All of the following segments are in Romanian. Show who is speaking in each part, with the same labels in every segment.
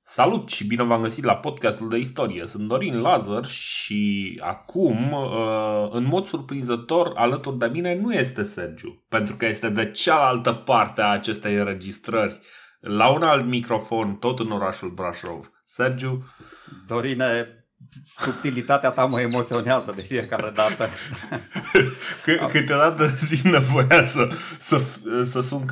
Speaker 1: Salut și bine v-am găsit la podcastul de istorie. Sunt Dorin Lazar și acum, în mod surprinzător, alături de mine nu este Sergiu, pentru că este de cealaltă parte a acestei înregistrări, la un alt microfon, tot în orașul Brașov. Sergiu?
Speaker 2: Dorine, subtilitatea ta mă emoționează de fiecare dată.
Speaker 1: Câteodată simt nevoia să sun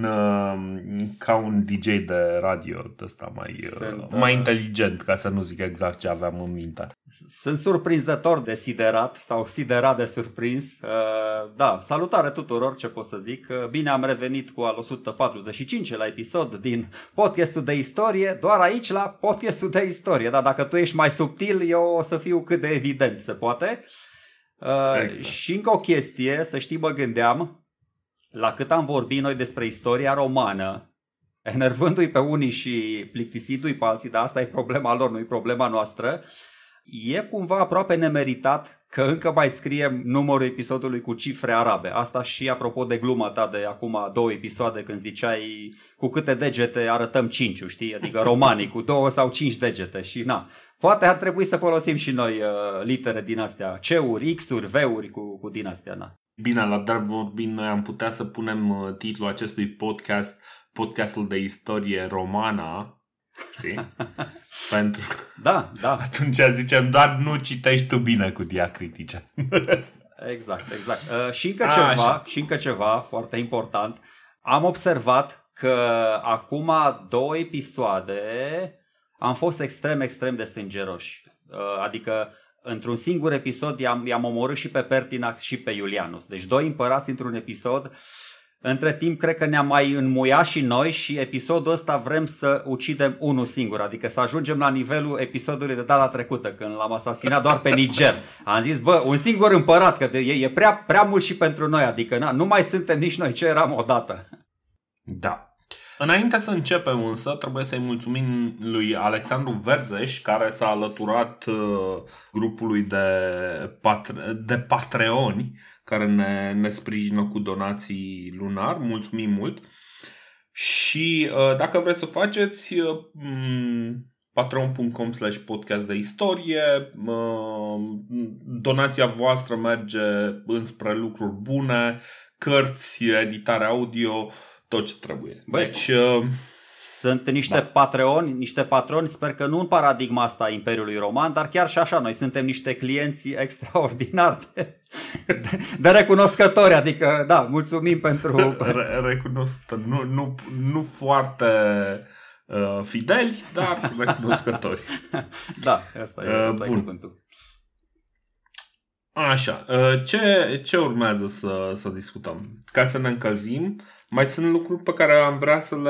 Speaker 1: ca un DJ de radio ăsta mai inteligent, ca să nu zic exact ce aveam în minte.
Speaker 2: Sunt surprinzător de siderat sau siderat de surprins. Da, salutare tuturor, ce pot să zic. Bine am revenit cu al 145-lea episod din podcastul de istorie, doar aici la podcastul de istorie. Dar dacă tu ești mai subtil, eu o să fiu cât de evident se poate. Exact. Și încă o chestie, să știi, mă gândeam, la cât am vorbit noi despre istoria romană, enervându-i pe unii și plictisindu-i pe alții, dar asta e problema lor, nu e problema noastră, e cumva aproape nemeritat că încă mai scriem numărul episodului cu cifre arabe. Asta și apropo de gluma ta de acum 2 episoade când ziceai cu câte degete arătăm 5, știi? Adică romanii cu 2 sau 5 degete și na. Poate ar trebui să folosim și noi litere din astea, C-uri, X-uri, V-uri cu din astea, na.
Speaker 1: Bine, la dar vorbind, noi am putea să punem titlul acestui podcastul de istorie romana, știi? Pentru
Speaker 2: da.
Speaker 1: Atunci zicem, doar nu citești tu bine cu diacritice.
Speaker 2: Exact. Și încă ceva foarte important. Am observat că acum 2 episoade am fost extrem de sângeroși. Adică într-un singur episod i-am omorât și pe Pertinax și pe Iulianus. Deci 2 împărați într-un episod. Între timp cred că ne-am mai înmuiat și noi și episodul ăsta vrem să ucidem unul singur. Adică să ajungem la nivelul episodului de data trecută când l-am asasinat doar pe Niger. Am zis, un singur împărat, că e prea mult și pentru noi. Adică nu mai suntem nici noi ce eram odată.
Speaker 1: Da. Înainte să începem însă, trebuie să-i mulțumim lui Alexandru Verzeș, care s-a alăturat grupului de Patreoni, care ne sprijină cu donații lunar. Mulțumim mult. Și dacă vreți să faceți, patreon.com/podcast de istorie, donația voastră merge înspre lucruri bune, cărți, editare audio, tot ce trebuie. Deci,
Speaker 2: sunt niște patroni, sper că nu în paradigma asta a Imperiului Roman, dar chiar și așa, noi suntem niște clienți extraordinari de recunoscători, adică da, mulțumim pentru...
Speaker 1: Recunoscători, nu foarte fideli, dar recunoscători.
Speaker 2: Da, asta e cuvântul.
Speaker 1: Așa, ce urmează să discutăm? Ca să ne încălzim, mai sunt lucruri pe care am vrea să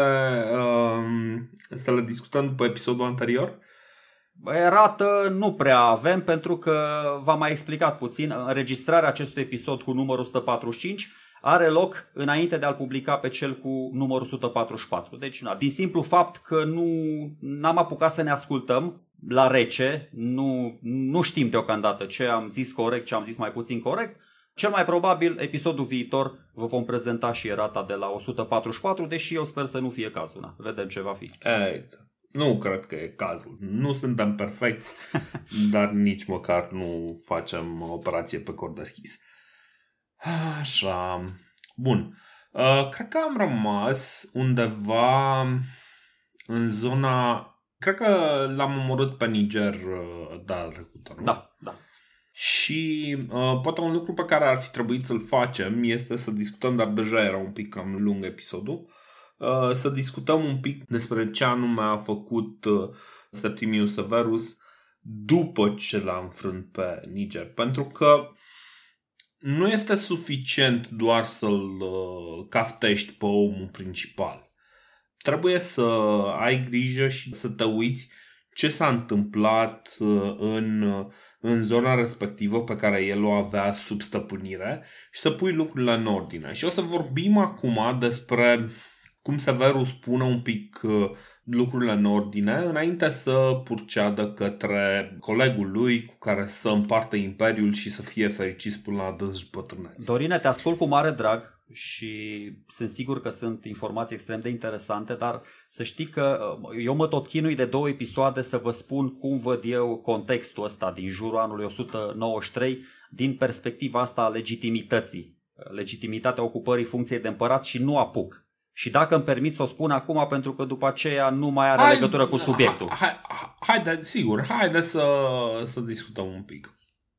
Speaker 1: le discutăm după episodul anterior?
Speaker 2: Rată nu prea avem, pentru că v-am mai explicat puțin. Înregistrarea acestui episod cu numărul 145 are loc înainte de a-l publica pe cel cu numărul 144. Deci, din simplu fapt că n-am apucat să ne ascultăm la rece, nu știm deocamdată ce am zis corect, ce am zis mai puțin corect. Cel mai probabil, episodul viitor vă vom prezenta și erata de la 144, deși eu sper să nu fie cazul. Vedem ce va fi.
Speaker 1: Exact. Nu cred că e cazul. Nu suntem perfecți, dar nici măcar nu facem operație pe cor deschis. Așa. Bun. Cred că am rămas undeva în zona... Cred că l-am omorât pe Niger data trecută, nu?
Speaker 2: Da.
Speaker 1: Și poate un lucru pe care ar fi trebuit să-l facem este să discutăm, dar deja era un pic cam lung episodul, să discutăm un pic despre ce anume a făcut Septimius Severus după ce l-a înfrânt pe Niger. Pentru că nu este suficient doar să-l caftești pe omul principal. Trebuie să ai grijă și să te uiți ce s-a întâmplat în zona respectivă pe care el o avea sub stăpânire și să pui lucrurile în ordine. Și o să vorbim acum despre cum Severus pune un pic lucrurile în ordine înainte să purceadă către colegul lui cu care să împartă imperiul și să fie fericiți până la adânci bătrânețe.
Speaker 2: Dorine, te ascult cu mare drag. și sunt sigur că sunt informații extrem de interesante, dar să știi că eu mă tot chinui de 2 episoade să vă spun cum văd eu contextul ăsta din jurul anului 193 din perspectiva asta a legitimității, legitimitatea ocupării funcției de împărat și nu apuc. Și dacă îmi permit să o spun acum, pentru că după aceea nu mai are legătură cu subiectul.
Speaker 1: Haide să discutăm un pic.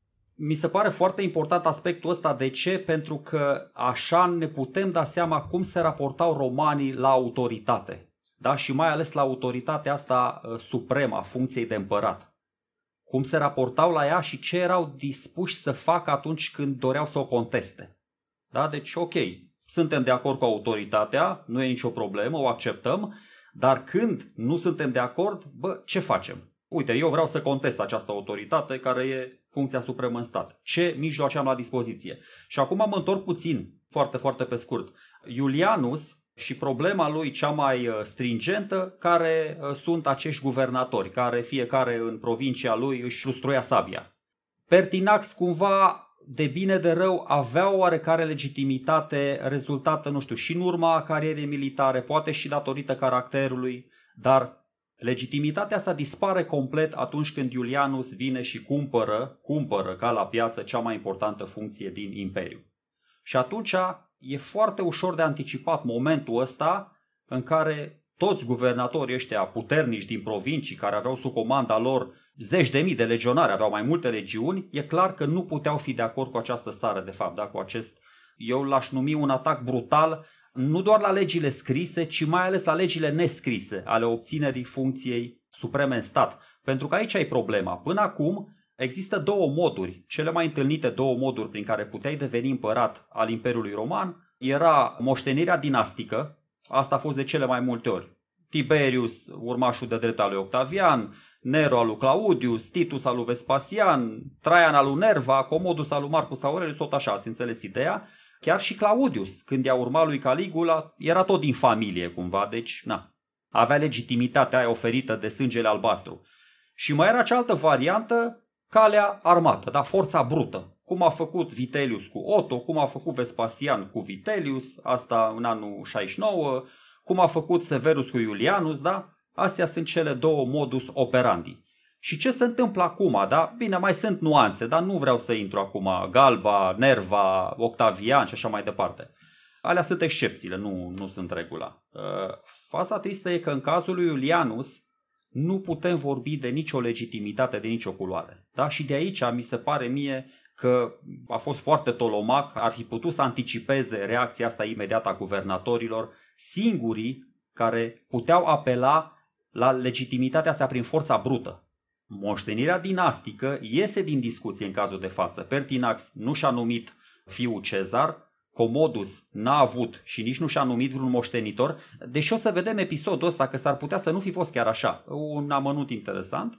Speaker 2: Mi se pare foarte important aspectul ăsta. De ce? Pentru că așa ne putem da seama cum se raportau romanii la autoritate. Da? Și mai ales la autoritatea asta supremă a funcției de împărat. Cum se raportau la ea și ce erau dispuși să facă atunci când doreau să o conteste. Da? Deci, ok, suntem de acord cu autoritatea, nu e nicio problemă, o acceptăm, dar când nu suntem de acord, ce facem? Uite, eu vreau să contest această autoritate care e funcția supremă în stat. Ce mijloace am la dispoziție? Și acum mă întorc puțin, foarte, foarte pe scurt. Iulianus și problema lui cea mai stringentă, care sunt acești guvernatori, care fiecare în provincia lui își lustruia sabia. Pertinax cumva, de bine de rău, avea o oarecare legitimitate rezultată, nu știu, și în urma carierei militare, poate și datorită caracterului, dar legitimitatea asta dispare complet atunci când Iulianus vine și cumpără ca la piață cea mai importantă funcție din imperiu. Și atunci e foarte ușor de anticipat momentul ăsta în care toți guvernatorii ăștia puternici din provincii, care aveau sub comanda lor 10.000 de legionari, aveau mai multe legiuni, e clar că nu puteau fi de acord cu această stare, de fapt, da? Cu acest, eu l-aș numi un atac brutal, nu doar la legile scrise, ci mai ales la legile nescrise ale obținerii funcției supreme în stat. Pentru că aici e problema. Până acum există 2 moduri, cele mai întâlnite 2 moduri prin care puteai deveni împărat al Imperiului Roman. Era moștenirea dinastică, asta a fost de cele mai multe ori. Tiberius, urmașul de drept al lui Octavian, Nero al lui Claudius, Titus al lui Vespasian, Traian al lui Nerva, Commodus al lui Marcus Aurelius, tot așa, ați înțeles ideea? Chiar și Claudius, când i-a urmat lui Caligula, era tot din familie cumva, deci avea legitimitatea aia oferită de sângele albastru. Și mai era cealaltă variantă, calea armată, da, forța brută. Cum a făcut Vitellius cu Otto, cum a făcut Vespasian cu Vitellius, asta în anul 69, cum a făcut Severus cu Iulianus, da? Astea sunt cele 2 modus operandi. Și ce se întâmplă acum, da? Bine, mai sunt nuanțe, dar nu vreau să intru acum. Galba, Nerva, Octavian și așa mai departe. Alea sunt excepțiile, nu sunt regula. Faza tristă e că în cazul lui Iulianus nu putem vorbi de nicio legitimitate, de nicio culoare. Da? Și de aici mi se pare mie că a fost foarte tolomac, ar fi putut să anticipeze reacția asta imediată a guvernatorilor, singurii care puteau apela la legitimitatea asta prin forța brută. Moștenirea dinastică iese din discuție în cazul de față. Pertinax nu și-a numit fiul Cezar, Commodus n-a avut și nici nu și-a numit vreun moștenitor, deși o să vedem episodul ăsta că s-ar putea să nu fi fost chiar așa. Un amănunt interesant.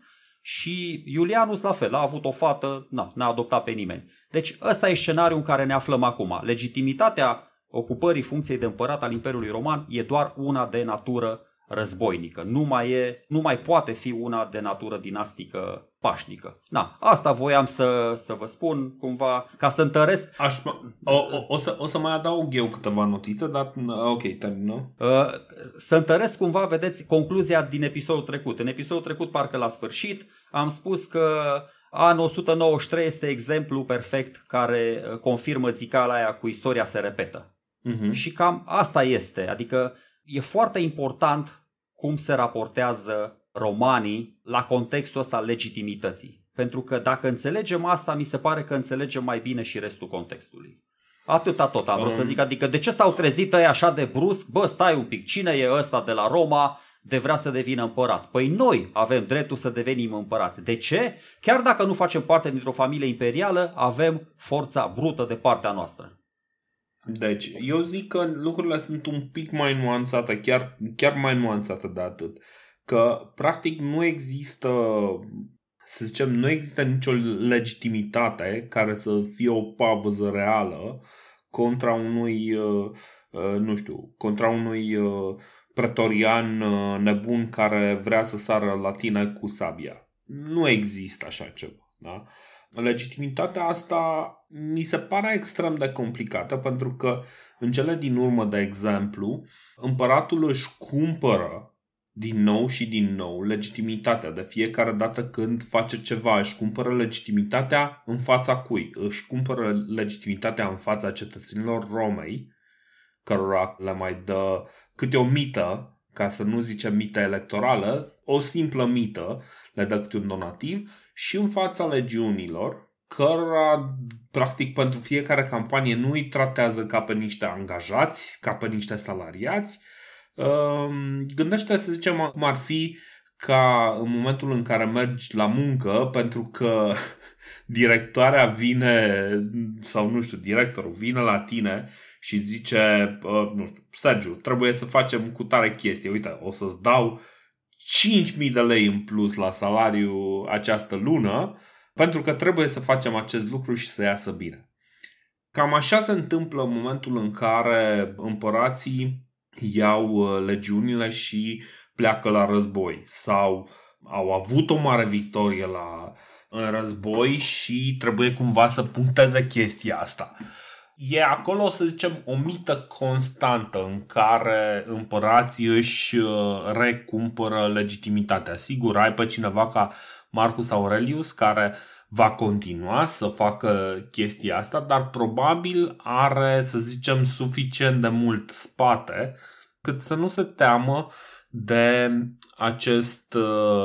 Speaker 2: Și Iulianus la fel, a avut o fată, n-a adoptat pe nimeni. Deci ăsta e scenariul în care ne aflăm acum. Legitimitatea ocupării funcției de împărat al Imperiului Roman e doar una de natură războinică. Nu mai poate fi una de natură dinastică pașnică. Asta voiam să vă spun cumva, ca să întăresc.
Speaker 1: O să mai adaug eu câteva notițe, dar ok, termină.
Speaker 2: Să întăresc cumva, vedeți, concluzia din episodul trecut. În episodul trecut, parcă la sfârșit, am spus că anul 193 este exemplu perfect care confirmă zicala aia cu istoria se repetă. Și cam asta este, adică e foarte important cum se raportează romanii la contextul ăsta al legitimității. Pentru că dacă înțelegem asta, mi se pare că înțelegem mai bine și restul contextului. Atâta tot am vrut să zic, adică de ce s-au trezit ăia așa de brusc? Stai un pic, cine e ăsta de la Roma de vrea să devină împărat? Păi noi avem dreptul să devenim împărați. De ce? Chiar dacă nu facem parte dintr-o familie imperială, avem forța brută de partea noastră.
Speaker 1: Deci, eu zic că lucrurile sunt un pic mai nuanțate, chiar mai nuanțate de atât. Că, practic, nu există, să zicem, nu există nicio legitimitate care să fie o pavăză reală contra unui, contra unui pretorian nebun care vrea să sară la tine cu sabia. Nu există așa ceva, da? legitimitatea asta mi se pare extrem de complicată, pentru că în cele din urmă, de exemplu, împăratul își cumpără din nou și din nou legitimitatea. De fiecare dată când face ceva, își cumpără legitimitatea în fața cui? Își cumpără legitimitatea în fața cetățenilor Romei, cărora le mai dă câte o mită, ca să nu zicem mită electorală, o simplă mită, le dă câte un donativ, și în fața legiunilor, cărora practic pentru fiecare campanie nu îi tratează ca pe niște angajați, ca pe niște salariați. Gândește, să zicem, cum ar fi ca în momentul în care mergi la muncă, pentru că directoarea vine, sau nu știu, directorul vine la tine și zice, nu știu, Sergiu, trebuie să facem cu tare chestie, uite, o să-ți dau 5.000 de lei în plus la salariu această lună, pentru că trebuie să facem acest lucru și să iasă bine. Cam așa se întâmplă în momentul în care împărații iau legiunile și pleacă la război, sau au avut o mare victorie în război și trebuie cumva să puncteze chestia asta. E acolo, să zicem, o mită constantă în care împărații își recumpără legitimitatea. Sigur, ai pe cineva ca Marcus Aurelius care va continua să facă chestia asta, dar probabil are, să zicem, suficient de mult spate cât să nu se teamă de acest,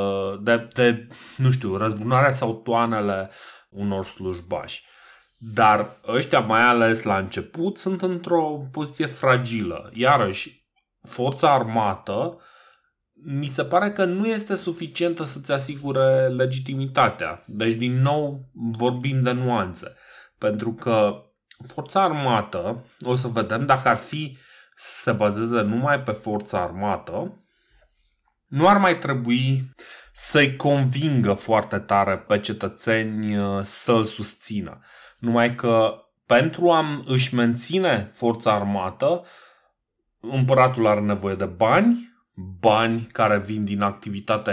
Speaker 1: nu știu, răzbunarea sau toanele unor slujbași. Dar ăștia, mai ales la început, sunt într-o poziție fragilă. Iarăși, forța armată mi se pare că nu este suficientă să-ți asigure legitimitatea. Deci, din nou, vorbim de nuanțe. Pentru că forța armată, o să vedem, dacă ar fi să se bazeze numai pe forța armată, nu ar mai trebui să-i convingă foarte tare pe cetățeni să-l susțină. Numai că pentru a își menține forța armată, împăratul are nevoie de bani care vin din activitatea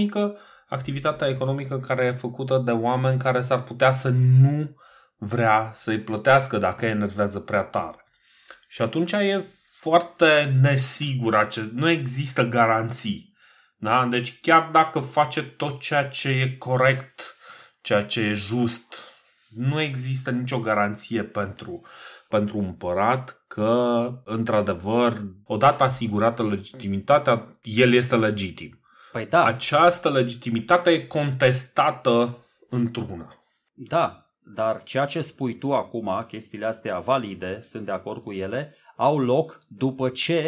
Speaker 1: economică care e făcută de oameni care s-ar putea să nu vrea să-i plătească dacă îi enervează prea tare. Și atunci e foarte nesigur, nu există garanții. Da? Deci chiar dacă face tot ceea ce e corect, ceea ce e just, nu există nicio garanție pentru împărat că, într-adevăr, odată asigurată legitimitatea, el este legitim.
Speaker 2: Păi da.
Speaker 1: Această legitimitate e contestată într-una.
Speaker 2: Da, dar ceea ce spui tu acum, chestiile astea valide, sunt de acord cu ele, au loc după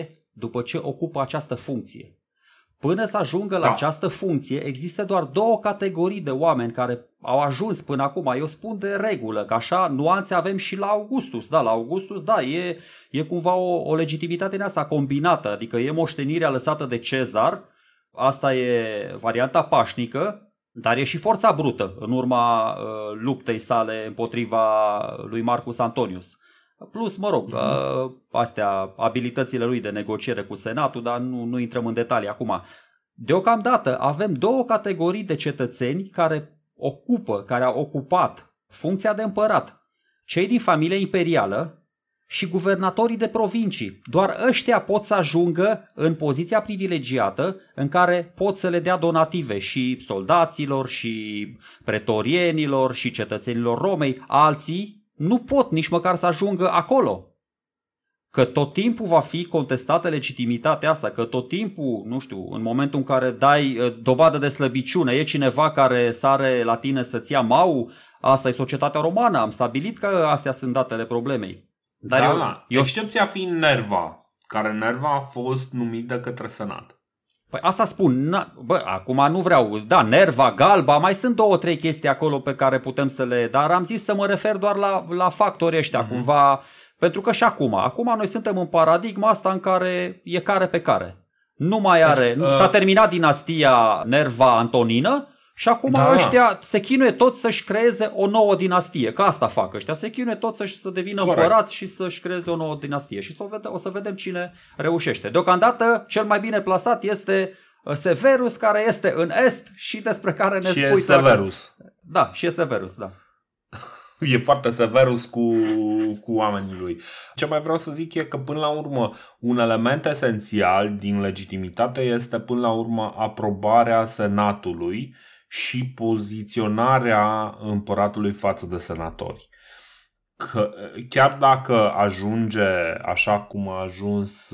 Speaker 2: ce ocupă această funcție. Până să ajungă la această funcție, există doar două categorii de oameni care au ajuns până acum. Eu spun de regulă, că așa nuanțe avem și la Augustus. Da, la Augustus, da, e cumva o legitimitate din asta combinată, adică e moștenirea lăsată de Cezar, asta e varianta pașnică, dar e și forța brută în urma luptei sale împotriva lui Marcus Antonius. Plus, mă rog, astea, abilitățile lui de negociere cu Senatul, dar nu intrăm în detalii acum. Deocamdată avem două categorii de cetățeni care au ocupat funcția de împărat. Cei din familia imperială și guvernatorii de provincii. Doar ăștia pot să ajungă în poziția privilegiată în care pot să le dea donative și soldaților, și pretorienilor, și cetățenilor Romei. Alții nu pot nici măcar să ajungă acolo. Că tot timpul va fi contestată legitimitatea asta, că tot timpul, nu știu, în momentul în care dai dovadă de slăbiciune, e cineva care sare la tine să-ți ia mau, asta e societatea romană, am stabilit că astea sunt datele problemei.
Speaker 1: Dar excepția fiind Nerva, care Nerva a fost numit de către Senat.
Speaker 2: Păi asta spun, acum nu vreau, da, Nerva, Galba, mai sunt 2-3 chestii acolo pe care putem să le, dar am zis să mă refer doar la factorii ăștia, cumva, pentru că și acum noi suntem în paradigma asta în care e care pe care. Nu mai are, s-a terminat dinastia Nerva-Antonină și acum ăștia se chinuie toți să-și creeze o nouă dinastie, că asta fac ăștia, se chinuie toți să devină împărați și să-și creeze o nouă dinastie și o să vedem cine reușește. Deocamdată cel mai bine plasat este Severus, care este în est și despre care ne spui
Speaker 1: Severus.
Speaker 2: Da, și e Severus, da.
Speaker 1: E foarte Severus cu oamenii lui. Ce mai vreau să zic e că până la urmă un element esențial din legitimitate este până la urmă aprobarea senatului și poziționarea împăratului față de senatori. Că, chiar dacă ajunge așa cum a ajuns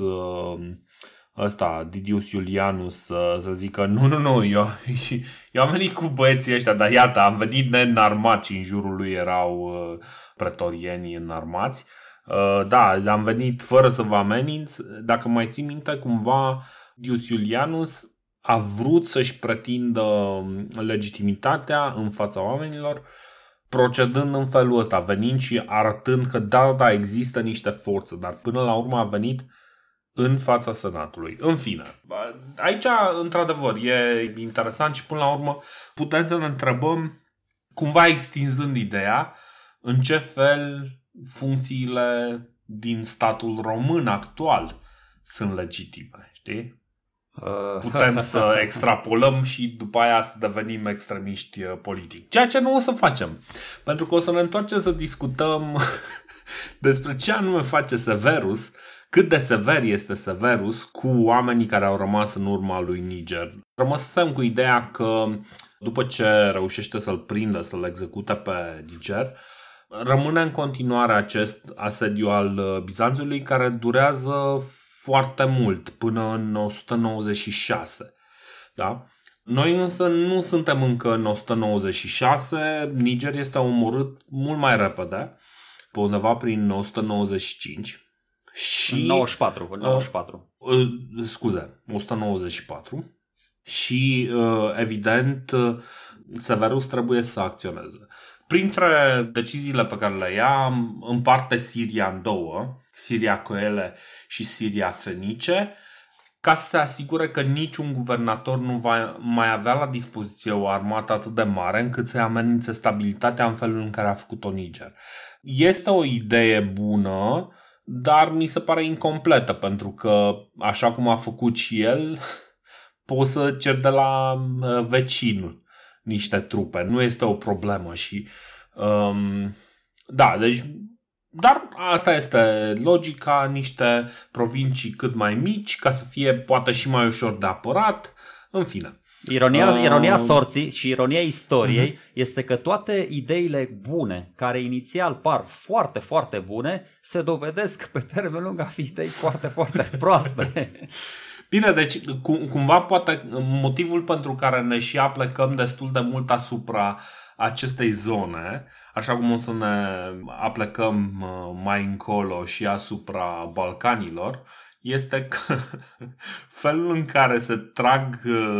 Speaker 1: ăsta, Didius Iulianus, să zică nu, eu am venit cu băieții ăștia, dar iată, am venit neînarmați, în jurul lui erau pretorienii înarmați. Da, am venit fără să vă ameninț. Dacă mai ții minte, cumva Didius Iulianus a vrut să-și pretindă legitimitatea în fața oamenilor, procedând în felul ăsta, venind și arătând că da, există niște forțe, dar până la urmă a venit în fața senatului. În fine, aici într-adevăr e interesant și până la urmă putem să ne întrebăm, cumva extinzând ideea, în ce fel funcțiile din statul român actual sunt legitime, știi? Putem să extrapolăm și după aia să devenim extremiști politici. Ceea ce nu o să facem. Pentru că o să ne întoarcem să discutăm despre ce anume face Severus, cât de sever este Severus cu oamenii care au rămas în urma lui Niger. Rămăsesem cu ideea că după ce reușește să-l prindă, să-l execute pe Niger, rămâne în continuare acest asediu al Bizanțului care durează foarte mult, până în 196. Da? Noi însă nu suntem încă în 196, Niger este omorât mult mai repede, pe undeva prin 195. Și
Speaker 2: 94.
Speaker 1: Scuze, 194. Și evident Severus trebuie să acționeze. Printre deciziile pe care le ia, împarte Siria în două, Siria Coele și Siria Fenice, ca să se asigure că niciun guvernator nu va mai avea la dispoziție o armată atât de mare încât să amenințe stabilitatea în felul în care a făcut-o Niger. Este o idee bună, dar mi se pare incompletă, pentru că, așa cum a făcut și el, poți să cer de la vecinul niște trupe. Nu este o problemă și... da, deci... Dar asta este logica, niște provincii cât mai mici, ca să fie poate și mai ușor de apărat, în fine.
Speaker 2: Ironia sorții și ironia istoriei este că toate ideile bune, care inițial par foarte, foarte bune, se dovedesc pe termen lung a fi idei foarte, foarte proaste.
Speaker 1: Bine, deci cumva poate motivul pentru care ne și aplecăm destul de mult asupra acestei zone, așa cum o să ne aplecăm mai încolo și asupra Balcanilor, este că felul în care se trag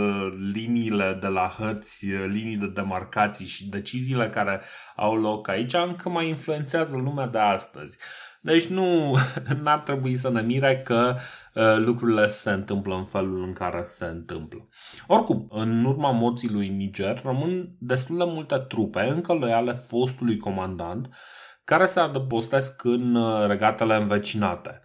Speaker 1: liniile de la hărți, linii de demarcații și deciziile care au loc aici încă mai influențează lumea de astăzi. Deci nu ar trebui să ne mire că lucrurile se întâmplă în felul în care se întâmplă. Oricum, în urma morții lui Niger rămân destul de multe trupe încă loiale fostului comandant care se adăpostesc în regatele învecinate.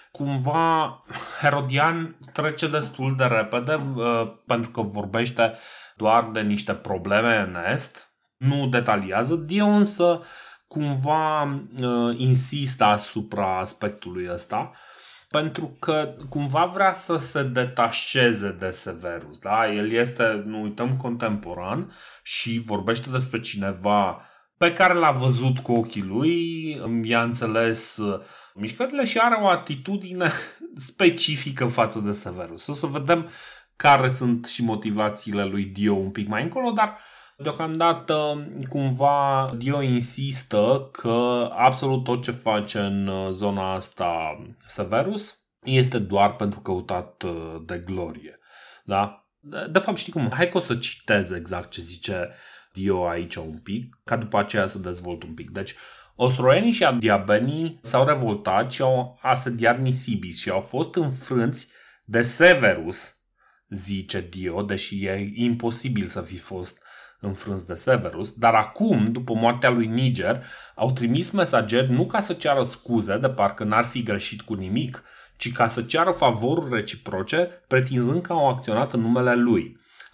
Speaker 1: Cumva Herodian trece destul de repede pentru că vorbește doar de niște probleme în est, nu detaliază. Dio însă cumva insistă asupra aspectului ăsta pentru că cumva vrea să se detașeze de Severus. Da? El este, nu uităm, contemporan și vorbește despre cineva pe care l-a văzut cu ochii lui, i-a înțeles mișcările și are o atitudine specifică față de Severus. O să vedem care sunt și motivațiile lui Dio un pic mai încolo, dar deocamdată cumva Dio insistă că absolut tot ce face în zona asta Severus este doar pentru căutat de glorie. Da? De fapt, știi cum? Hai că o să citez exact ce zice Dio aici un pic, ca după aceea să dezvolt un pic. Deci, ostroienii și adiabenii s-au revoltat și au asediat Nisibis și au fost înfrânți de Severus, zice Dio, deși e imposibil să fi fost înfrânți de Severus, dar acum, după moartea lui Niger, au trimis mesageri nu ca să ceară scuze, de parcă n-ar fi greșit cu nimic, ci ca să ceară favoruri reciproce, pretinzând că au acționat în numele lui.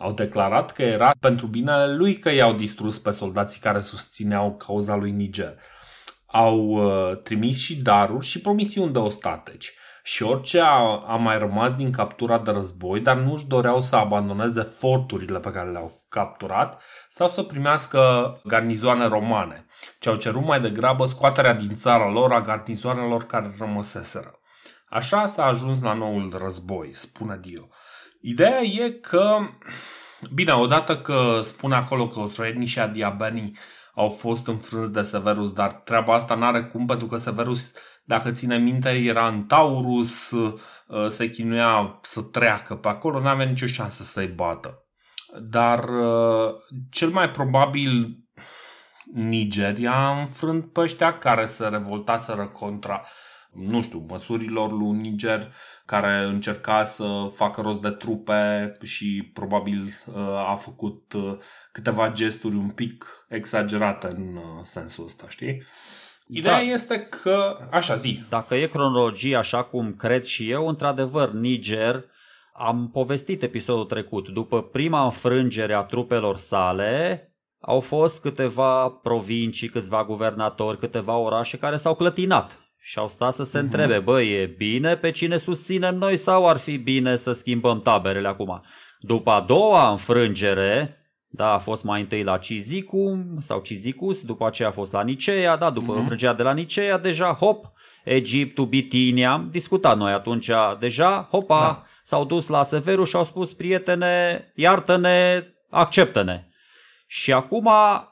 Speaker 1: Au declarat că era pentru binele lui că i-au distrus pe soldații care susțineau cauza lui Niger. Au trimis și daruri și promisiuni de ostateci. Și orice a mai rămas din captura de război, dar nu își doreau să abandoneze forturile pe care le-au capturat sau să primească garnizoane romane, ci au cerut mai degrabă scoaterea din țara lor a garnizoanelor care rămăseseră. Așa s-a ajuns la noul război, spune Dio. Ideea e că, bine, odată că spune acolo că osroienii și adiabenii au fost înfrânți de Severus, dar treaba asta n-are cum, pentru că Severus, dacă ține minte, era în Taurus, se chinuia să treacă pe acolo, n-avea nicio șansă să-i bată. Dar cel mai probabil Niger i-a înfrânt pe ăștia care se revoltaseră contra, nu știu, măsurilor lui Niger, care încerca să facă rost de trupe și probabil a făcut câteva gesturi un pic exagerate în sensul ăsta, știi? Ideea este că, așa zi.
Speaker 2: Dacă e cronologie așa cum cred și eu, într-adevăr, Niger, am povestit episodul trecut, după prima înfrângere a trupelor sale, au fost câteva provincii, câțiva guvernatori, câteva orașe care s-au clătinat și au stat să se întrebe, băi, e bine pe cine susținem noi sau ar fi bine să schimbăm taberele acum? După a doua înfrângere, da, a fost mai întâi la Cizicum sau Cizicus, după aceea a fost la Niceea, da, după înfrângerea de la Niceea, deja, hop, Egiptul, Bitinia, am discutat noi atunci, deja, hopa, da. S-au dus la Severus și au spus, prietene, iartă-ne, acceptă-ne. Și acum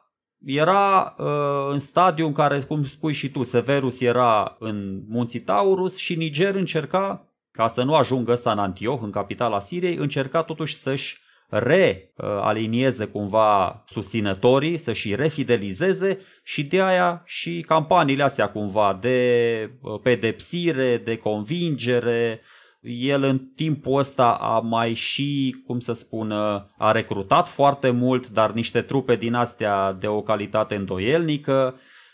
Speaker 2: era în stadiu în care, cum spui și tu, Severus era în munții Taurus și Niger încerca, ca să nu ajungă ăsta în Antioh, în capitala Siriei, încerca totuși să-și realinieze cumva susținătorii, să-și refidelizeze și de aia și campaniile astea cumva de pedepsire, de convingere. El în timpul ăsta a mai și, cum să spun, a recrutat foarte mult, dar niște trupe din astea de o calitate îndoielnică.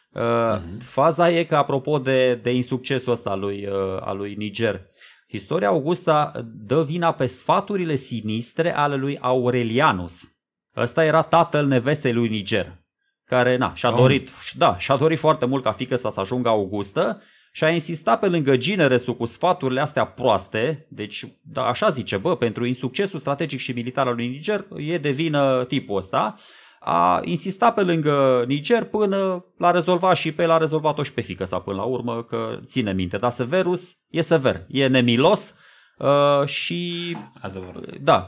Speaker 2: Faza e că, apropo de insuccesul ăsta al lui Niger, Historia Augusta dă vina pe sfaturile sinistre ale lui Aurelianus. Ăsta era tatăl nevestei lui Niger, care și-a dorit foarte mult ca fiică să ajungă Augustă și a insistat pe lângă Gineresul cu sfaturile astea proaste. Deci, da, așa zice, pentru insuccesul strategic și militar al lui Niger e de vină tipul ăsta. A insistat pe lângă Niger până l-a rezolvat și l-a rezolvat-o și pe fiică sa până la urmă, că ține minte. Dar Severus e sever, e nemilos și da,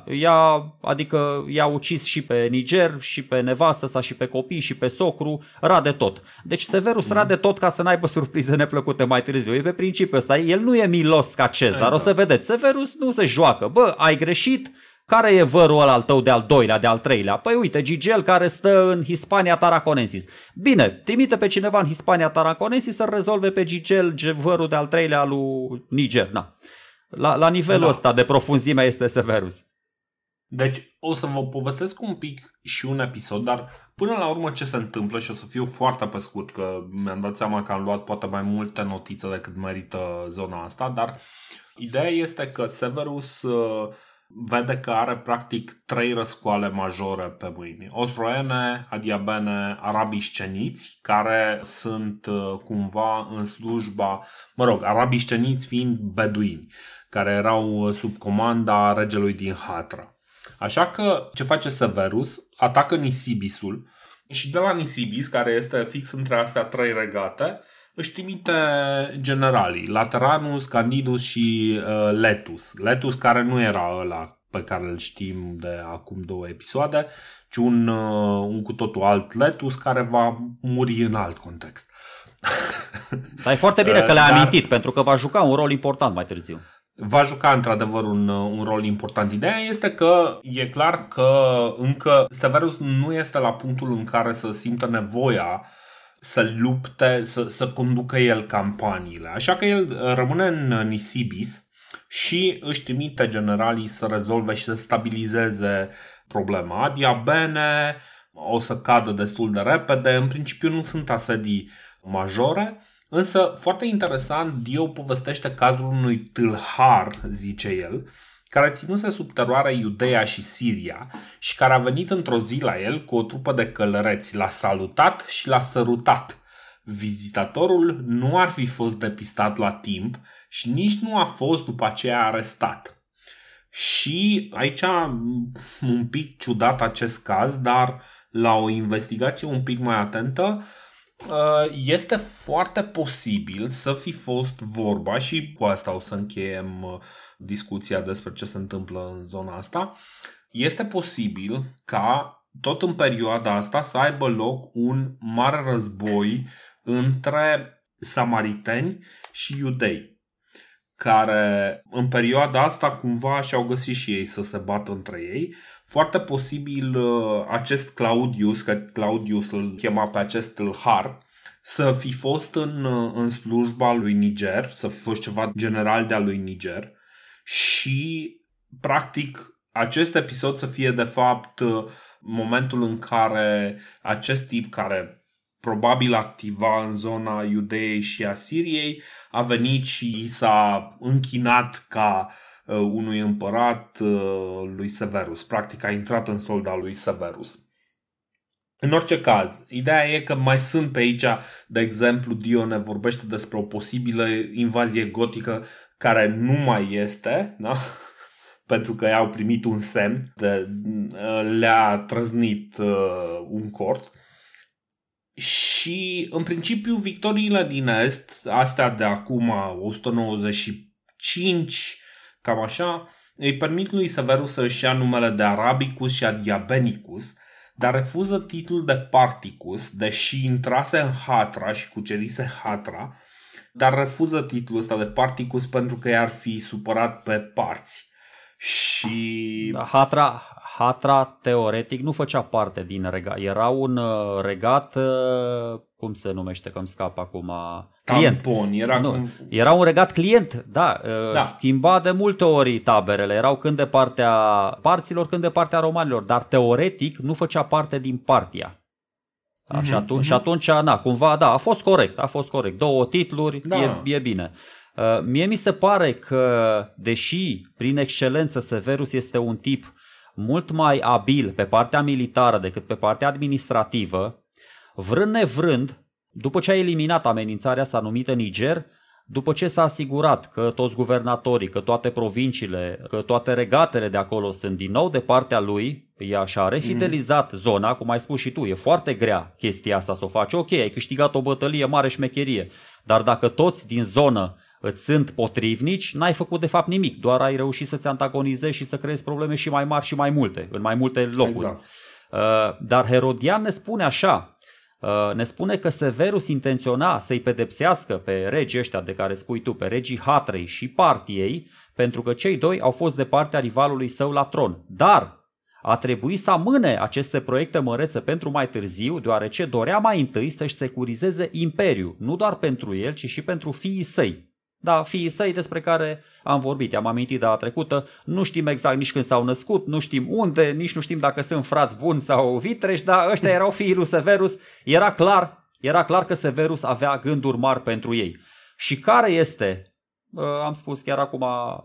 Speaker 2: i-a ucis și pe Niger și pe nevastă sa și pe copii și pe socru, rade tot. Deci Severus rade tot ca să n-aibă surprize neplăcute mai târziu. E pe principiul ăsta, el nu e milos ca Cezar, exact. O să vedeți, Severus nu se joacă, ai greșit. Care e vărul ăla al tău de al doilea, de al treilea? Păi uite, Gigel care stă în Hispania Tarraconensis. Bine, trimite pe cineva în Hispania Tarraconensis să rezolve pe Gigel, vărul de al treilea al lui Niger. Na. La nivelul ăsta de profunzime este Severus.
Speaker 1: Deci o să vă povestesc un pic și un episod, dar până la urmă ce se întâmplă, și o să fiu foarte pe scurt, că mi-am dat seama că am luat poate mai multe notițe decât merită zona asta, dar ideea este că Severus vede că are practic 3 răscoale majore pe mâini. Osroene, adiabene, arabii sceniți, care sunt cumva în slujba, arabii sceniți fiind beduini, care erau sub comanda regelui din Hatra. Așa că ce face Severus? Atacă Nisibisul și de la Nisibis, care este fix între astea 3 regate, își trimite generalii, Lateranus, Candidus și Letus. Letus care nu era ăla pe care îl știm de acum 2 episoade, ci un cu totul alt Letus care va muri în alt context.
Speaker 2: Dar e foarte bine că le-ai amintit, pentru că va juca un rol important mai târziu.
Speaker 1: Va juca într-adevăr un rol important. Ideea este că e clar că încă Severus nu este la punctul în care să simtă nevoia să lupte, să conducă el campaniile. Așa că el rămâne în Nisibis și își trimite generalii să rezolve și să stabilizeze problema. Adiabene o să cadă destul de repede. În principiu nu sunt asedii majore, însă foarte interesant, Dio povestește cazul unui tâlhar, zice el, care ținuse sub teroare Iudeea și Siria și care a venit într-o zi la el cu o trupă de călăreți. L-a salutat și l-a sărutat. Vizitatorul nu ar fi fost depistat la timp și nici nu a fost după aceea arestat. Și aici un pic ciudat acest caz, dar la o investigație un pic mai atentă, este foarte posibil să fi fost vorba, și cu asta o să încheiem discuția despre ce se întâmplă în zona asta, este posibil ca tot în perioada asta să aibă loc un mare război între samariteni și iudei, care în perioada asta cumva și-au găsit și ei să se bată între ei. Foarte posibil acest Claudius, că Claudius îl chema pe acest tâlhar, să fi fost în slujba lui Niger, să fi fost ceva general de-a lui Niger și practic acest episod să fie de fapt momentul în care acest tip, care probabil activa în zona Iudeei și a Siriei, a venit și i s-a închinat ca unui împărat lui Severus. Practic a intrat în solda lui Severus. În orice caz, ideea e că mai sunt pe aici, de exemplu, Dione vorbește despre o posibilă invazie gotică care nu mai este, da? Pentru că i-au primit un semn, le-a trăznit un cort. Și în principiu victoriile din Est, astea de acum 195, cam așa, îi permit lui Severus să își ia numele de Arabicus și Adiabenicus, dar refuză titlul de Particus, deși intrase în Hatra și cucerise Hatra, dar refuză titlul ăsta de Particus pentru că i-ar fi supărat pe parți. Și
Speaker 2: Hatra teoretic nu făcea parte din regat. Era un regat, cum se numește, că îmi scap acum, client.
Speaker 1: Tampon,
Speaker 2: era un regat client, da. Schimba de multe ori taberele. Erau când de partea parților, când de partea romanilor, dar teoretic nu făcea parte din Partia. Da, și atunci, cumva, da, a fost corect. 2 titluri, da. E bine. Mie mi se pare că, deși prin excelență Severus este un tip mult mai abil pe partea militară decât pe partea administrativă, vrând nevrând, după ce a eliminat amenințarea asta numită Niger, după ce s-a asigurat că toți guvernatorii, că toate provinciile, că toate regatele de acolo sunt din nou de partea lui, ea și-a refidelizat zona, cum ai spus și tu, e foarte grea chestia asta să o faci. Ok, ai câștigat o bătălie, mare șmecherie, dar dacă toți din zonă îți sunt potrivnici, n-ai făcut de fapt nimic, doar ai reușit să-ți antagonizezi și să creezi probleme și mai mari și mai multe, în mai multe locuri. Exact. Dar Herodian ne spune așa, ne spune că Severus intenționa să-i pedepsească pe regii ăștia de care spui tu, pe regii Hatrei și Partiei, pentru că cei doi au fost de partea rivalului său la tron. Dar a trebuit să amâne aceste proiecte mărețe pentru mai târziu, deoarece dorea mai întâi să-și securizeze imperiul, nu doar pentru el, ci și pentru fiii săi. Da, fiii săi despre care am vorbit, am amintit data trecută, nu știm exact nici când s-au născut, nu știm unde, nici nu știm dacă sunt frați buni sau vitreși, dar ăștia erau fiii lui Severus, era clar că Severus avea gânduri mari pentru ei. Și care este, am spus chiar acum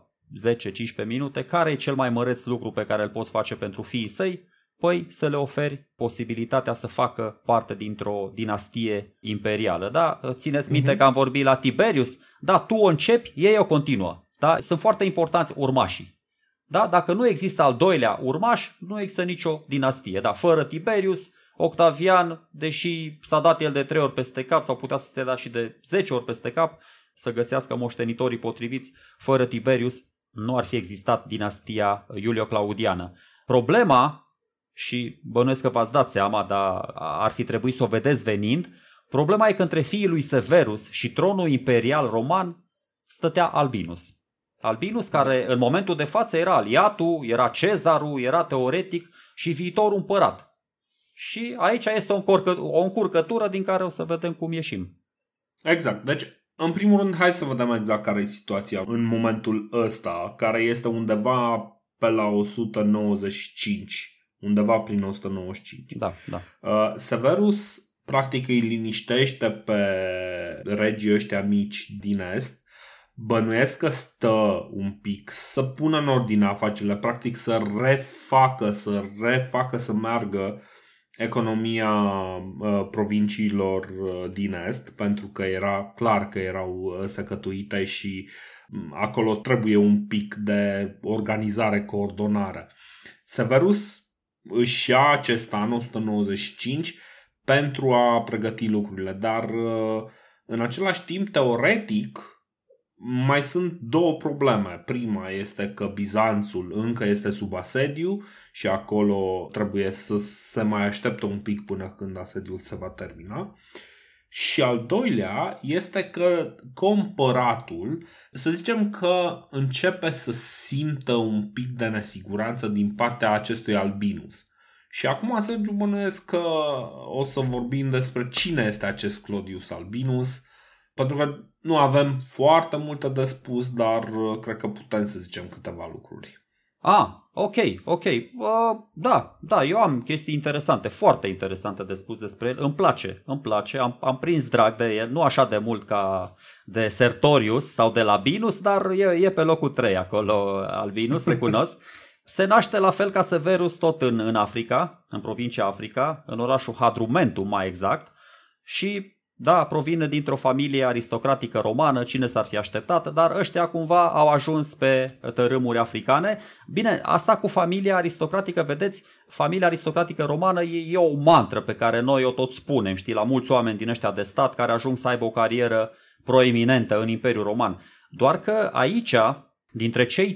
Speaker 2: 10-15 minute, care e cel mai măreț lucru pe care îl poți face pentru fiii săi? Păi să le oferi posibilitatea să facă parte dintr-o dinastie imperială. Da? Țineți minte că am vorbit la Tiberius, da, tu o începi, ei o continuă. Da? Sunt foarte importanți urmașii. Da? Dacă nu există al doilea urmaș, nu există nicio dinastie. Da? Fără Tiberius, Octavian, deși s-a dat el de 3 ori peste cap, sau putea să se dea și de 10 ori peste cap, să găsească moștenitorii potriviți, fără Tiberius nu ar fi existat dinastia Iulio-Claudiană. Problema, și bănuiesc că v-ați dat seama, dar ar fi trebuit să o vedeți venind, problema e că între fiii lui Severus și tronul imperial roman stătea Albinus. Albinus, care în momentul de față era aliatul, era cezarul, era teoretic și viitorul împărat. Și aici este o încurcătură din care o să vedem cum ieșim.
Speaker 1: Exact. Deci, în primul rând, hai să vedem exact care e situația în momentul ăsta, care este undeva pe la 195. Undeva prin 195.
Speaker 2: Da.
Speaker 1: Severus practic îi liniștește pe regii ăștia mici din Est, bănuiesc că stă un pic să pună în ordine afacerile, practic să refacă să meargă economia provinciilor din Est, pentru că era clar că erau secătuite și acolo trebuie un pic de organizare, coordonare. Severus își ia acest an 195 pentru a pregăti lucrurile, dar în același timp, teoretic, mai sunt două probleme. Prima este că Bizanțul încă este sub asediu și acolo trebuie să se mai aștepte un pic până când asediul se va termina. Și al doilea este că compăratul, să zicem că începe să simtă un pic de nesiguranță din partea acestui Albinus. Și acum, Sergiu, bănuiesc că o să vorbim despre cine este acest Clodius Albinus, pentru că nu avem foarte multe de spus, dar cred că putem să zicem câteva lucruri.
Speaker 2: Ok. Da, eu am chestii interesante, foarte interesante de spus despre el. Îmi place, am prins drag de el, nu așa de mult ca de Sertorius sau de Labienus, dar e pe locul 3 acolo Albinus, recunosc. Se naște la fel ca Severus tot în Africa, în provincia Africa, în orașul Hadrumentum mai exact, și da, provine dintr-o familie aristocratică romană, cine s-ar fi așteptat, dar ăștia cumva au ajuns pe tărâmuri africane. Bine, asta cu familia aristocratică, vedeți, familia aristocratică romană e o mantră pe care noi o tot spunem, știi, la mulți oameni din ăștia de stat care ajung să aibă o carieră proeminentă în Imperiul Roman. Doar că aici, dintre cei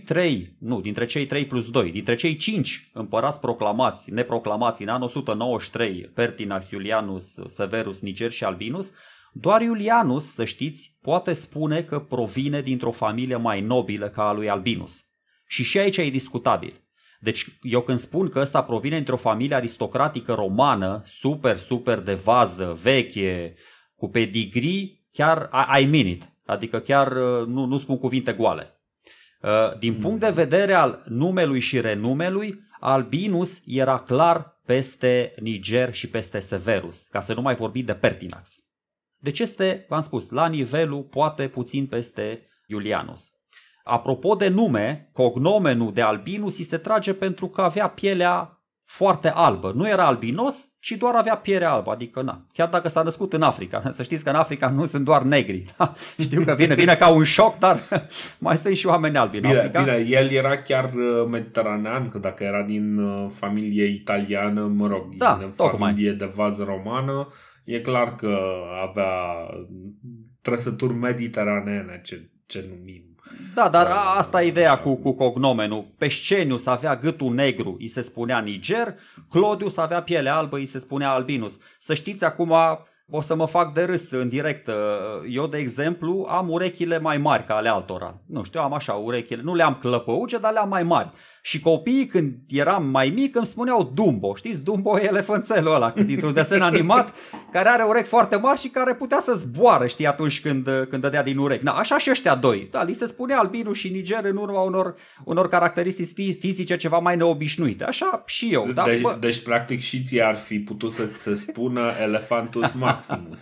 Speaker 2: 3 plus 2, dintre cei 5 împărați proclamați, neproclamați în anul 193, Pertinax, Iulianus, Severus, Niger și Albinus, doar Iulianus, să știți, poate spune că provine dintr-o familie mai nobilă ca a lui Albinus. Și aici e discutabil. Deci eu când spun că ăsta provine dintr-o familie aristocratică romană, super de vază, veche, cu pedigree, chiar I mean it. Adică chiar nu spun cuvinte goale. Din punct de vedere al numelui și renumelui, Albinus era clar peste Niger și peste Severus, ca să nu mai vorbim de Pertinax. Deci este, v-am spus, la nivelul poate puțin peste Iulianus. Apropo de nume, cognomenul de Albinus îi se trage pentru că avea pielea foarte albă. Nu era albinos, ci doar avea piele albă. Adică, chiar dacă s-a născut în Africa. Să știți că în Africa nu sunt doar negri. Știu că vine ca un șoc, dar mai sunt și oameni albi în Africa.
Speaker 1: Bine, el era chiar mediteranean, că dacă era din familie italiană, din familie de vază romană, e clar că avea trăsături mediteraneene, ce numim.
Speaker 2: Da, dar asta e ideea cu cognomenul. Pescenius avea gâtul negru, îi se spunea Niger, Clodius avea piele albă, îi se spunea Albinus. Să știți, acum o să mă fac de râs în direct. Eu, de exemplu, am urechile mai mari ca ale altora. Nu știu, am așa urechile, nu le-am clăpăuge, dar le-am mai mari. Și copiii, când eram mai mic, îmi spuneau Dumbo. Știți, Dumbo e elefanțelul ăla, dintr-un desen animat, care are urechi foarte mari și care putea să zboară, știi, atunci când dădea din urechi. Așa și ăștia doi. Da, li se spunea Albinus și Niger în urma unor caracteristici fizice ceva mai neobișnuite. Așa și eu. Da?
Speaker 1: Deci, practic, și ție ar fi putut să se spună Elephantus Maximus.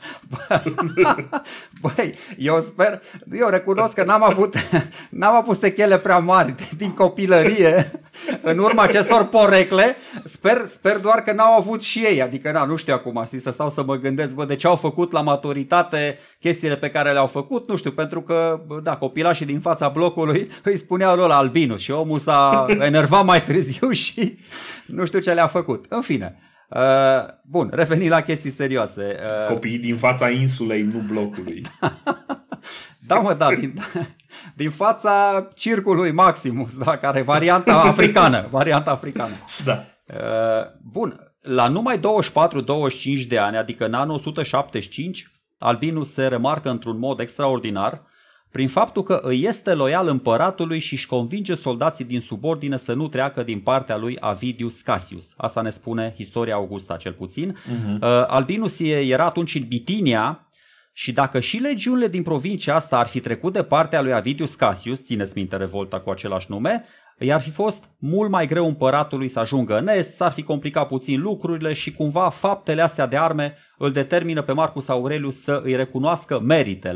Speaker 2: Băi, eu recunosc că n-am avut sechele prea mari din copilărie în urma acestor porecle. Sper doar că n-au avut și ei. Adică, nu știu acum, să stau să mă gândesc, de ce au făcut la maturitate chestiile pe care le-au făcut. Nu știu, pentru că, copilașii din fața blocului îi spuneau ăla Albinus și omul s-a enervat mai târziu și nu știu ce le-a făcut. În fine. Bun, revenim la chestii serioase.
Speaker 1: Copiii din fața insulei, nu blocului.
Speaker 2: Din fața circului Maximus, care e varianta africană.
Speaker 1: Da.
Speaker 2: Bun, la numai 24-25 de ani, adică în anul 175, Albinus se remarcă într-un mod extraordinar prin faptul că îi este loial împăratului și își convinge soldații din subordine să nu treacă din partea lui Avidius Cassius. Asta ne spune istoria Augusta, cel puțin. Albinus era atunci în Bitinia și dacă și legiunile din provincia asta ar fi trecut de partea lui Avidius Cassius, țineți minte revolta cu același nume, i-ar fi fost mult mai greu împăratului să ajungă în est, s-ar fi complicat puțin lucrurile și cumva faptele astea de arme îl determină pe Marcus Aurelius să îi recunoască meritele.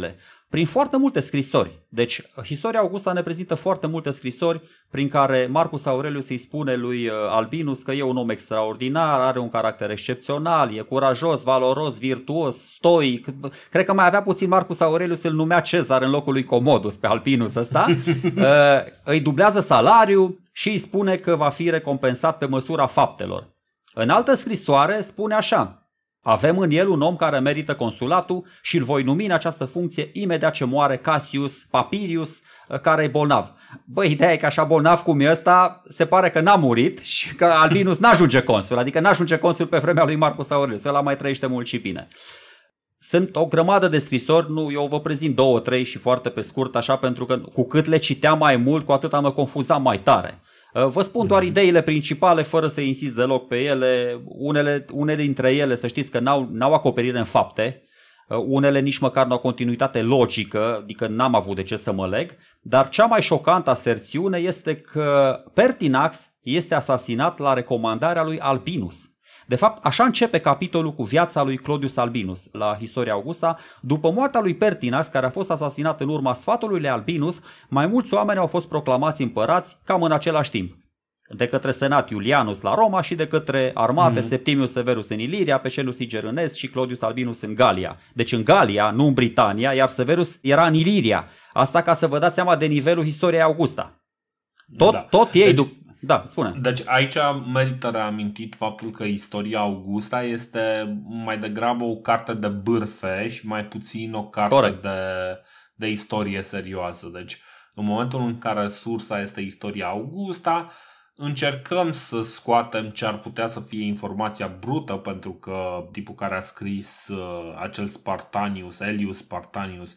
Speaker 2: prin foarte multe scrisori. Deci, istoria Augusta ne prezintă foarte multe scrisori prin care Marcus Aurelius îi spune lui Albinus că e un om extraordinar, are un caracter excepțional, e curajos, valoros, virtuos, stoic. Cred că mai avea puțin Marcus Aurelius, îl numea Cezar în locul lui Commodus pe Albinus ăsta. Îi dublează salariul și îi spune că va fi recompensat pe măsura faptelor. În altă scrisoare spune așa: avem în el un om care merită consulatul și îl voi numi în această funcție imediat ce moare Cassius Papirius, care e bolnav. Băi, ideea e că așa bolnav cum e ăsta, se pare că n-a murit și că Albinus n-ajunge consul, adică n-ajunge consul pe vremea lui Marcus Aurelius, ăla mai trăiește mult și bine. Sunt o grămadă de scrisori, eu vă prezint 2-3 și foarte pe scurt, așa, pentru că cu cât le citeam mai mult, cu atât mă confuzam mai tare. Vă spun doar ideile principale, fără să insist deloc pe ele. Unele dintre ele, să știți că n-au acoperire în fapte, unele nici măcar n-au continuitate logică, adică n-am avut de ce să mă leg, dar cea mai șocantă aserțiune este că Pertinax este asasinat la recomandarea lui Albinus. De fapt, așa începe capitolul cu viața lui Clodius Albinus la Istoria Augusta. După moartea lui Pertinax, care a fost asasinat în urma sfatului lui Albinus, mai mulți oameni au fost proclamați împărați cam în același timp. De către senat Iulianus la Roma și de către armate Septimius Severus în Iliria, pe Scenus Tigerunes și Clodius Albinus în Galia. Deci în Galia, nu în Britania, iar Severus era în Iliria. Asta ca să vă dați seama de nivelul Istoriei Augusta. Tot ei... Deci... Da, spune.
Speaker 1: Deci aici merită reamintit faptul că Istoria Augusta este mai degrabă o carte de bârfe și mai puțin o carte de istorie serioasă. Deci în momentul în care sursa este Istoria Augusta, încercăm să scoatem ce ar putea să fie informația brută, pentru că tipul care a scris acel Spartanius, Aelius Spartanius,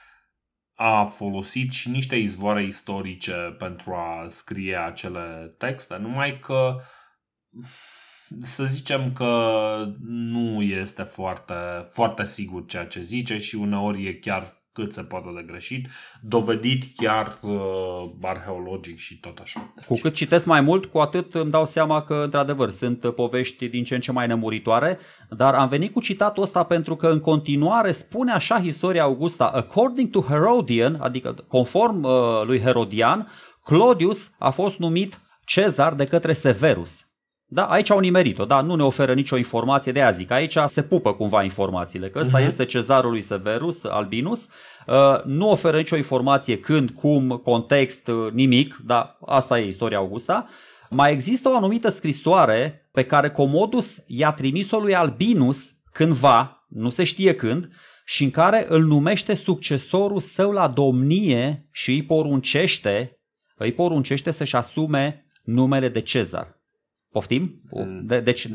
Speaker 1: a folosit și niște izvoare istorice pentru a scrie acele texte, numai că să zicem că nu este foarte, foarte sigur ceea ce zice și uneori e chiar cât se poate de greșit, dovedit chiar arheologic și tot așa.
Speaker 2: Cu cât citesc mai mult, cu atât îmi dau seama că, într-adevăr, sunt povești din ce în ce mai nemuritoare, dar am venit cu citatul ăsta pentru că în continuare spune așa Istoria Augusta: according to Herodian, adică conform lui Herodian, Clodius a fost numit Cezar de către Severus. Da, aici au nimerit-o, da, nu ne oferă nicio informație, de aia zic, aici se pupă cumva informațiile, că ăsta este cezarul lui Severus, Albinus, nu oferă nicio informație când, cum, context, nimic, dar asta e Istoria Augusta. Mai există o anumită scrisoare pe care Commodus i-a trimis-o lui Albinus cândva, nu se știe când, și în care îl numește succesorul său la domnie și îi poruncește să-și asume numele de Cezar. Poftim? Deci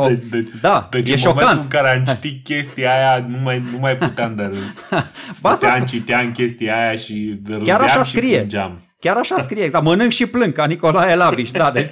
Speaker 1: e șocant. În momentul în care am citit chestia aia, nu mai puteam de râs. Citeam chestia aia și râdeam și plângeam.
Speaker 2: Chiar așa scrie, exact. Mănânc și plâng, ca Nicolae Labiș. Da, deci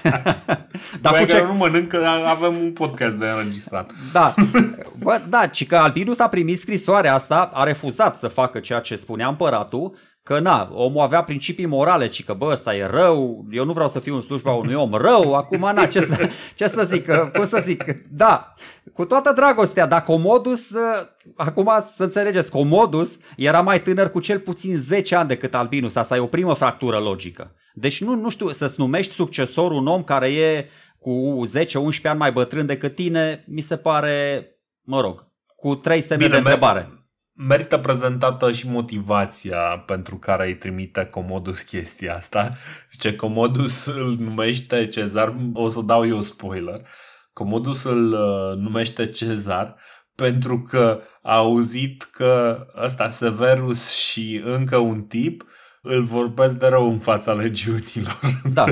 Speaker 1: dar că nu mănânc, că avem un podcast de înregistrat.
Speaker 2: Da, ci că Albinus a primit scrisoarea asta, a refuzat să facă ceea ce spunea împăratul, că omul avea principii morale, ci că ăsta e rău, eu nu vreau să fiu în slujba unui om rău, acum ce să zic, cum să zic, da, cu toată dragostea, dar Commodus, acum să înțelegeți, Commodus era mai tânăr cu cel puțin 10 ani decât Albinus, asta e o primă fractură logică. Deci nu știu, să-ți numești succesorul un om care e cu 10-11 ani mai bătrân decât tine, mi se pare, cu 3 semne de întrebare.
Speaker 1: Merită prezentată și motivația pentru care îi trimite Commodus chestia asta. Zice, Commodus îl numește Cezar, o să dau eu spoiler. Commodus îl numește Cezar pentru că a auzit că ăsta Severus și încă un tip îl vorbesc de rău în fața legiunilor.
Speaker 2: Da.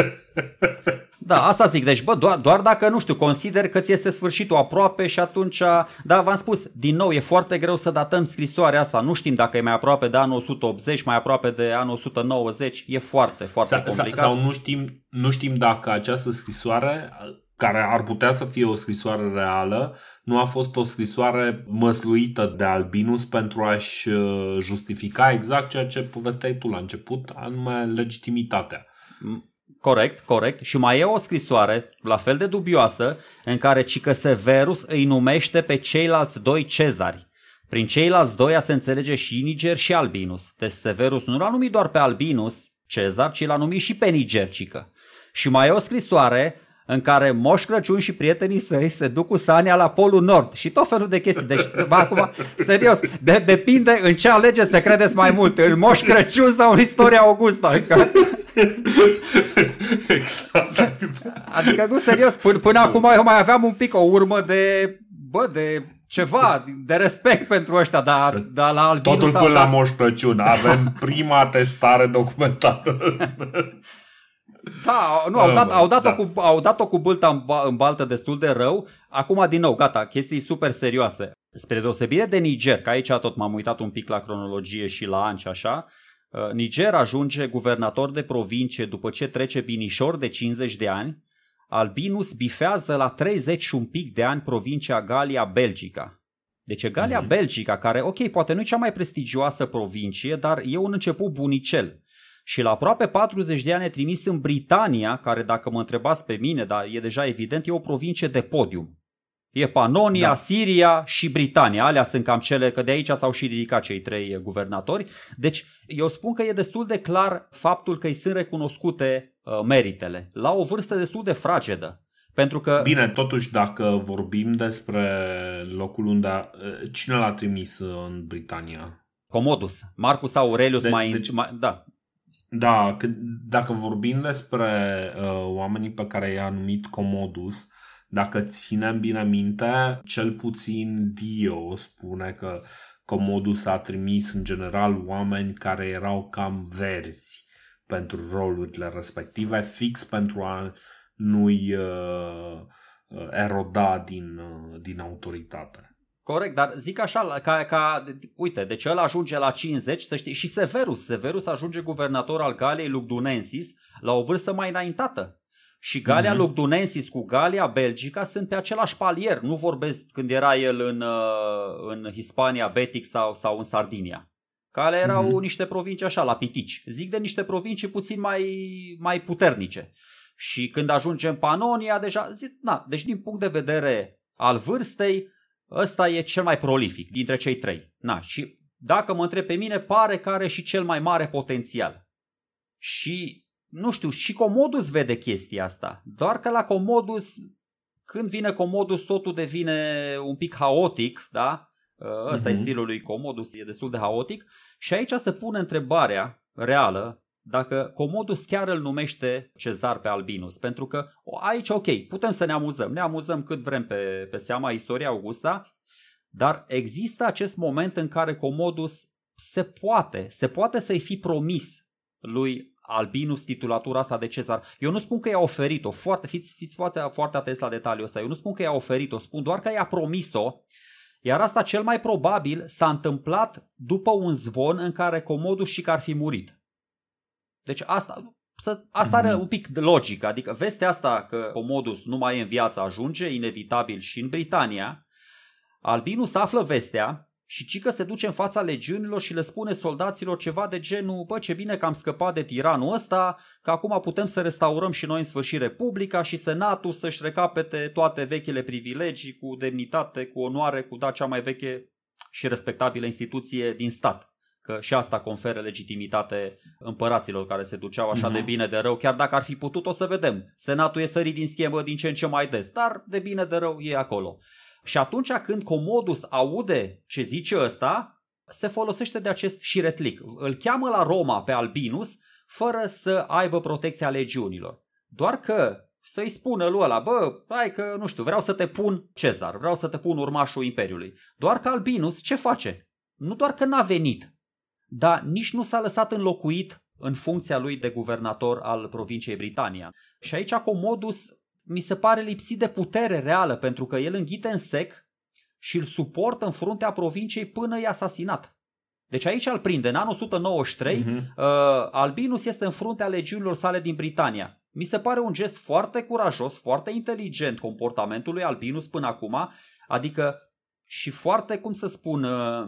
Speaker 2: Da, asta zic. Deci, doar dacă, nu știu, consider că ți este sfârșitul aproape și atunci, da, v-am spus, din nou, e foarte greu să datăm scrisoarea asta. Nu știm dacă e mai aproape de anul 180, mai aproape de anul 190. E foarte, foarte complicat.
Speaker 1: Sau nu știm dacă această scrisoare, care ar putea să fie o scrisoare reală, nu a fost o scrisoare măsluită de Albinus pentru a-și justifica exact ceea ce povesteai tu la început, anume legitimitatea.
Speaker 2: Corect. Și mai e o scrisoare, la fel de dubioasă, în care cică Severus îi numește pe ceilalți 2 cezari. Prin ceilalți doi a se înțelege și Niger și Albinus. Deci Severus nu l-a numit doar pe Albinus Cezar, ci l-a numit și pe Nigercică. Și mai e o scrisoare în care Moș Crăciun și prietenii săi se duc cu Sania la Polul Nord și tot felul de chestii. Deci, acum, serios, depinde în ce alege să credeți mai mult, în Moș Crăciun sau în istoria Augusta.
Speaker 1: Exact.
Speaker 2: Adică, nu, serios, până acum eu mai aveam un pic o urmă de ceva, de respect pentru ăștia, dar la Albinus...
Speaker 1: Totul până la Moș Crăciun. Avem prima testare documentată.
Speaker 2: Da, nu, au dat-o cu bâlta în baltă destul de rău. Acum, din nou, gata, chestii super serioase. Spre deosebire de Niger, că aici tot m-am uitat un pic la cronologie și la ani și așa, Niger ajunge guvernator de provincie după ce trece binișor de 50 de ani. Albinus bifează la 30 și un pic de ani provincia Galia Belgica. Deci Galia Belgica, care, ok, poate nu e cea mai prestigioasă provincie, dar e un început bunicel. Și la aproape 40 de ani e trimis în Britania, care, dacă mă întrebați pe mine, dar e deja evident, e o provincie de podium. E Panonia, Siria și Britania. Alea sunt cam cele, că de aici s-au și ridicat cei trei guvernatori. Deci eu spun că e destul de clar faptul că îi sunt recunoscute meritele la o vârstă destul de fragedă. Pentru că...
Speaker 1: Bine, totuși, dacă vorbim despre locul unde... Cine l-a trimis în Britania?
Speaker 2: Commodus. Marcus Aurelius da.
Speaker 1: Da, dacă vorbim despre oamenii pe care i-a numit Commodus, dacă ținem bine minte, cel puțin Dio spune că Commodus a trimis în general oameni care erau cam verzi pentru rolurile respective, fix pentru a nu-i eroda din autoritate.
Speaker 2: Corect, dar zic așa, uite, deci ăla ajunge la 50, să știi, și Severus ajunge guvernator al Galiei Lugdunensis la o vârstă mai înaintată. Și Galia Lugdunensis cu Galia Belgica sunt pe același palier, nu vorbesc când era el în Hispania Betic sau în Sardinia. Care erau niște provincii așa, la pitici. Zic de niște provincii puțin mai puternice. Și când ajungem Panonia, deja, deci din punct de vedere al vârstei, ăsta e cel mai prolific dintre cei trei. Și dacă mă întreb pe mine, pare că are și cel mai mare potențial. Și, nu știu, și Commodus vede chestia asta. Doar că la Commodus, când vine Commodus, totul devine un pic haotic, da? Ăsta e stilul lui Commodus, e destul de haotic. Și aici se pune întrebarea reală, dacă Commodus chiar îl numește Cezar pe Albinus. Pentru că aici, ok, putem să ne amuzăm cât vrem pe seama istoriei Augusta, dar există acest moment în care Commodus se poate să-i fi promis lui Albinus titulatura asta de Cezar. Eu nu spun că i-a oferit-o, fiți foarte atenți la detaliul ăsta, eu nu spun că i-a oferit-o, spun doar că i-a promis-o, iar asta cel mai probabil s-a întâmplat după un zvon în care Commodus și că ar fi murit. Deci asta are un pic de logică, adică vestea asta că Commodus nu mai e în viață ajunge inevitabil și în Britania. Albinus află vestea și cică se duce în fața legiunilor și le spune soldaților ceva de genul: bă, ce bine că am scăpat de tiranul ăsta, că acum putem să restaurăm și noi în sfârșit Republica și Senatul să-și recapete toate vechile privilegii cu demnitate, cu onoare, cu cea mai veche și respectabilă instituție din stat. Că și asta conferă legitimitate împăraților care se duceau așa de bine de rău, chiar dacă ar fi putut, o să vedem. Senatul e sărit din schemă din ce în ce mai des, dar de bine de rău e acolo. Și atunci când Commodus aude ce zice ăsta, se folosește de acest șiretlic. Îl cheamă la Roma pe Albinus fără să aibă protecția legiunilor. Doar că să-i spună lui ăla: bă, hai că, nu știu, vreau să te pun Cezar, vreau să te pun urmașul Imperiului. Doar că Albinus ce face? Nu doar că n-a venit, dar nici nu s-a lăsat înlocuit în funcția lui de guvernator al provinciei Britania. Și aici Commodus mi se pare lipsit de putere reală, pentru că el înghite în sec și îl suportă în fruntea provinciei până e asasinat. Deci aici îl prinde. În anul 193, Albinus este în fruntea legiunilor sale din Britania. Mi se pare un gest foarte curajos, foarte inteligent comportamentul lui Albinus până acum, adică și foarte, cum să spun,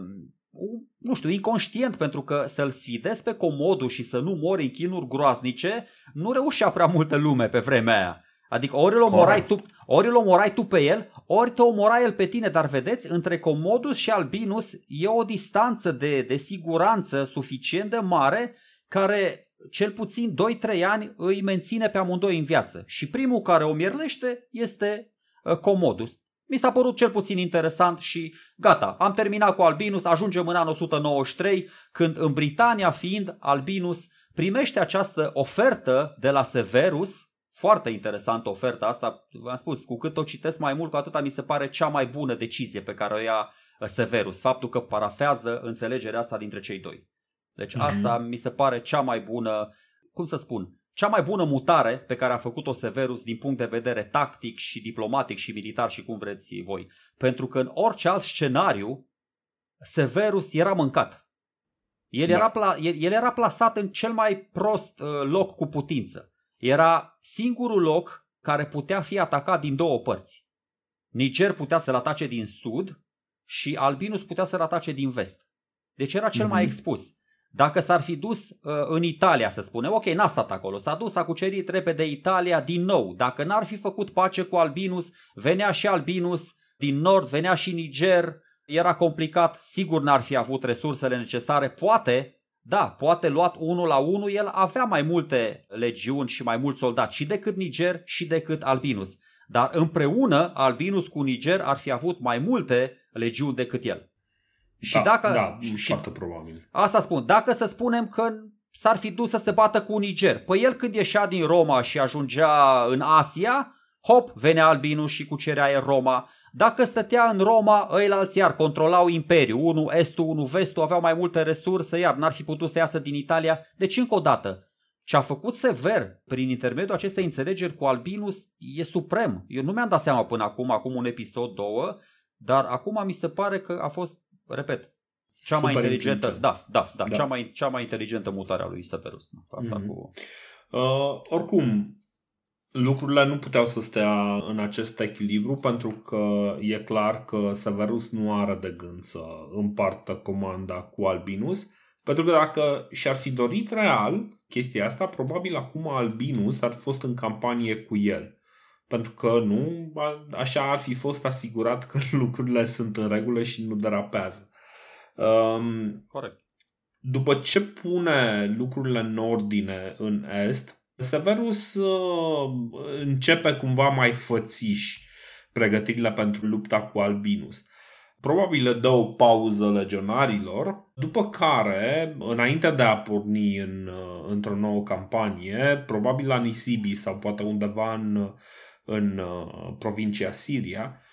Speaker 2: nu știu, inconștient, pentru că să-l sfidezi pe Commodus și să nu mori în chinuri groaznice, nu reușea prea multă lume pe vremea aia. Adică ori îl omorai tu pe el, ori te omora el pe tine, dar vedeți, între Commodus și Albinus e o distanță de siguranță suficient de mare care cel puțin 2-3 ani îi menține pe amândoi în viață. Și primul care o mierlește este Commodus. Mi s-a părut cel puțin interesant și gata, am terminat cu Albinus, ajungem în anul 193, când în Britania fiind, Albinus primește această ofertă de la Severus. Foarte interesantă oferta asta, v-am spus, cu cât o citesc mai mult, cu atâta mi se pare cea mai bună decizie pe care o ia Severus, faptul că parafează înțelegerea asta dintre cei doi. Deci asta mi se pare cea mai bună, cum să spun, cea mai bună mutare pe care a făcut-o Severus din punct de vedere tactic și diplomatic și militar și cum vreți voi. Pentru că în orice alt scenariu, Severus era mâncat. El era plasat în cel mai prost loc cu putință. Era singurul loc care putea fi atacat din două părți. Niger putea să-l atace din sud și Albinus putea să-l atace din vest. Deci era cel mai expus. Dacă s-ar fi dus în Italia, să spunem, ok, n-a stat acolo, s-a dus, a cucerit repede Italia din nou. Dacă n-ar fi făcut pace cu Albinus, venea și Albinus din nord, venea și Niger, era complicat, sigur n-ar fi avut resursele necesare, poate luat 1-1, el avea mai multe legiuni și mai mulți soldați și decât Niger și decât Albinus. Dar împreună Albinus cu Niger ar fi avut mai multe legiuni decât el. Și
Speaker 1: foarte probabil.
Speaker 2: Asta spun, dacă să spunem că s-ar fi dus să se bată cu Niger, păi el când ieșea din Roma și ajungea în Asia, hop, venea Albinus și cucerea el Roma. Dacă stătea în Roma, ăilalți iar controlau imperiul, unul estul, unul vestul, aveau mai multe resurse, iar n-ar fi putut să iasă din Italia. Deci încă o dată, ce a făcut Sever prin intermediul acestei înțelegeri cu Albinus e suprem. Eu nu mi-am dat seama până acum un episod, 2, dar acum mi se pare că a fost, repet, cea mai inteligentă, cea mai inteligentă mutare a lui Severus. Asta
Speaker 1: oricum, lucrurile nu puteau să stea în acest echilibru pentru că e clar că Severus nu are de gând să împartă comanda cu Albinus, pentru că dacă și-ar fi dorit real chestia asta, probabil acum Albinus ar fi fost în campanie cu el. Pentru că nu, așa ar fi fost asigurat că lucrurile sunt în regulă și nu derapează.
Speaker 2: Corect.
Speaker 1: După ce pune lucrurile în ordine în est, Severus începe cumva mai fățiș pregătirile pentru lupta cu Albinus. Probabil le dă o pauză legionarilor, după care, înainte de a porni într-o nouă campanie, probabil la Nisibi sau poate undeva în provincia Siria,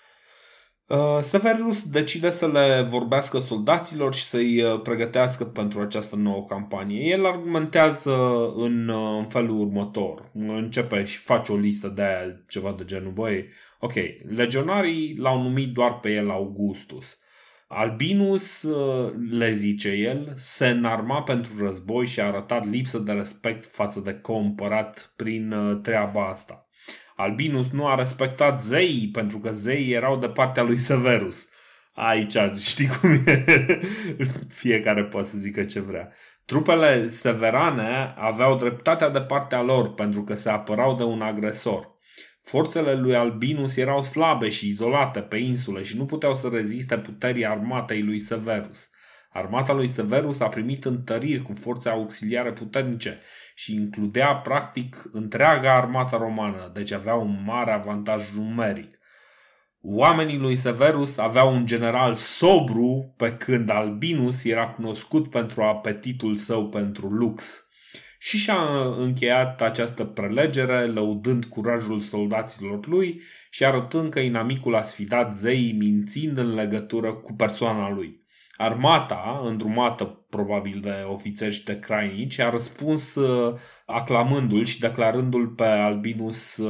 Speaker 1: Severus decide să le vorbească soldaților și să-i pregătească pentru această nouă campanie. El argumentează în felul următor. Începe și face o listă de aia, ceva de genul, băi, ok, legionarii l-au numit doar pe el Augustus. Albinus, le zice el, se înarma pentru război și a arătat lipsă de respect față de co-împărat prin treaba asta. Albinus nu a respectat zeii pentru că zeii erau de partea lui Severus. Aici știi cum e? Fiecare poate să zică ce vrea. Trupele severane aveau dreptatea de partea lor pentru că se apărau de un agresor. Forțele lui Albinus erau slabe și izolate pe insule și nu puteau să reziste puterii armatei lui Severus. Armata lui Severus a primit întăriri cu forțe auxiliare puternice și includea practic întreaga armată romană, deci avea un mare avantaj numeric. Oamenii lui Severus aveau un general sobru, pe când Albinus era cunoscut pentru apetitul său pentru lux. Și și-a încheiat această prelegere lăudând curajul soldaților lui și arătând că inamicul a sfidat zeii mințind în legătură cu persoana lui. Armata, îndrumată probabil de ofițeri și de crainici, a răspuns aclamându-l și declarându-l pe Albinus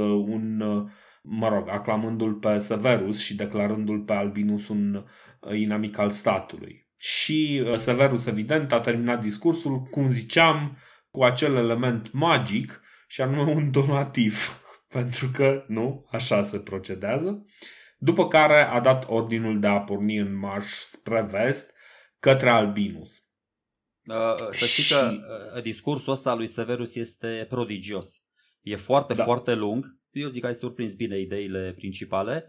Speaker 1: aclamându-l pe Severus și declarându-l pe Albinus un inamic al statului. Și Severus, evident, a terminat discursul, cum ziceam, cu acel element magic și anume un donativ, pentru că, nu, așa se procedează. După care a dat ordinul de a porni în marș spre vest către Albinus.
Speaker 2: Să știi că discursul ăsta lui Severus este prodigios. E foarte lung. Eu zic că ai surprins bine ideile principale.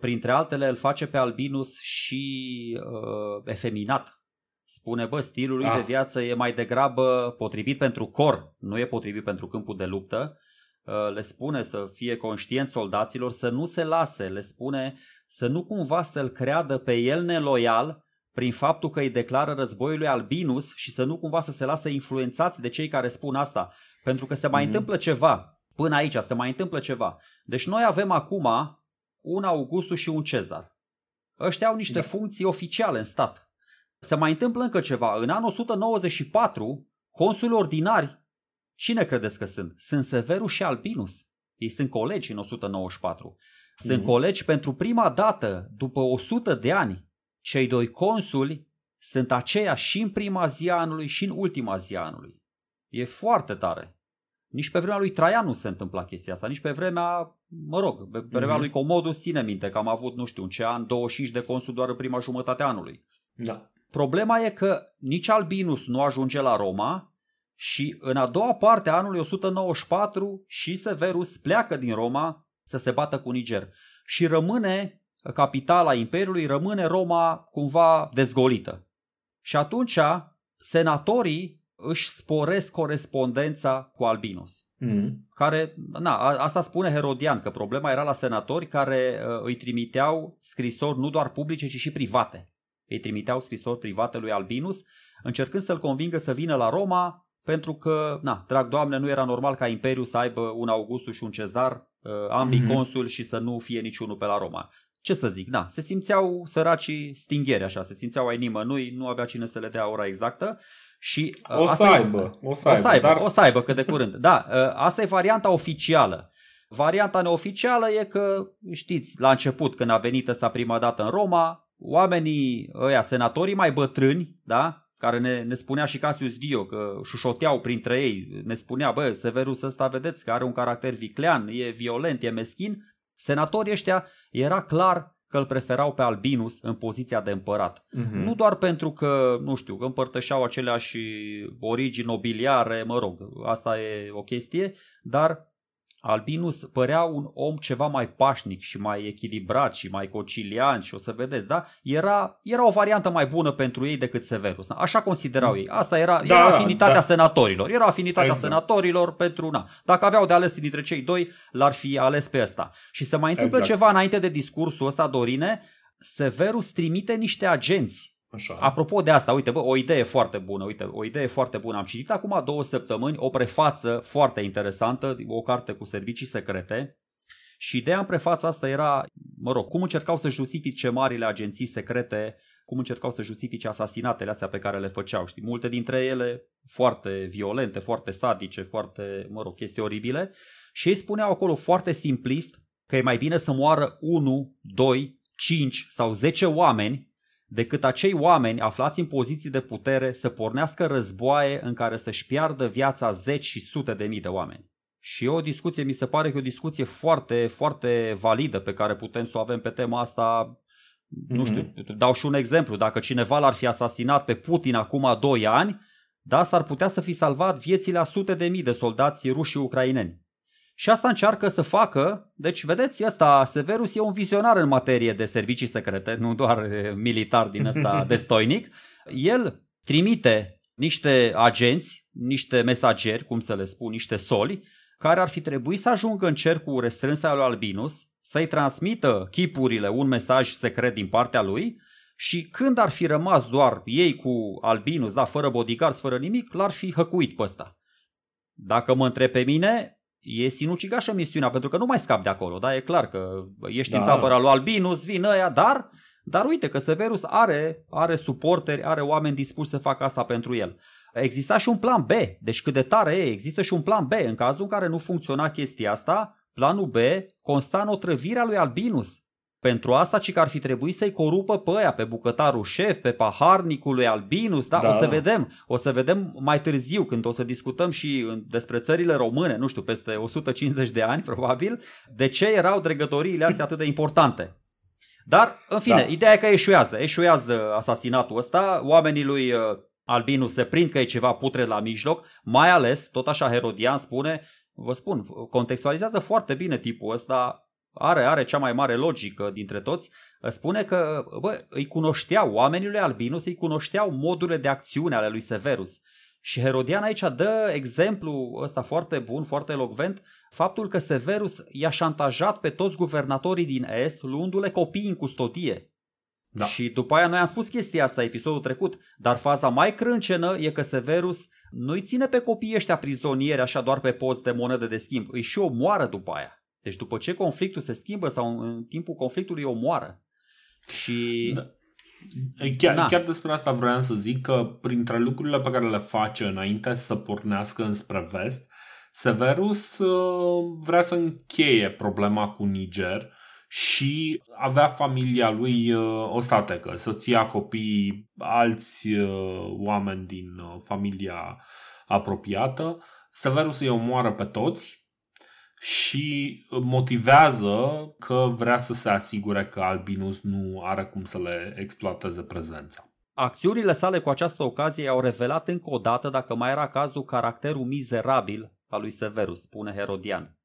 Speaker 2: printre altele îl face pe Albinus și efeminat. Spune, stilul lui de viață e mai degrabă potrivit pentru cor, nu e potrivit pentru câmpul de luptă. Le spune să fie conștient soldaților, să nu se lase, le spune să nu cumva să-l creadă pe el neloial prin faptul că îi declară războiul lui Albinus și să nu cumva să se lase influențați de cei care spun asta, pentru că se mai întâmplă ceva, până aici se mai întâmplă ceva. Deci noi avem acum un Augustus și un Cezar. Ăștia au niște funcții oficiale în stat. Se mai întâmplă încă ceva. În anul 194, consuli ordinari, cine credeți că sunt? Sunt Severus și Albinus. Ei sunt colegi în 194. Sunt colegi pentru prima dată după 100 de ani. Cei doi consuli sunt aceiași și în prima zi a anului și în ultima zi a anului. E foarte tare. Nici pe vremea lui Traian nu se întâmpla chestia asta, nici pe vremea, pe vremea lui Commodus, ține minte că am avut, nu știu, în ce an, 25 de consuli doar în prima jumătate a anului.
Speaker 1: Da.
Speaker 2: Problema e că nici Albinus nu ajunge la Roma și în a doua parte a anului 194 și Severus pleacă din Roma să se bată cu Niger. Și rămâne, capitala Imperiului, rămâne Roma cumva dezgolită. Și atunci senatorii își sporesc corespondența cu Albinus. Care, asta spune Herodian, că problema era la senatori care îi trimiteau scrisori nu doar publice, ci și private. Îi trimiteau scrisori private lui Albinus, încercând să-l convingă să vină la Roma, pentru că, drag Doamne, nu era normal ca Imperiul să aibă un Augustus și un Cezar, ambii consuli, și să nu fie niciunul pe la Roma. Ce să zic, se simțeau săracii stinghieri, așa, se simțeau ai nimănui, nu avea cine să le dea ora exactă. Și
Speaker 1: o să
Speaker 2: aibă cât de curând. Da, asta e varianta oficială. Varianta neoficială e că, știți, la început, când a venit ăsta prima dată în Roma, oamenii ăia, senatorii mai bătrâni, care ne spunea și Cassius Dio, că șușoteau printre ei, ne spunea, Severus ăsta, vedeți, că are un caracter viclean, e violent, e meschin. Senatorii ăștia era clar că îl preferau pe Albinus în poziția de împărat. Nu doar pentru că, nu știu, că împărtășeau aceleași origini nobiliare, asta e o chestie, dar Albinus părea un om ceva mai pașnic și mai echilibrat și mai conciliant și o să vedeți, era o variantă mai bună pentru ei decât Severus. Așa considerau ei. Asta era afinitatea senatorilor. Era afinitatea senatorilor pentru, dacă aveau de ales dintre cei doi, l-ar fi ales pe ăsta. Și se mai întâmplă ceva înainte de discursul ăsta, Dorine. Severus trimite niște agenți.
Speaker 1: Așa.
Speaker 2: Apropo de asta, uite, o idee foarte bună. Am citit acum 2 săptămâni o prefață foarte interesantă, o carte cu servicii secrete. Și ideea în prefața asta era, cum încercau să justifice marile agenții secrete, cum încercau să justifice asasinatele astea pe care le făceau. Știi? Multe dintre ele foarte violente, foarte sadice, foarte, chestii oribile. Și ei spuneau acolo foarte simplist că e mai bine să moară 1, 2, 5 sau 10 oameni decât acei oameni aflați în poziții de putere să pornească războaie în care să-și piardă viața 10 și sute de mii de oameni. Și o discuție, mi se pare că e o discuție foarte, foarte validă pe care putem să o avem pe tema asta. Nu știu, dau și un exemplu. Dacă cineva l-ar fi asasinat pe Putin acum 2 ani, s-ar putea să fi salvat viețile a sute de mii de soldați ruși și ucraineni. Și asta încearcă să facă, deci vedeți, Severus e un vizionar în materie de servicii secrete, nu doar militar din ăsta destoinic. El trimite niște agenți, niște mesageri, cum să le spun, niște soli, care ar fi trebuit să ajungă în cercul restrâns al lui Albinus, să-i transmită chipurile un mesaj secret din partea lui și când ar fi rămas doar ei cu Albinus, fără bodyguards, fără nimic, l-ar fi hăcuit pe ăsta. Dacă mă întreb pe mine, e sinucigașă misiunea, pentru că nu mai scap de acolo, e clar că ești în tabăra lui Albinus, vin ăia, dar uite că Severus are suporteri, are oameni dispuși să facă asta pentru el. Exista și un plan B, deci cât de tare există și un plan B, în cazul în care nu funcționa chestia asta, planul B consta în otrăvirea lui Albinus. Pentru asta, ci că ar fi trebuit să-i corupă pe ăia, pe bucătarul șef, pe paharnicul lui Albinus, o să vedem mai târziu, când o să discutăm și despre țările române, nu știu, peste 150 de ani, probabil, de ce erau dregătoriile astea atât de importante. Dar, în fine, ideea e că eșuează asasinatul ăsta, oamenii lui Albinus se prind că e ceva putred la mijloc, mai ales, tot așa Herodian spune, vă spun, contextualizează foarte bine tipul ăsta. are cea mai mare logică dintre toți, spune că îi cunoșteau, oamenii lui Albinus îi cunoșteau modurile de acțiune ale lui Severus. Și Herodian aici dă exemplu ăsta foarte bun, foarte elocvent, faptul că Severus i-a șantajat pe toți guvernatorii din Est, luându-le copii în custodie. Da. Și după aia noi am spus chestia asta episodul trecut, dar faza mai crâncenă e că Severus nu-i ține pe copiii ăștia prizonieri așa doar pe post de monedă de schimb, îi și omoară după aia. Deci după ce conflictul se schimbă sau în timpul conflictului îi omoară. Și...
Speaker 1: Da. Chiar despre asta vreau să zic că printre lucrurile pe care le face înainte să pornească înspre vest, Severus vrea să încheie problema cu Niger și avea familia lui ostatecă, soția, copii, alți oameni din familia apropiată. Severus îi omoară pe toți și motivează că vrea să se asigure că Albinus nu are cum să le exploateze prezența.
Speaker 2: Acțiunile sale cu această ocazie au revelat încă o dată, dacă mai era cazul, caracterul mizerabil al lui Severus, spune Herodian.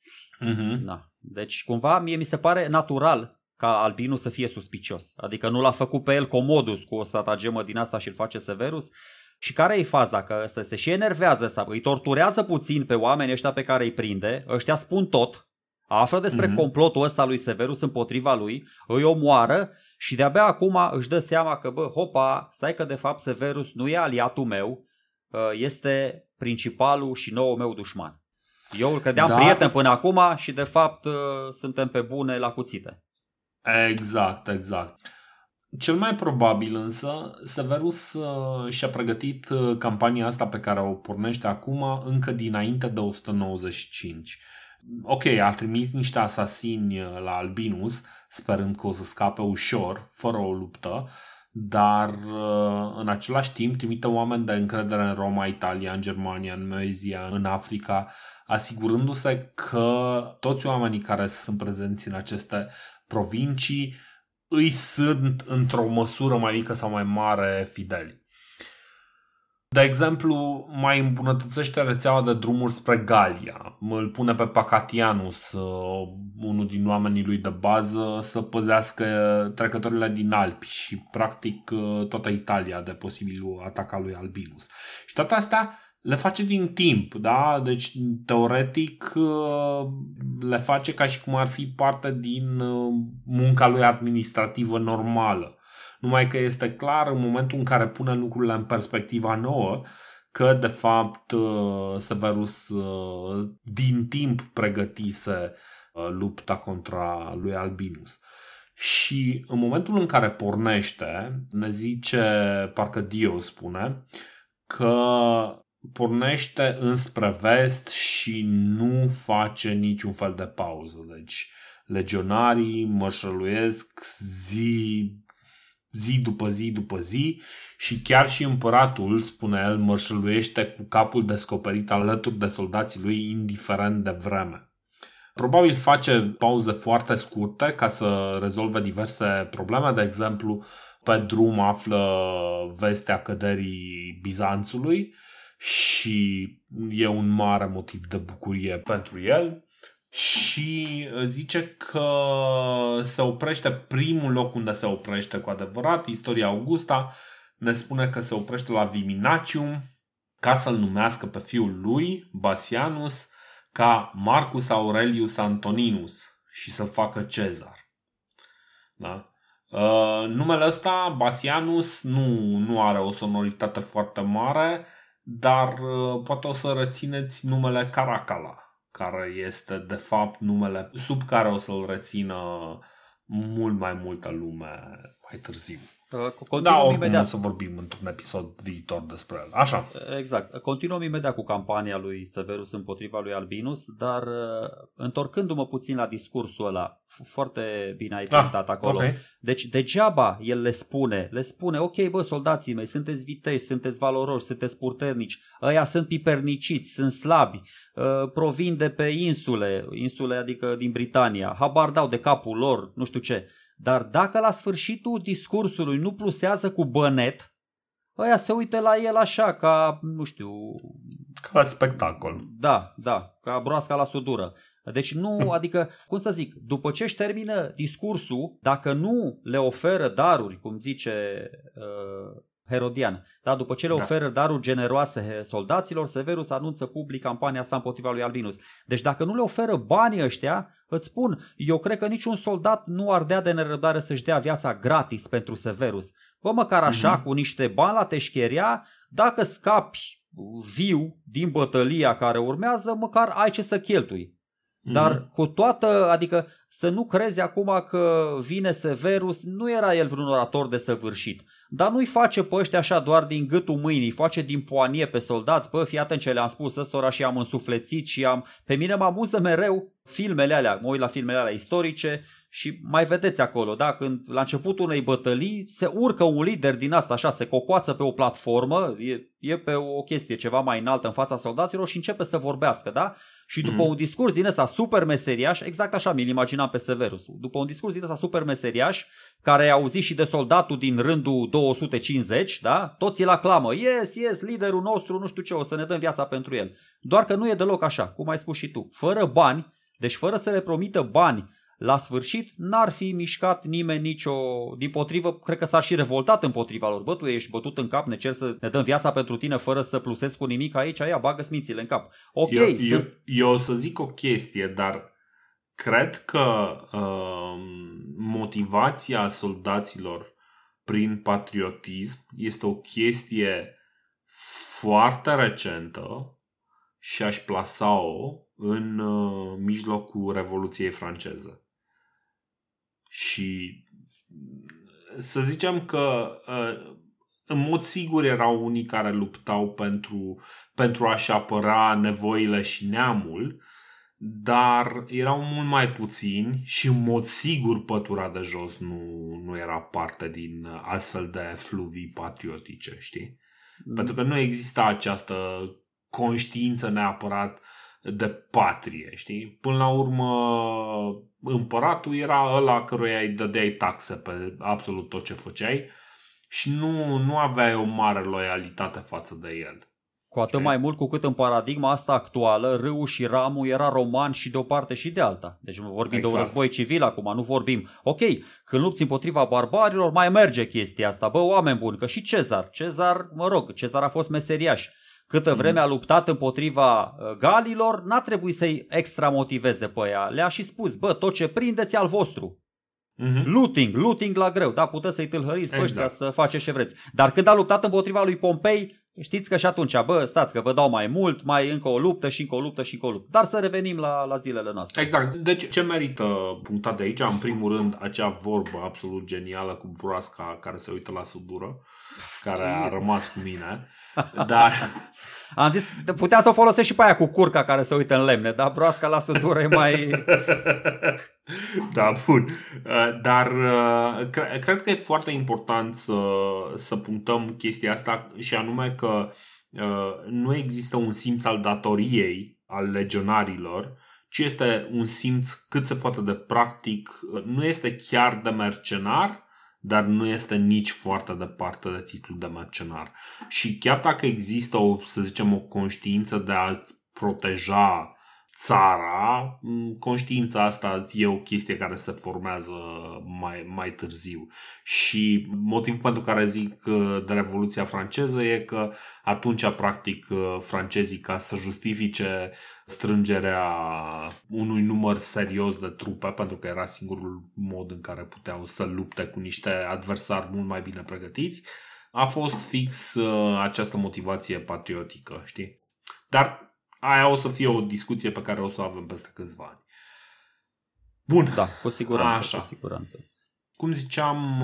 Speaker 2: Da. Deci cumva mie mi se pare natural ca Albinus să fie suspicios. Adică nu l-a făcut pe el Commodus cu o stratagemă din asta și îl face Severus. Și care e faza? Că ăsta se și enervează ăsta, îi torturează puțin pe oamenii ăștia pe care îi prinde, ăștia spun tot, află despre complotul ăsta lui Severus împotriva lui, îi omoară și de-abia acum își dă seama că hopa, stai că de fapt Severus nu e aliatul meu, este principalul și noul meu dușman. Eu îl credeam prieten până acum și de fapt suntem pe bune la cuțite.
Speaker 1: Exact. Cel mai probabil însă, Severus și-a pregătit campania asta pe care o pornește acum încă dinainte de 195. Ok, a trimis niște asasini la Albinus, sperând că o să scape ușor, fără o luptă, dar în același timp trimite oameni de încredere în Roma, Italia, în Germania, în Moesia, în Africa, asigurându-se că toți oamenii care sunt prezenți în aceste provincii îi sunt într-o măsură mai mică sau mai mare fideli. De exemplu, mai îmbunătățește rețeaua de drumuri spre Galia. Îl pune pe Pacatianus, unul din oamenii lui de bază, să păzească trecătorile din Alpi și practic toată Italia de posibilul atac al lui Albinus. Și toate astea le face din timp, da? Deci teoretic le face ca și cum ar fi parte din munca lui administrativă normală. Numai că este clar în momentul în care pune lucrurile în perspectiva nouă că de fapt Severus din timp pregătise lupta contra lui Albinus. Și în momentul în care pornește, ne zice, parcă Dio spune, că pornește înspre vest și nu face niciun fel de pauză. Deci legionarii mărșăluiesc zi după zi după zi și chiar și împăratul, spune el, mărșăluiește cu capul descoperit alături de soldații lui indiferent de vreme. Probabil face pauze foarte scurte ca să rezolve diverse probleme. De exemplu, pe drum află vestea căderii Bizanțului și e un mare motiv de bucurie pentru el. Și zice că se oprește, primul loc unde se oprește cu adevărat, Istoria Augusta ne spune că se oprește la Viminacium ca să-l numească pe fiul lui, Bassianus, ca Marcus Aurelius Antoninus și să facă Cezar. Da? Numele ăsta, Bassianus, nu are o sonoritate foarte mare, dar poate o să rețineți numele Caracalla, care este de fapt numele sub care o să-l rețină mult mai multă lume mai târziu. Oricum imediat. O să vorbim într-un episod viitor despre el. Așa.
Speaker 2: Exact. Continuăm imediat cu campania lui Severus împotriva lui Albinus, dar întorcându-mă puțin la discursul ăla, foarte bine ai punctat acolo. Okay. Deci degeaba el le spune, ok, bă, soldații mei, sunteți viteji, sunteți valoroși, sunteți puternici, ăia sunt piperniciți, sunt slabi, provin de pe insule, adică din Britania, habar dau de capul lor, nu știu ce. Dar dacă la sfârșitul discursului nu plusează cu bănet, ăia se uită la el așa ca, nu știu...
Speaker 1: Ca spectacol.
Speaker 2: Da, ca broasca la sudură. Deci nu, adică, cum să zic, după ce își termină discursul, dacă nu le oferă daruri, cum zice Herodian, da? După ce le oferă daruri generoase soldaților, Severus anunță public campania sa împotriva lui Albinus. Deci dacă nu le oferă banii ăștia, îți spun, eu cred că niciun soldat nu ar dea de nerăbdare să-și dea viața gratis pentru Severus. Bă, măcar așa, cu niște bani la teșcheria, dacă scapi viu din bătălia care urmează, măcar ai ce să cheltui. Dar cu toată, adică să nu crezi acum că vine Severus, nu era el vreun orator desăvârșit. Dar nu-i face pe ăștia așa doar din gâtul mâinii, îi face din poanie pe soldați. Bă, fii atent ce le-am spus ăstora și i-am însuflețit și Pe mine mă amuză mereu filmele alea, mă uit la filmele alea istorice și mai vedeți acolo, da? Când la începutul unei bătălii se urcă un lider din asta, așa, se cocoață pe o platformă, e pe o chestie ceva mai înaltă în fața soldaților și începe să vorbească, da? Și după un discurs din ăsta super meseriaș, exact așa mi-l imaginam pe Severus, după un discurs din ăsta super meseriaș, care ai auzit și de soldatul din rândul 250, da? Toți îl aclamă, yes, liderul nostru, nu știu ce, o să ne dăm viața pentru el. Doar că nu e deloc așa, cum ai spus și tu, fără bani, deci fără să le promită bani, la sfârșit n-ar fi mișcat nimeni Dimpotrivă, cred că s-ar și revoltat împotriva lor. Bă, tu ești bătut în cap, ne cer să ne dăm viața pentru tine fără să plusezi cu nimic aici, aia bagă smințile în cap. Ok.
Speaker 1: Eu o să zic o chestie, dar cred că motivația soldaților prin patriotism este o chestie foarte recentă și aș plasa-o în mijlocul Revoluției franceze. Și să zicem că în mod sigur erau unii care luptau pentru a-și apăra nevoile și neamul, dar erau mult mai puțini și în mod sigur pătura de jos nu era parte din astfel de fluvii patriotice, știi? Pentru că nu exista această conștiință neapărat de patrie, știi? Până la urmă, împăratul era ăla căruia îi dădeai taxe pe absolut tot ce făceai și nu aveai o mare loialitate față de el.
Speaker 2: Cu atât mai mult cu cât în paradigma asta actuală, râul și ramul era roman și de o parte și de alta. Deci vorbim de un război civil acum, nu vorbim. Ok, când lupți împotriva barbarilor, mai merge chestia asta. Bă, oameni buni, că și Cezar, Cezar a fost meseriaș. Câtă vreme a luptat împotriva galilor, n-a trebuit să-i extramotiveze pe ea. Le-a și spus, bă, tot ce prindeți al vostru. Looting la greu, da, puteți să-i tâlhăriți pe ăștia să faceți ce vreți. Dar când a luptat împotriva lui Pompei, știți că și atunci, bă, stați că vă dau mai mult, mai încă o luptă și încă o luptă și încă o luptă. Dar să revenim la zilele noastre.
Speaker 1: Exact. Deci ce merită punctat de aici? În primul rând, acea vorbă absolut genială cu broasca care se uită la sudură, care a rămas cu mine. Dar...
Speaker 2: Am zis, puteam să o folosesc și pe aia cu curca care se uită în lemne, dar broasca la sudură e mai...
Speaker 1: Da, bun. Dar cred că e foarte important să punctăm chestia asta și anume că nu există un simț al datoriei al legionarilor, ci este un simț cât se poate de practic. Nu este chiar de mercenar, dar nu este nici foarte departe de titlul de mercenar. Și chiar dacă există să zicem, o conștiință de a proteja țara, conștiința asta e o chestie care se formează mai târziu. Și motivul pentru care zic de Revoluția franceză e că atunci, practic, francezii, ca să justifice strângerea unui număr serios de trupe, pentru că era singurul mod în care puteau să lupte cu niște adversari mult mai bine pregătiți, a fost fix această motivație patriotică, știi? Dar aia o să fie o discuție pe care o să o avem peste câțiva ani. Bun.
Speaker 2: Da, cu siguranță. Așa. Cu siguranță.
Speaker 1: Cum ziceam,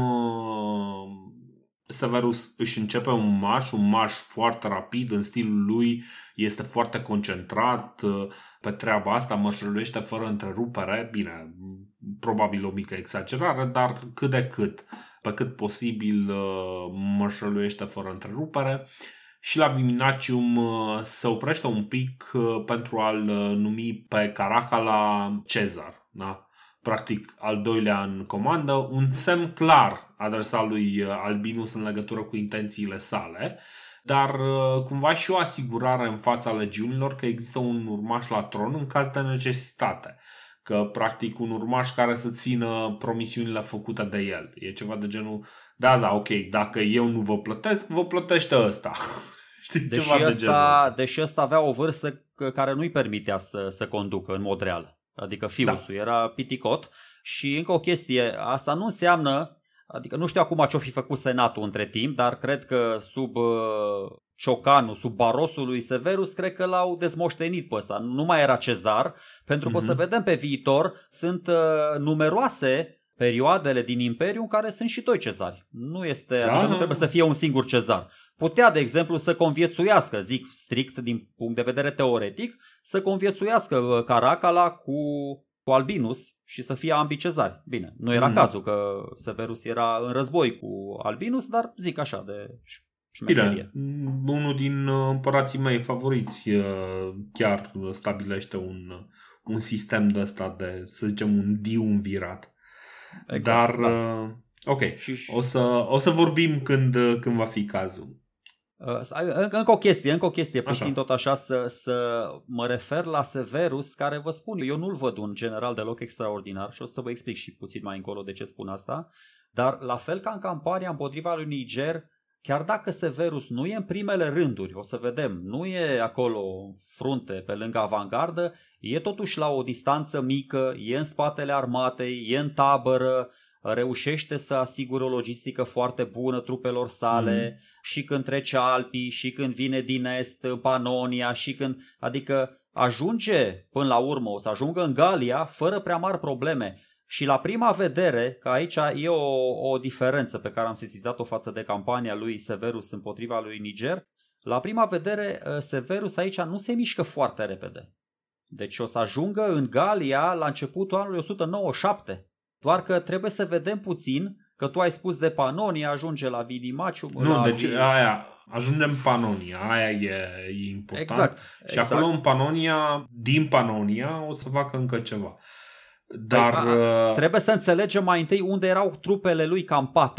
Speaker 1: Severus își începe un marș foarte rapid, în stilul lui este foarte concentrat pe treaba asta, mărșăluiește fără întrerupere, bine, probabil o mică exagerare, dar cât de cât, pe cât posibil mărșăluiește fără întrerupere. Și la Viminacium se oprește un pic pentru a-l numi pe Caracalla Cezar, da? Practic al doilea în comandă, un semn clar adresat lui Albinus în legătură cu intențiile sale. dar cumva și o asigurare în fața legiunilor că există un urmaș la tron în caz de necesitate. Că practic un urmaș care să țină promisiunile făcute de el. E ceva de genul, da, ok, dacă eu nu vă plătesc, vă plătește ăsta. Știi,
Speaker 2: deși ăsta avea o vârstă care nu-i permitea să conducă în mod real. Adică fiusul era piticot. Și încă o chestie, asta nu înseamnă, adică nu știu acum ce-o fi făcut Senatul între timp, dar cred că sub ciocanul, sub barosul lui Severus, cred că l-au dezmoștenit pe ăsta. Nu mai era cezar, pentru că o să vedem pe viitor, sunt numeroase perioadele din Imperiu în care sunt și doi cezari. Nu este, adică nu trebuie să fie un singur cezar. Putea, de exemplu, să conviețuiască, zic strict din punct de vedere teoretic, să conviețuiască Caracalla cu Albinus și să fie ambii cezari. Bine, nu era cazul că Severus era în război cu Albinus, dar zic așa de șmecherie.
Speaker 1: Bine, unul din împărații mei favoriți chiar stabilește un sistem de ăsta de, să zicem, un triumvirat. Exact, dar, ok, o să vorbim când va fi cazul.
Speaker 2: Încă o chestie puțin tot așa să mă refer la Severus, care vă spun, eu nu-l văd un general deloc extraordinar și o să vă explic și puțin mai încolo de ce spun asta, dar la fel ca în campania împotriva lui Niger, chiar dacă Severus nu e în primele rânduri, o să vedem, nu e acolo în frunte pe lângă avangardă, e totuși la o distanță mică, e în spatele armatei, e în tabără, reușește să asigure o logistică foarte bună trupelor sale și când trece Alpii și când vine din est Panonia și când, adică ajunge până la urmă, o să ajungă în Galia fără prea mari probleme. Și la prima vedere, că aici e o diferență pe care am sesizat-o față de campania lui Severus împotriva lui Niger, la prima vedere Severus aici nu se mișcă foarte repede. Deci o să ajungă în Galia la începutul anului 197. Doar că trebuie să vedem puțin, că tu ai spus de Panonia, ajunge la Vidimaciu.
Speaker 1: Nu, deci aia, ajungem în Panonia, aia e important.
Speaker 2: Exact.
Speaker 1: Și acolo în Panonia, din Panonia, o să facă încă ceva. Dar
Speaker 2: trebuie să înțelegem mai întâi unde erau trupele lui campate,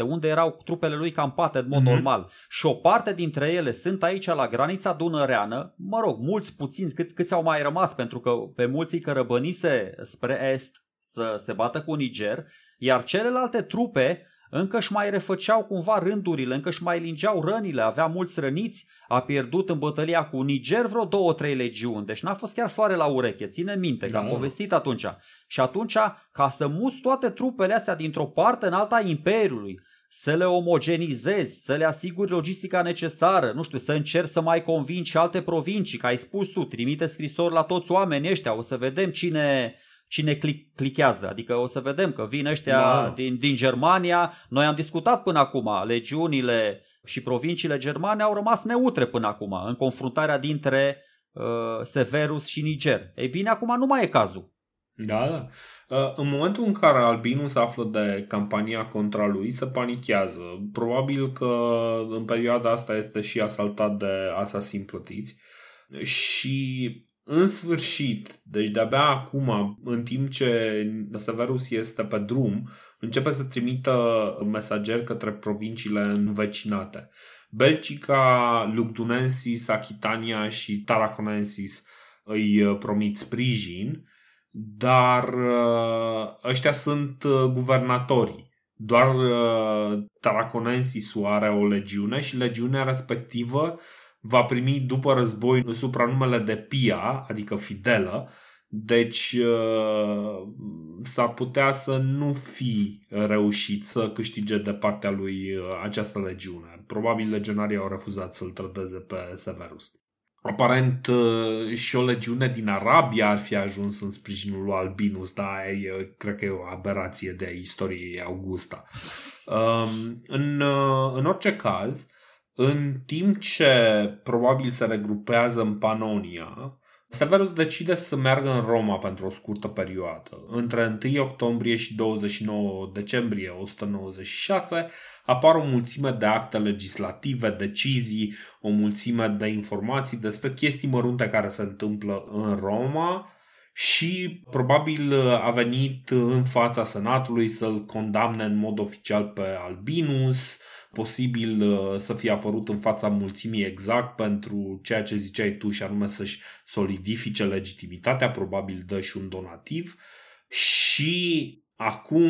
Speaker 2: în mod normal. Și o parte dintre ele sunt aici la granița dunăreană, mă rog, mulți puțini, câți au mai rămas, pentru că pe mulți îi cărăbănise spre est să se bată cu Niger, iar celelalte trupe încă își mai refăceau cumva rândurile, încă își mai lingeau rănile, avea mulți răniți, a pierdut în bătălia cu Niger vreo 2-3 legiuni, deci n-a fost chiar floare la ureche, ține minte că am povestit atunci. Și atunci, ca să muți toate trupele astea dintr-o parte în alta a Imperiului, să le omogenizezi, să le asiguri logistica necesară, nu știu, să încerci să mai convingi și alte provincii, că ai spus tu, trimite scrisori la toți oamenii ăștia, o să vedem cine clichează, adică o să vedem că vin ăștia din Germania. Noi am discutat până acum, legiunile și provinciile germane au rămas neutre până acum în confruntarea dintre Severus și Niger. Ei bine, acum nu mai e cazul.
Speaker 1: Da. În momentul în care Albinus află de campania contra lui, se panichează. Probabil că în perioada asta este și asaltat de asasini plătiți și în sfârșit, deci de-abia acum, în timp ce Severus este pe drum, începe să trimită mesageri către provinciile învecinate. Belgica, Lugdunensis, Aquitania și Tarraconensis îi promit sprijin, dar ăștia sunt guvernatorii. Doar Tarraconensisul are o legiune și legiunea respectivă va primi după război supranumele de Pia, adică Fidelă, deci s-ar putea să nu fi reușit să câștige de partea lui această legiune. Probabil legionarii au refuzat să-l trădeze pe Severus. Aparent și o legiune din Arabia ar fi ajuns în sprijinul lui Albinus, dar cred că e o aberație de istoriei Augusta. În orice caz, în timp ce probabil se regrupează în Panonia, Severus decide să meargă în Roma pentru o scurtă perioadă. Între 1 octombrie și 29 decembrie 196 apar o mulțime de acte legislative, decizii, o mulțime de informații despre chestii mărunte care se întâmplă în Roma și probabil a venit în fața Senatului să-l condamne în mod oficial pe Albinus, posibil să fie apărut în fața mulțimii exact pentru ceea ce ziceai tu și anume să-și solidifice legitimitatea, probabil dă și un donativ și acum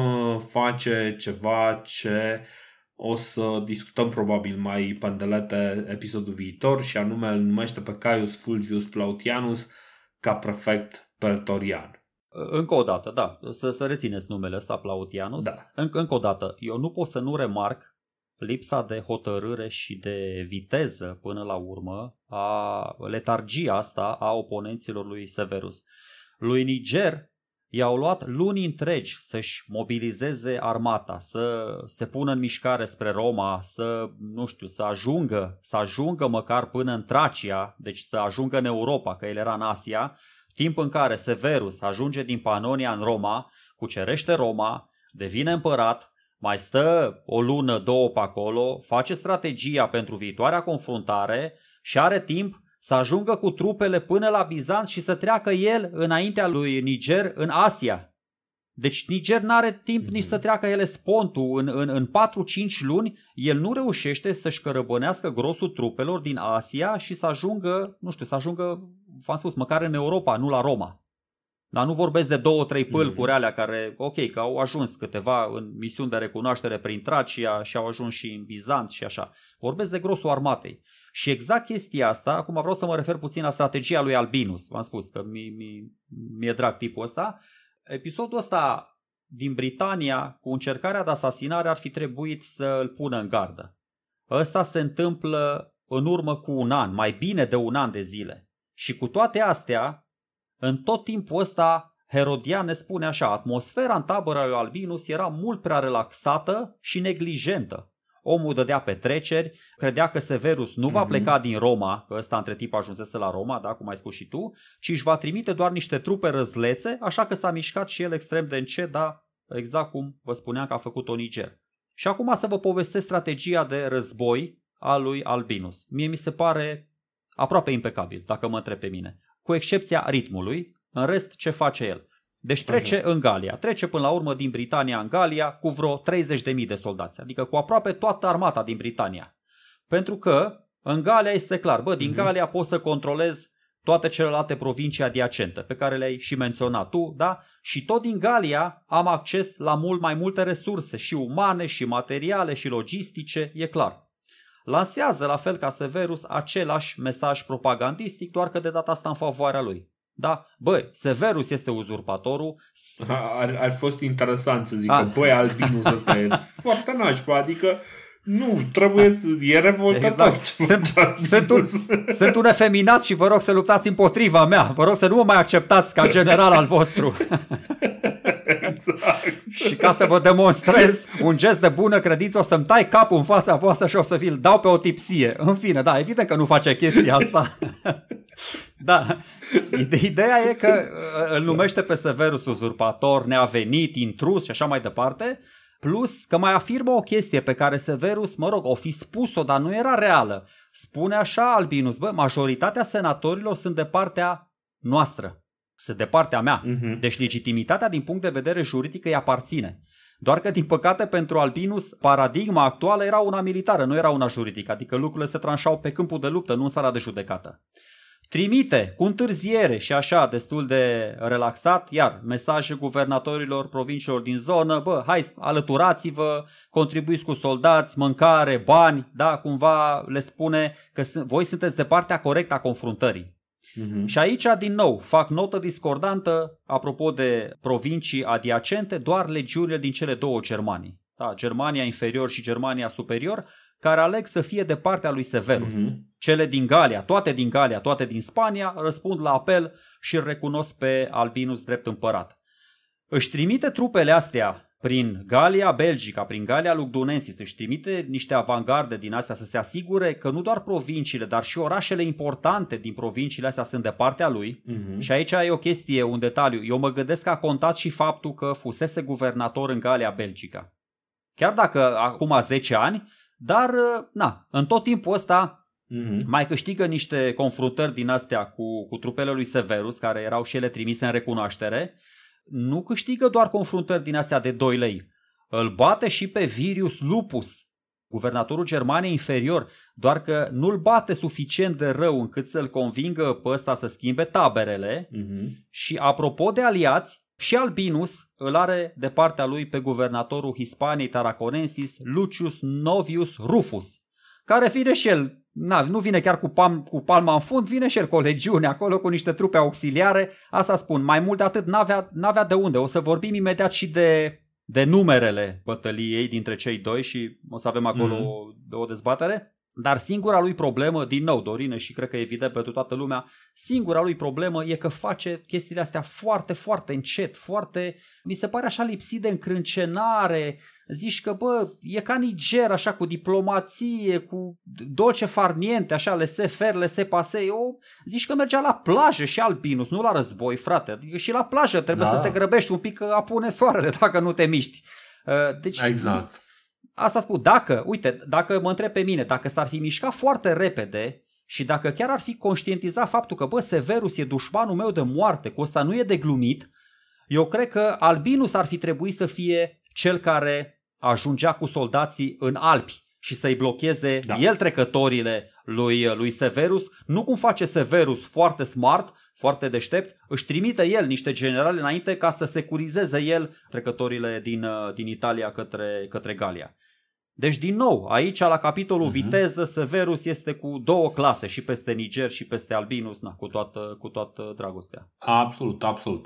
Speaker 1: face ceva ce o să discutăm probabil mai pendelete episodul viitor și anume îl numește pe Caius Fulvius Plautianus ca prefect pretorian.
Speaker 2: Încă o dată, da, să rețineți numele ăsta, Plautianus.
Speaker 1: Da.
Speaker 2: Încă o dată, eu nu pot să nu remarc lipsa de hotărâre și de viteză până la urmă a letargia asta a oponenților lui Severus. Lui Niger i-au luat luni întregi să-și mobilizeze armata, să se pună în mișcare spre Roma, să ajungă măcar până în Tracia, deci să ajungă în Europa, că el era în Asia, timp în care Severus ajunge din Panonia în Roma, cucerește Roma, devine împărat, mai stă o lună, două pe acolo, face strategia pentru viitoarea confruntare și are timp să ajungă cu trupele până la Bizanț și să treacă el înaintea lui Niger în Asia. Deci Niger n-are timp nici să treacă Helespontul. În 4-5 luni el nu reușește să-și cărăbănească grosul trupelor din Asia și să ajungă, v-am spus, măcar în Europa, nu la Roma. Dar nu vorbesc de 2-3 pâlcuri alea care, ok, că au ajuns câteva în misiuni de recunoaștere prin Tracia și au ajuns și în Bizanț și așa. Vorbesc de grosul armatei. Și exact chestia asta, acum vreau să mă refer puțin la strategia lui Albinus. V-am spus că mi-e drag tipul ăsta. Episodul ăsta din Britania cu încercarea de asasinare ar fi trebuit să îl pună în gardă. Ăsta se întâmplă în urmă cu un an, mai bine de un an de zile. Și cu toate astea, în tot timpul ăsta, Herodian ne spune așa, atmosfera în tabăra lui Albinus era mult prea relaxată și neglijentă. Omul dădea petreceri, credea că Severus nu va pleca din Roma, că ăsta între timp ajunsese la Roma, da, cum ai spus și tu, ci își va trimite doar niște trupe răzlețe, așa că s-a mișcat și el extrem de încet, da, exact cum vă spuneam că a făcut-o Niger. Și acum să vă povestesc strategia de război a lui Albinus. Mie mi se pare aproape impecabil, dacă mă întreb pe mine, cu excepția ritmului, în rest ce face el. Deci trece în Galia, trece până la urmă din Britania în Galia cu vreo 30.000 de soldați, adică cu aproape toată armata din Britania. Pentru că în Galia este clar, din Galia poți să controlezi toate celelalte provincii adiacente pe care le-ai și menționat tu, da? Și tot din Galia am acces la mult mai multe resurse și umane și materiale și logistice, e clar. Lansează la fel ca Severus același mesaj propagandistic, doar că de data asta în favoarea lui. Da, Severus este uzurpatorul.
Speaker 1: Ar fost interesant să zic că Albinus ăsta e foarte nașpa, adică nu, e revoltător.
Speaker 2: Sunt un efeminat și vă rog să luptați împotriva mea. Vă rog să nu mă mai acceptați ca general al vostru.
Speaker 1: Exact.
Speaker 2: Și ca să vă demonstrez un gest de bună credință, o să-mi tai capul în fața voastră și o să vi-l dau pe o tipsie. În fine, da, evident că nu face chestia asta. Da, ideea e că îl numește pe Severus uzurpator, neavenit, intrus și așa mai departe. Plus că mai afirmă o chestie pe care Severus, o fi spus-o, dar nu era reală. Spune așa Albinus, majoritatea senatorilor sunt de partea noastră. Sunt de partea mea. Deci legitimitatea din punct de vedere juridic îi aparține. Doar că din păcate pentru Albinus paradigma actuală era una militară, nu era una juridică. Adică lucrurile se tranșau pe câmpul de luptă, nu în sala de judecată. Trimite cu întârziere și așa destul de relaxat, iar mesaje guvernatorilor provinciilor din zonă, hai alăturați-vă, contribuiți cu soldați, mâncare, bani, da, cumva le spune că voi sunteți de partea corectă a confruntării. Și aici, din nou, fac notă discordantă, apropo de provincii adiacente, doar legiunile din cele două Germanii. Da, Germania inferior și Germania superior, care aleg să fie de partea lui Severus. Cele din Galia, toate din Spania, răspund la apel și îl recunosc pe Albinus drept împărat. Își trimite trupele astea prin Galia Belgica, prin Galia Lugdunensis, își trimite niște avangarde din astea să se asigure că nu doar provinciile, dar și orașele importante din provinciile astea sunt de partea lui. Și aici e o chestie, un detaliu. Eu mă gândesc că a contat și faptul că fusese guvernator în Galia Belgica. Chiar dacă acum 10 ani, dar în tot timpul ăsta mai câștigă niște confruntări din astea cu trupele lui Severus, care erau și ele trimise în recunoaștere. Nu câștigă doar confruntări din astea de 2 lei. Îl bate și pe Virius Lupus, guvernatorul Germaniei inferior, doar că nu-l bate suficient de rău încât să-l convingă pe ăsta să schimbe taberele. Și apropo de aliați, și Albinus îl are de partea lui pe guvernatorul Hispaniei Tarraconensis, Lucius Novius Rufus, care vine și el, nu vine chiar cu palma în fund, vine și el cu o legiune acolo, cu niște trupe auxiliare. Asta spun, mai mult de atât n-avea de unde. O să vorbim imediat și de numerele bătăliei dintre cei doi și o să avem acolo o dezbatere. Dar singura lui problemă, din nou Dorine, și cred că e evident pentru toată lumea, singura lui problemă e că face chestiile astea foarte, foarte încet, mi se pare așa lipsit de încrâncenare. Zici că, e ca Niger, așa, cu diplomație, cu dolce far niente, așa, laissez-faire, laissez-passer. Zici că mergea la plajă și Albinus, nu la război, frate. Adică și la plajă trebuie să te grăbești un pic, că apune soarele dacă nu te miști. Deci,
Speaker 1: exact.
Speaker 2: Asta spun, dacă mă întreb pe mine, dacă s-ar fi mișcat foarte repede și dacă chiar ar fi conștientizat faptul că, Severus e dușmanul meu de moarte, cu ăsta nu e de glumit, eu cred că Albinus ar fi trebuit să fie cel care ajungea cu soldații în Alpi și să-i blocheze el trecătorile lui Severus, nu cum face Severus foarte smart, foarte deștept, își trimite el niște generali înainte ca să securizeze el trecătorile din Italia către Galia. Deci, din nou, aici, la capitolul viteză, Severus este cu 2 clase, și peste Niger și peste Albinus, cu toată dragostea.
Speaker 1: Absolut.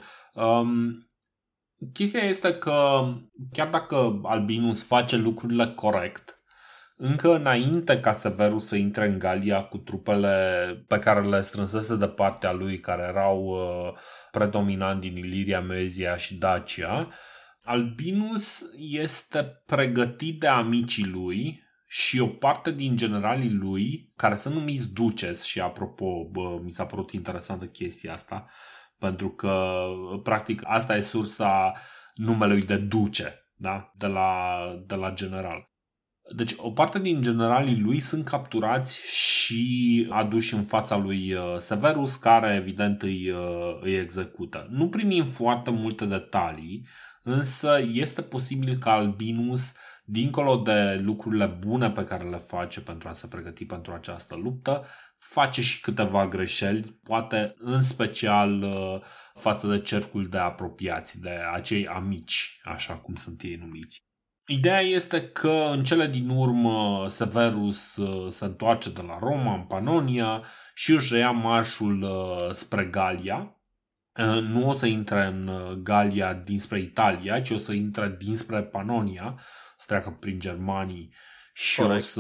Speaker 1: Chestia este că, chiar dacă Albinus face lucrurile corect, încă înainte ca Severus să intre în Galia cu trupele pe care le strânsese de partea lui, care erau predominant din Iliria, Moesia și Dacia, Albinus este pregătit de amicii lui și o parte din generalii lui, care sunt numiți duces, și apropo, mi s-a părut interesantă chestia asta, pentru că practic asta e sursa numelui de duce, da? de la general. Deci o parte din generalii lui sunt capturați și aduși în fața lui Severus, care evident îi execută. Nu primim foarte multe detalii, însă este posibil ca Albinus, dincolo de lucrurile bune pe care le face pentru a se pregăti pentru această luptă, face și câteva greșeli, poate în special față de cercul de apropiați, de acei amici, așa cum sunt ei numiți. Ideea este că în cele din urmă Severus se întoarce de la Roma în Panonia și își reia marșul spre Galia. Nu o să intre în Galia dinspre Italia, ci o să intre dinspre Panonia, să treacă prin germanii și corect.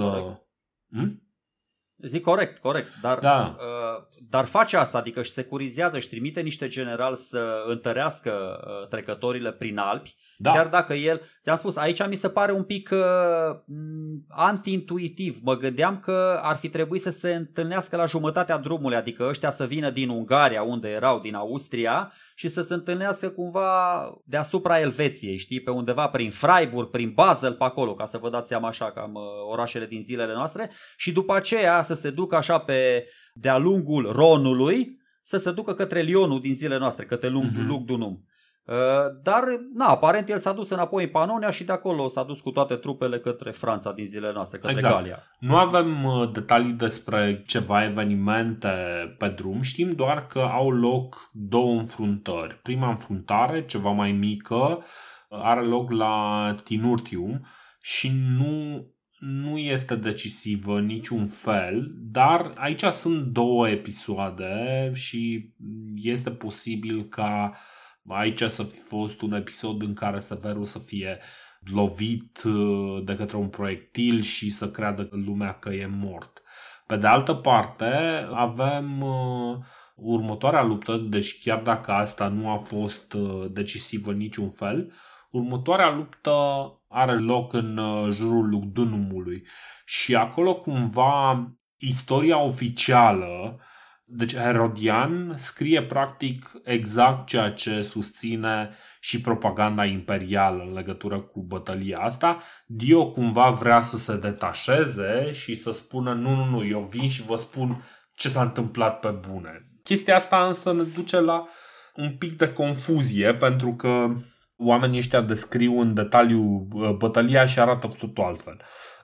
Speaker 2: Zic corect, dar face asta, adică își securizează, își trimite niște generali să întărească trecătorile prin Alpi, chiar dacă el, ți-am spus, aici mi se pare un pic anti-intuitiv. Mă gândeam că ar fi trebuit să se întâlnească la jumătatea drumului, adică ăștia să vină din Ungaria, unde erau, din Austria, și să se întâlnească cumva deasupra Elveției, știi, pe undeva prin Freiburg, prin Basel, pe acolo, ca să vă dați seama așa, cam orașele din zilele noastre, și după aceea să se ducă așa de-a lungul Ronului, să se ducă către Lyonul din zilele noastre, către Lugdunum. Dar, aparent el s-a dus înapoi în Panonia și de acolo s-a dus cu toate trupele către Franța din zilele noastre, către Galia.
Speaker 1: Nu avem detalii despre ceva evenimente pe drum, știm doar că au loc 2 înfruntări. Prima înfruntare, ceva mai mică, are loc la Tinurtium și nu este decisivă în niciun fel, dar aici sunt 2 episoade și este posibil ca aici să fi fost un episod în care Severus să fie lovit de către un proiectil și să creadă lumea că e mort. Pe de altă parte, avem următoarea luptă, deci chiar dacă asta nu a fost decisivă în niciun fel, următoarea luptă are loc în jurul Lugdunumului și acolo cumva istoria oficială, deci Herodian scrie practic exact ceea ce susține și propaganda imperială în legătură cu bătălia asta, Dio cumva vrea să se detașeze și să spună nu, eu vin și vă spun ce s-a întâmplat pe bune. Chestia asta însă ne duce la un pic de confuzie, pentru că oamenii ăștia descriu în detaliu bătălia și arată cu totul altfel.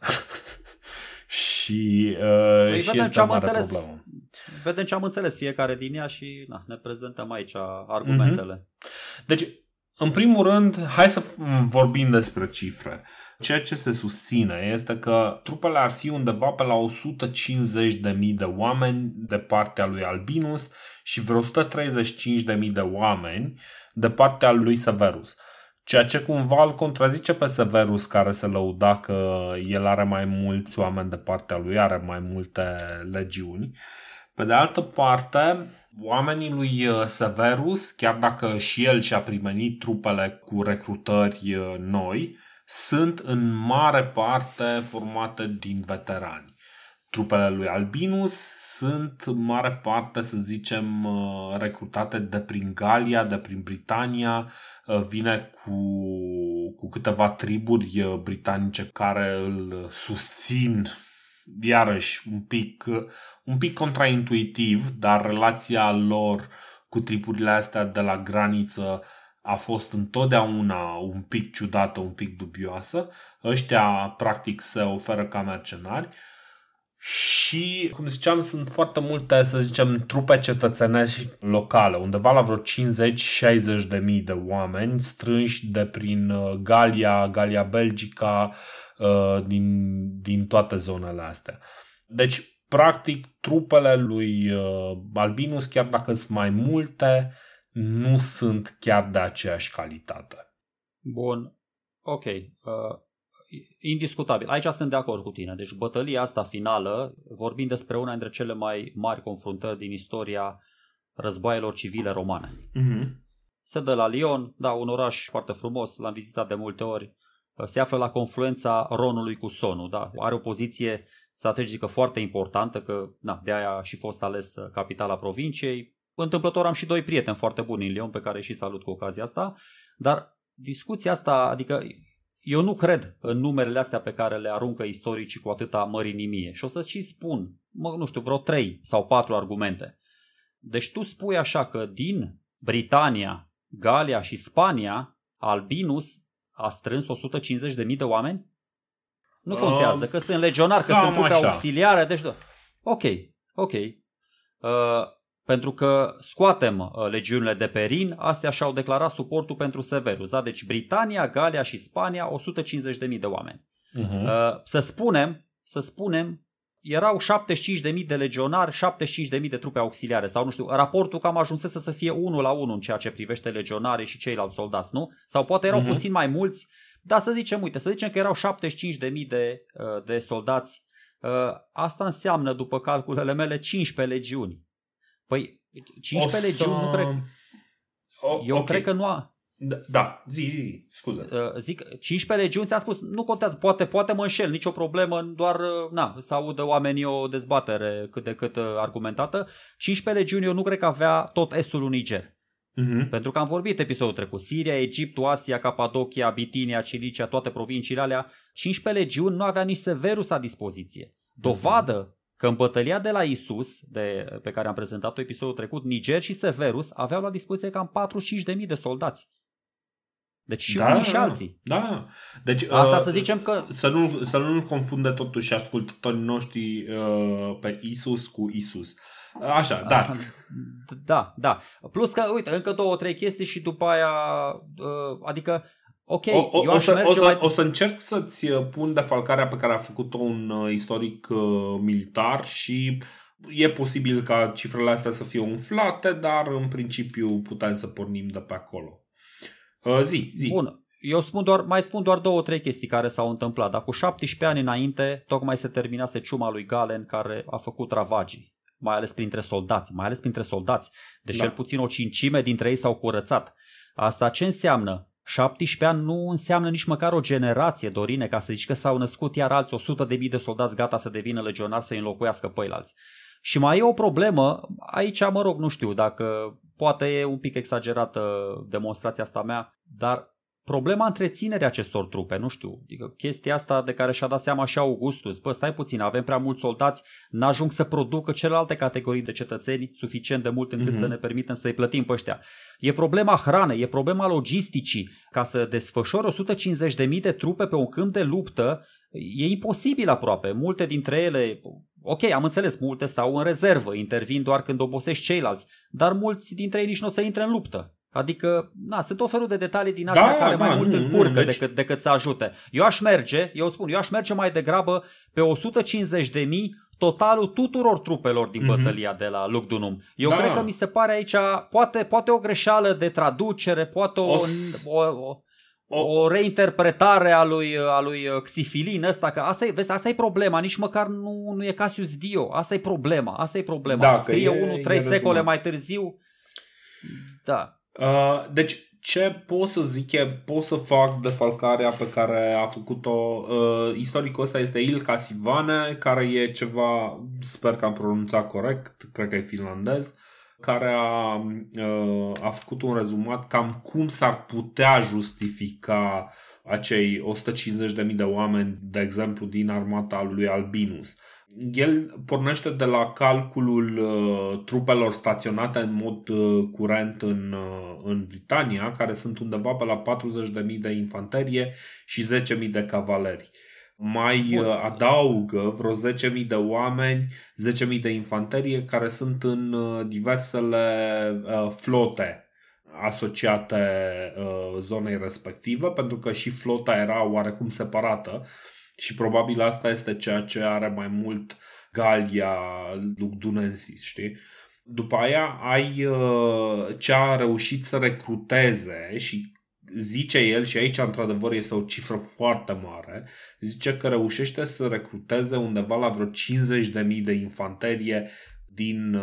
Speaker 1: Și este o mare problemă.
Speaker 2: Vedem ce am înțeles fiecare din ea și ne prezentăm aici argumentele.
Speaker 1: Deci, în primul rând, hai să vorbim despre cifre. Ceea ce se susține este că trupele ar fi undeva pe la 150.000 de oameni de partea lui Albinus și vreo 135.000 de oameni de partea lui Severus. Ceea ce cumva îl contrazice pe Severus, care se lăuda că el are mai mulți oameni de partea lui, are mai multe legiuni. Pe de altă parte, oamenii lui Severus, chiar dacă și el și-a primenit trupele cu recrutări noi, sunt în mare parte formate din veterani. Trupele lui Albinus sunt în mare parte, să zicem, recrutate de prin Galia, de prin Britania, vine cu câteva triburi britanice care îl susțin, iarăși un pic contraintuitiv, dar relația lor cu triburile astea de la graniță a fost întotdeauna un pic ciudată, un pic dubioasă. Ăștia practic se oferă ca mercenari. Și, cum ziceam, sunt foarte multe, să zicem, trupe cetățenești locale, undeva la vreo 50-60 de mii de oameni strânși de prin Galia Belgica, din toate zonele astea. Deci, practic, trupele lui Albinus, chiar dacă sunt mai multe, nu sunt chiar de aceeași calitate.
Speaker 2: Bun, ok. Indiscutabil. Aici sunt de acord cu tine. Deci bătălia asta finală, vorbim despre una dintre cele mai mari confruntări din istoria războaielor civile romane. Se dă la Lyon, un oraș foarte frumos, l-am vizitat de multe ori, se află la confluența Ronului cu Sonu, are o poziție strategică foarte importantă, că de aia a și fost ales capitala provinciei. Întâmplător am și doi prieteni foarte buni în Lyon, pe care și salut cu ocazia asta, dar discuția asta, adică eu nu cred în numerele astea pe care le aruncă istoricii cu atâta mărinimie. Și o să-ți și spun, vreo 3 sau 4 argumente. Deci tu spui așa că din Britania, Galia și Spania, Albinus a strâns 150.000 de oameni? Nu contează, că sunt legionari, că sunt trupe auxiliare. Deci, ok. Pentru că scoatem legiunile de pe Rin, astea și-au declarat suportul pentru Severus. Da? Deci Britania, Galia și Spania, 150.000 de oameni. Să spunem, erau 75.000 de legionari, 75.000 de trupe auxiliare. Sau nu știu, raportul cam ajunsese să fie 1 la 1 în ceea ce privește legionarii și ceilalți soldați, nu? Sau poate erau puțin mai mulți, dar să zicem că erau 75.000 de soldați. Asta înseamnă, după calculele mele, 15 legiuni. Păi, 15 legiuni nu cred. Eu cred că nu a...
Speaker 1: Da, zi, scuze.
Speaker 2: Zic, 15 legiuni, ți-am spus, nu contează, poate mă înșel, nicio problemă, doar, să audă oamenii o dezbatere cât de cât argumentată. 15 legiuni eu nu cred că avea tot estul lui Niger. Pentru că am vorbit episodul trecut, Siria, Egiptul, Asia, Capadocia, Bitinia, Cilicia, toate provinciile alea, 15 legiuni nu avea nici Severus la dispoziție. Dovadă că în bătălia de la Isus, pe care am prezentat-o episodul trecut, Niger și Severus aveau la dispoziție cam 45.000 de soldați. Deci și unii și alții.
Speaker 1: Da. Deci,
Speaker 2: asta să zicem că...
Speaker 1: Să nu confunde totuși ascultătorii noștri pe Isus cu Isus. Așa, dar...
Speaker 2: Da. Plus că, uite, încă 2-3 chestii și după aia... adică... Ok,
Speaker 1: o să încerc să-ți pun defalcarea pe care a făcut-o un istoric militar și e posibil ca cifrele astea să fie umflate, dar în principiu putem să pornim de pe acolo. Zi.
Speaker 2: Bun, eu mai spun doar 2-3 chestii care s-au întâmplat. Dar cu 17 ani înainte, tocmai se terminase ciuma lui Galen, care a făcut ravagii, mai ales printre soldați. Deci cel puțin o cincime dintre ei s-au curățat. Asta ce înseamnă? 17 ani nu înseamnă nici măcar o generație, Dorine, ca să zici că s-au născut iar alți 100.000 de soldați gata să devină legionari să înlocuiască pe ceilalți. Și mai e o problemă, aici mă rog, nu știu dacă poate e un pic exagerată demonstrația asta mea, dar problema întreținerii acestor trupe, nu știu, adică chestia asta de care și-a dat seama și Augustus, stai puțin, avem prea mulți soldați, n-ajung să producă celelalte categorii de cetățeni suficient de mult încât să ne permitem să-i plătim pe ăștia. E problema hranei, e problema logisticii, ca să desfășori 150.000 de trupe pe un câmp de luptă, e imposibil aproape, multe dintre ele... Ok, am înțeles, multe stau în rezervă, intervin doar când obosești ceilalți, dar mulți dintre ei nici nu o să intre în luptă. Adică, sunt o felul de detalii din astea care mai mult încurcă decât să ajute. Eu aș merge mai degrabă pe 150.000 totalul tuturor trupelor din bătălia de la Lugdunum. Eu cred că mi se pare aici, poate o greșeală de traducere, poate o reinterpretare a lui Xifilin ăsta, că asta e problema, nici măcar nu e Cassius Dio, asta e problema.
Speaker 1: Da,
Speaker 2: scrie 1-3 secole mai târziu. Da.
Speaker 1: Deci ce pot să zic pot să fac defalcarea pe care a făcut-o istoricul ăsta este Ilkka Sivane, care e ceva, sper că am pronunțat corect, cred că e finlandez, care a făcut un rezumat cam cum s-ar putea justifica acei 150.000 de oameni, de exemplu, din armata lui Albinus. El pornește de la calculul trupelor staționate în mod curent în Britania, care sunt undeva pe la 40.000 de infanterie și 10.000 de cavaleri. Mai adaugă vreo 10.000 de oameni, 10.000 de infanterie care sunt în diversele flote asociate zonei respective, pentru că și flota era oarecum separată și probabil asta este ceea ce are mai mult Gallia Lugdunensis, știi? După aia ai ce a reușit să recruteze și zice el, și aici într-adevăr este o cifră foarte mare, zice că reușește să recruteze undeva la vreo 50.000 de infanterie din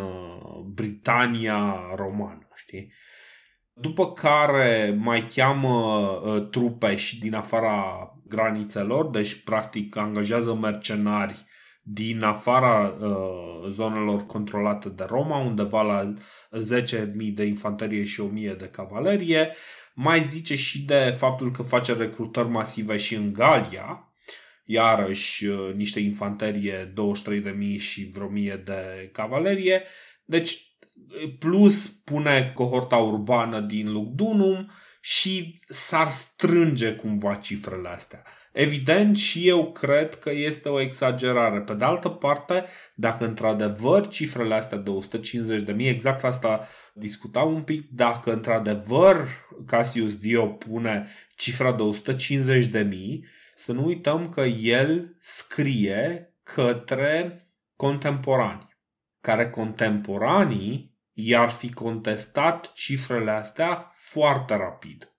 Speaker 1: Britania romană, știi? După care mai cheamă trupe și din afara granițelor, deci practic angajează mercenari din afara zonelor controlate de Roma, undeva la 10.000 de infanterie și 1.000 de cavalerie. Mai zice și de faptul că face recrutări masive și în Galia, iarăși niște infanterie, 23.000 și vreo 1.000 de cavalerie. Deci plus pune cohorta urbană din Lugdunum și s-ar strânge cumva cifrele astea. Evident, și eu cred că este o exagerare. Pe de altă parte, dacă într-adevăr cifrele astea de 150.000, exact asta discutam un pic, dacă într-adevăr Cassius Dio pune cifra de 150.000, să nu uităm că el scrie către contemporani, care contemporanii i-ar fi contestat cifrele astea foarte rapid.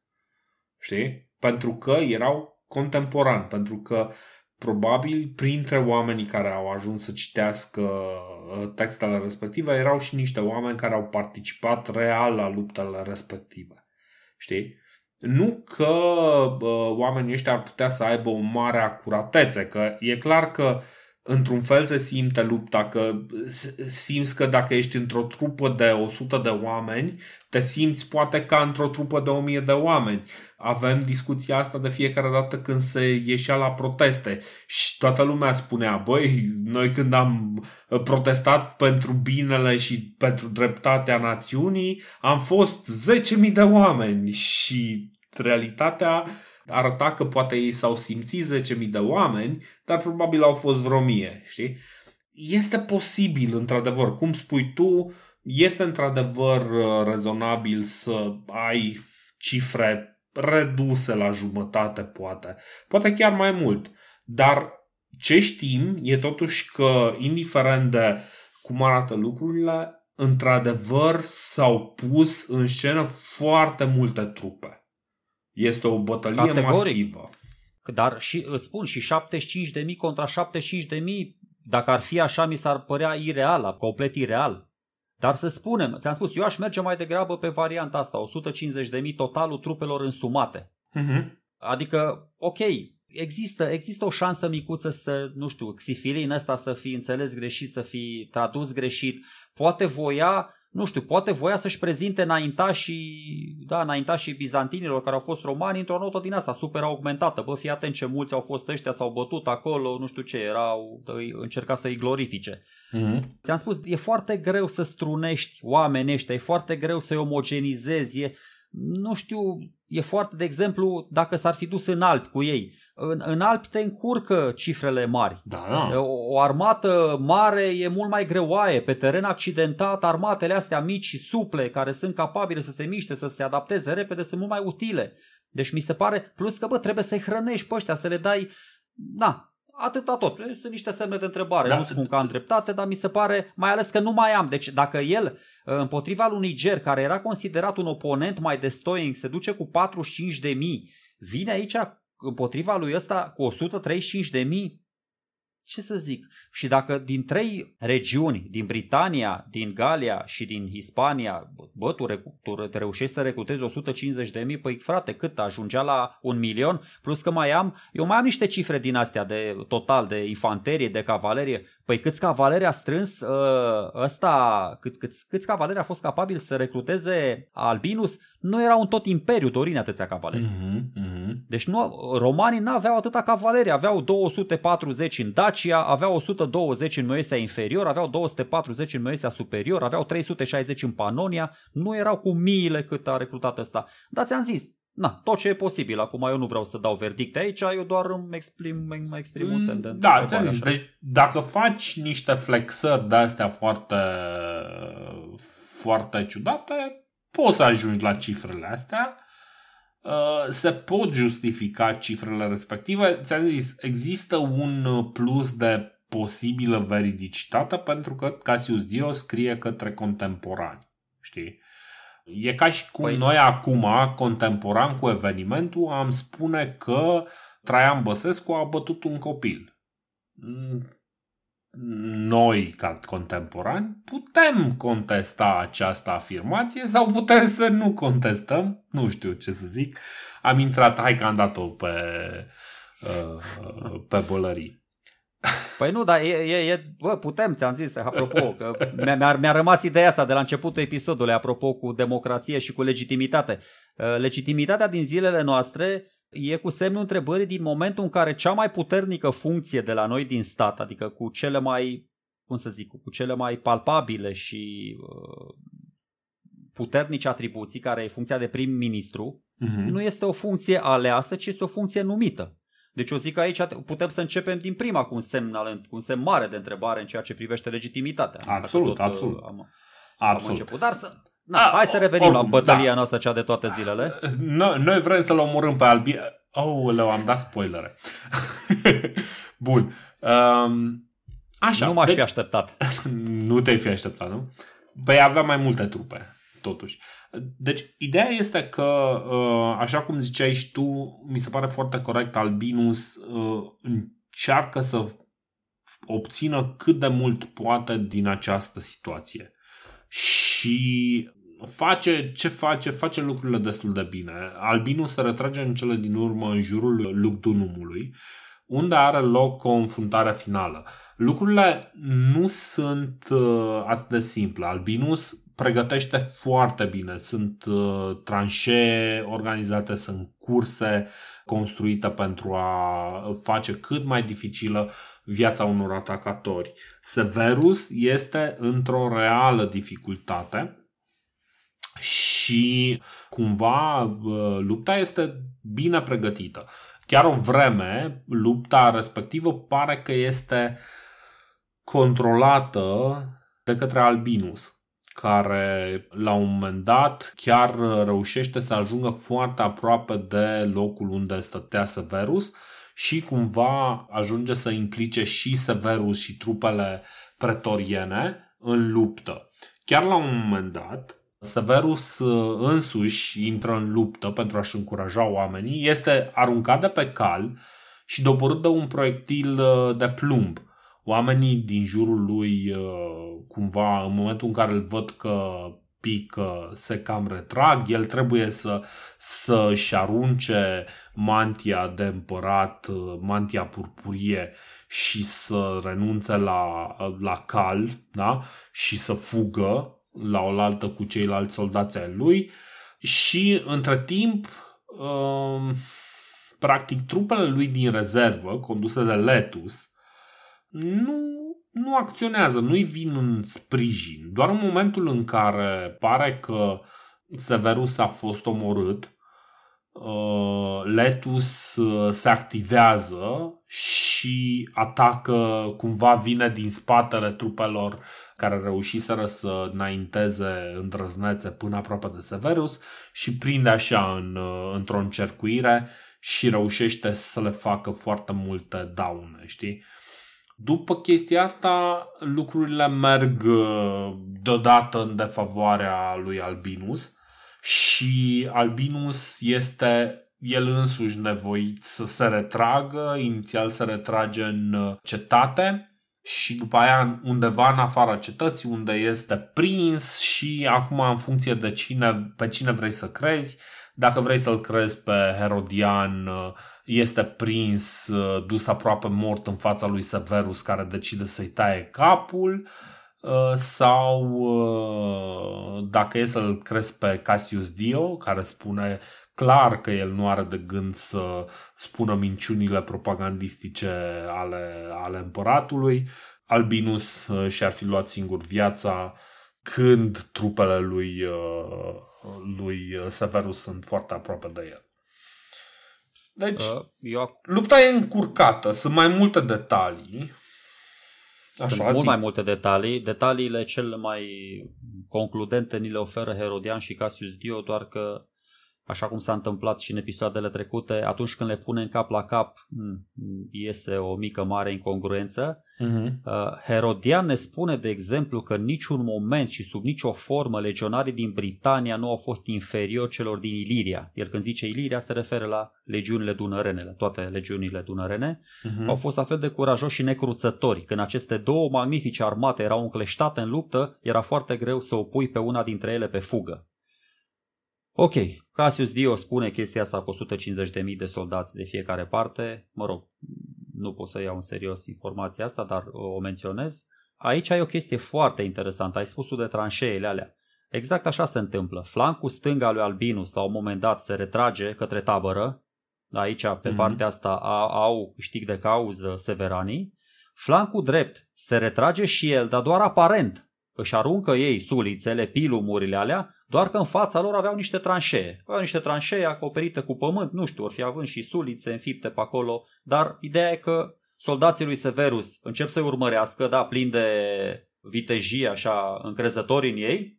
Speaker 1: Știi? Pentru că erau contemporani, pentru că probabil printre oamenii care au ajuns să citească textele respective erau și niște oameni care au participat real la luptele respective. Știi? Nu că oamenii ăștia ar putea să aibă o mare acuratețe, că e clar că într-un fel se simte lupta, că simți că dacă ești într-o trupă de 100 de oameni, te simți poate ca într-o trupă de 1000 de oameni. Avem discuția asta de fiecare dată când se ieșea la proteste și toată lumea spunea, băi, noi când am protestat pentru binele și pentru dreptatea națiunii, am fost 10.000 de oameni și realitatea arăta că poate ei s-au simțit 10.000 de oameni, dar probabil au fost vreo 1000, știi? Este posibil, într-adevăr, cum spui tu, este într-adevăr rezonabil să ai cifre reduse la jumătate, poate chiar mai mult, dar ce știm e totuși că, indiferent de cum arată lucrurile, într-adevăr s-au pus în scenă foarte multe trupe. Este o bătălie masivă.
Speaker 2: Dar și, îți spun, și 75.000 contra 75.000, dacă ar fi așa, mi s-ar părea ireal, complet ireal. Dar să spunem, ți-am spus, eu aș merge mai degrabă pe varianta asta, 150.000 totalul trupelor însumate. Adică, ok, Există o șansă micuță să, nu știu, Xifilin ăsta să fi înțeles greșit, să fi tradus greșit. Poate voia să-și prezinte înaintașii bizantinilor care au fost romani într-o notă din asta super augmentată. Bă, fii atent ce mulți au fost ăștia, s-au bătut acolo, nu știu ce, încerca să-i glorifice. Mm-hmm. Ți-am spus, e foarte greu să strunești oamenii ăștia, e foarte greu să-i omogenizezi, nu știu, e foarte, de exemplu, dacă s-ar fi dus în Alpi cu ei. În Alpi te încurcă cifrele mari.
Speaker 1: Da.
Speaker 2: O armată mare e mult mai greoaie. Pe teren accidentat, armatele astea mici și suple, care sunt capabile să se miște, să se adapteze repede, sunt mult mai utile. Deci mi se pare, plus că trebuie să-i hrănești pe ăștia, să le dai, atâta tot. Sunt niște semne de întrebare. Nu spun că am dreptate, dar mi se pare, mai ales că nu mai am. Deci dacă el, împotriva lui Niger, care era considerat un oponent mai destoinic, se duce cu 45.000, vine aici împotriva lui ăsta cu 135.000, ce să zic? Și dacă din 3 regiuni, din Britania, din Galia și din Hispania, bă, tu reușești să recrutezi 150.000, păi frate, cât ajungea la 1.000.000? Plus că eu mai am niște cifre din astea de total, de infanterie, de cavalerie. Păi câți cavaleri a strâns câți cavaleri a fost capabil să recruteze Albinus? Nu era un tot imperiu, Dorine, atâția cavaleri. Deci romanii n-aveau atâta cavalerie, aveau 240 în Dacia, aveau 120 în Moesia inferior, aveau 240 în Moesia superior, aveau 360 în Panonia, nu erau cu miile cât a recrutat ăsta. Dar ți-am zis, tot ce e posibil. Acum eu nu vreau să dau verdicte aici, eu doar îmi exprim un semn de întrebare.
Speaker 1: Da, ți-am zis, deci dacă faci niște flexări de-astea foarte, foarte ciudate, poți să ajungi la cifrele astea, se pot justifica cifrele respective. Ți-am zis, există un plus de posibilă veridicitate pentru că Cassius Dio scrie către contemporani, știi? E ca și cum noi acum, contemporan cu evenimentul, am spune că Traian Băsescu a bătut un copil. Noi, ca contemporani, putem contesta această afirmație sau putem să nu contestăm. Nu știu ce să zic. Am intrat, hai că am dat-o pe bălării.
Speaker 2: Păi nu, dar putem, ți-am zis, apropo, că mi-a rămas ideea asta de la începutul episodului, apropo cu democrație și cu legitimitate. Legitimitatea din zilele noastre e cu semnul întrebării din momentul în care cea mai puternică funcție de la noi din stat, adică cu cele mai, cu cele mai palpabile și puternice atribuții, care e funcția de prim-ministru, nu este o funcție aleasă, ci este o funcție numită. Deci eu zic că aici putem să începem din prima cu un semn mare de întrebare în ceea ce privește legitimitatea.
Speaker 1: Absolut.
Speaker 2: Am început. Dar hai să revenim la bătălia noastră, cea de toate zilele.
Speaker 1: Noi vrem să-l omorâm pe Albin. Am dat spoilere. Bun. Așa.
Speaker 2: Nu m-aș fi așteptat.
Speaker 1: Nu te-ai fi așteptat, nu? Păi avea mai multe trupe, totuși. Deci, ideea este că, așa cum ziceai și tu, mi se pare foarte corect, Albinus încearcă să obțină cât de mult poate din această situație. Și face lucrurile destul de bine. Albinus se retrage în cele din urmă în jurul Lugdunumului, unde are loc o înfruntare finală. Lucrurile nu sunt atât de simple. Albinus pregătește foarte bine. Sunt tranșee organizate, sunt curse construite pentru a face cât mai dificilă viața unor atacatori. Severus este într-o reală dificultate și cumva lupta este bine pregătită. Chiar o vreme, lupta respectivă pare că este controlată de către Albinus, care la un moment dat chiar reușește să ajungă foarte aproape de locul unde stătea Severus și cumva ajunge să implice și Severus și trupele pretoriene în luptă. Chiar la un moment dat, Severus însuși intră în luptă pentru a-și încuraja oamenii, este aruncat de pe cal și doborât de un proiectil de plumb. Oamenii din jurul lui, cumva, în momentul în care îl văd că pic se cam retrag. El trebuie să-și arunce mantia de împărat, mantia purpurie și să renunțe la cal, da? Și să fugă la oaltă cu ceilalți soldați ai lui. Și între timp practic trupele lui din rezervă, conduse de Letus, nu acționează, nu-i vin în sprijin. Doar în momentul în care pare că Severus a fost omorât, Letus se activează și atacă, cumva vine din spatele trupelor care reușiseră să înainteze îndrăznețe până aproape de Severus și prinde așa într-o încercuire și reușește să le facă foarte multe daune, știi? După chestia asta, lucrurile merg deodată în defavoarea lui Albinus și Albinus este el însuși nevoit să se retragă. Inițial se retrage în cetate și după aia undeva în afara cetății, unde este prins și acum în funcție de pe cine vrei să crezi. Dacă vrei să-l crezi pe Herodian, este prins, dus aproape mort în fața lui Severus, care decide să-i taie capul. Sau dacă e să-l crezi pe Cassius Dio, care spune clar că el nu are de gând să spună minciunile propagandistice ale împăratului, Albinus și-ar fi luat singur viața când trupele lui Severus sunt foarte aproape de el. Deci, lupta e încurcată, sunt mai multe detalii.
Speaker 2: Sunt mult mai multe detalii. Detaliile cele mai concludente ni le oferă Herodian și Cassius Dio, doar că, așa cum s-a întâmplat și în episoadele trecute, atunci când le pune cap la cap, iese o mică mare incongruență. Herodian ne spune, de exemplu, că în niciun moment și sub nicio formă legionarii din Britania nu au fost inferiori celor din Iliria. El când zice Iliria se referă la legiunile dunărene, la toate legiunile dunărene. Au fost la fel de curajoși și necruțători. Când aceste două magnifice armate erau încleștate în luptă, era foarte greu să o pui pe una dintre ele pe fugă. Ok, Cassius Dio spune chestia asta cu 150.000 de soldați de fiecare parte. Mă rog, nu pot să iau în serios informația asta, dar o menționez. Aici ai o chestie foarte interesantă. Ai spus-o de tranșeele alea. Exact așa se întâmplă. Flancul stâng al lui Albinus la un moment dat se retrage către tabără. Aici, pe partea asta, au câștig de cauză severanii. Flancul drept se retrage și el, dar doar aparent. Își aruncă ei sulițele, pilumurile alea, doar că în fața lor aveau niște tranșee. Aveau niște tranșee acoperite cu pământ, nu știu, or fi având și sulițe înfipte pe acolo, dar ideea e că soldații lui Severus încep să-i urmărească, da, plin de vitejie, așa, încrezători în ei,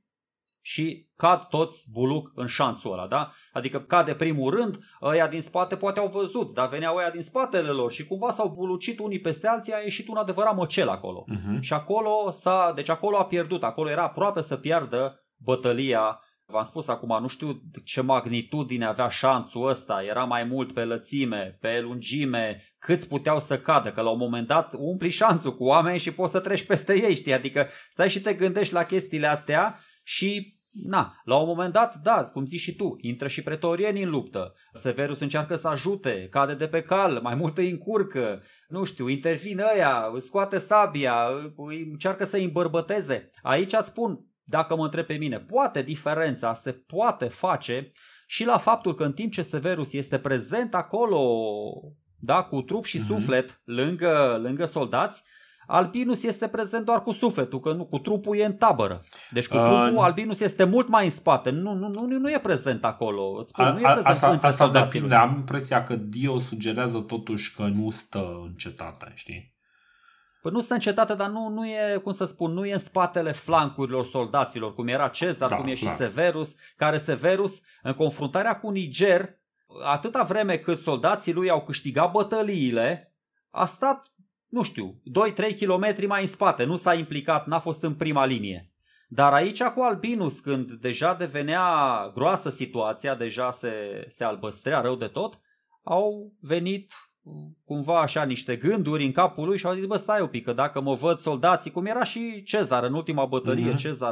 Speaker 2: și cad toți buluc în șanțul ăla, da? Adică cade primul rând, ăia din spate poate au văzut, dar veneau ăia din spatele lor și cumva s-au bulucit unii peste alții, a ieșit un adevărat măcel acolo. Și acolo deci acolo a pierdut, acolo era aproape să piardă bătălia. V-am spus acum, nu știu ce magnitudine avea șanțul ăsta, era mai mult pe lățime, pe lungime, câți puteau să cadă, că la un moment dat umpli șanțul cu oameni și poți să treci peste ei, știi? Adică stai și te gândești la chestiile astea și la un moment dat, da, cum zici și tu, intră și pretorienii în luptă. Severus încearcă să ajute, cade de pe cal, mai mult îi încurcă, nu știu, intervin ăia, scoate sabia, încearcă să îi îmbărbăteze. Aici îți spun, dacă mă întreb pe mine, poate diferența se poate face și la faptul că în timp ce Severus este prezent acolo, da, cu trup și suflet lângă soldați, Albinus este prezent doar cu sufletul, că nu, cu trupul e în tabără. Deci cu trupul Albinus este mult mai în spate, nu e prezent acolo. Îți spun, nu e prezent între soldații lui.
Speaker 1: Am impresia că Dio sugerează totuși că nu stă în cetate, știi?
Speaker 2: Păi nu stă în cetate, dar nu e, cum să spun, nu e în spatele flancurilor soldaților, cum era Cezar, cum e și Severus, care Severus, în confruntarea cu Niger, atâta vreme cât soldații lui au câștigat bătăliile, a stat, nu știu, 2-3 kilometri mai în spate, nu s-a implicat, n-a fost în prima linie. Dar aici cu Albinus, când deja devenea groasă situația, deja se albăstrea rău de tot, au venit cumva așa niște gânduri în capul lui și au zis, bă, stai un pic, că dacă mă văd soldații, cum era și Cezar în ultima bătălie, Cezar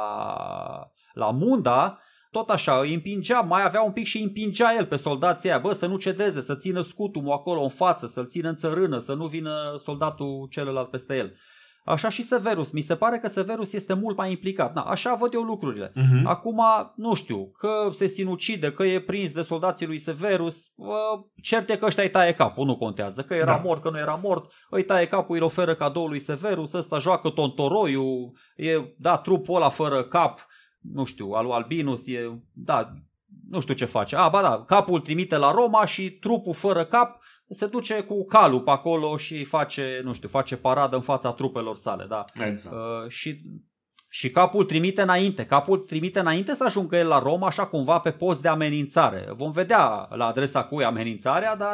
Speaker 2: la Munda, tot așa îi împingea, mai avea un pic și îi împingea el pe soldații aia, bă, să nu cedeze, să țină scutul acolo în față, să-l țină în țărână, să nu vină soldatul celălalt peste el. Așa și Severus. Mi se pare că Severus este mult mai implicat. Așa văd eu lucrurile. Acum, nu știu, că se sinucide, că e prins de soldații lui Severus, cert e că ăștia îi taie capul, nu contează. Că era mort, că nu era mort, îi taie capul, îi oferă cadou lui Severus, ăsta joacă tontoroiul, trupul ăla fără cap, nu știu, al lui Albinus, nu știu ce face. Capul trimite la Roma și trupul fără cap se duce cu calul pe acolo și face paradă în fața trupelor sale, da.
Speaker 1: Exact.
Speaker 2: Și capul trimite înainte să ajungă el la Roma, așa cumva pe post de amenințare. Vom vedea la adresa cui amenințarea, dar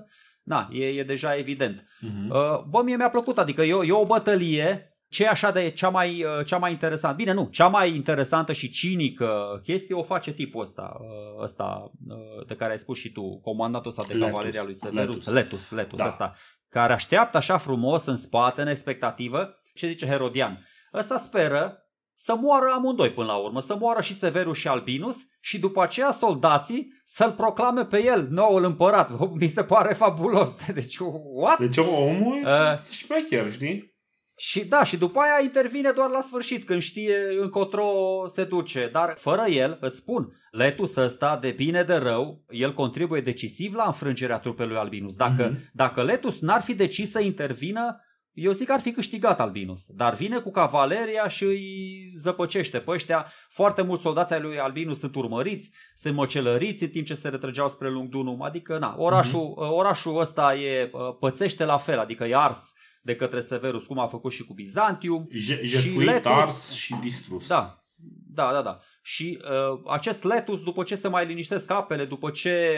Speaker 2: e deja evident. Bă, mie mi-a plăcut, adică e o bătălie. Ce e așa de cea mai interesantă? Bine, nu, cea mai interesantă și cinică chestie o face tipul ăsta de care ai spus și tu, comandantul ăsta de cavaleria lui Severus, Letus ăsta, care așteaptă așa frumos în spate, în expectativă, ce zice Herodian. Ăsta speră să moară amândoi până la urmă, să moară și Severus și Albinus și după aceea soldații să-l proclame pe el noul împărat. Mi se pare fabulos. Deci, what?
Speaker 1: Deci omul e șmecher, știi?
Speaker 2: Și după aia intervine doar la sfârșit, când știe încotro se duce. Dar fără el, îți spun, Letus ăsta, de bine de rău, el contribuie decisiv la înfrângerea trupei lui Albinus. Dacă Letus n-ar fi decis să intervină, eu zic că ar fi câștigat Albinus. Dar vine cu cavaleria și îi zăpăcește pe ăștia. Foarte mulți soldați ai lui Albinus sunt urmăriți, sunt măcelăriți în timp ce se retrăgeau spre Lugdunum. Adică, orașul ăsta pățește la fel, adică e ars de către Severus, cum a făcut și cu Bizantium.
Speaker 1: Jefuit, ars și distrus.
Speaker 2: Da. Și acest Letus, după ce se mai liniștesc apele, după ce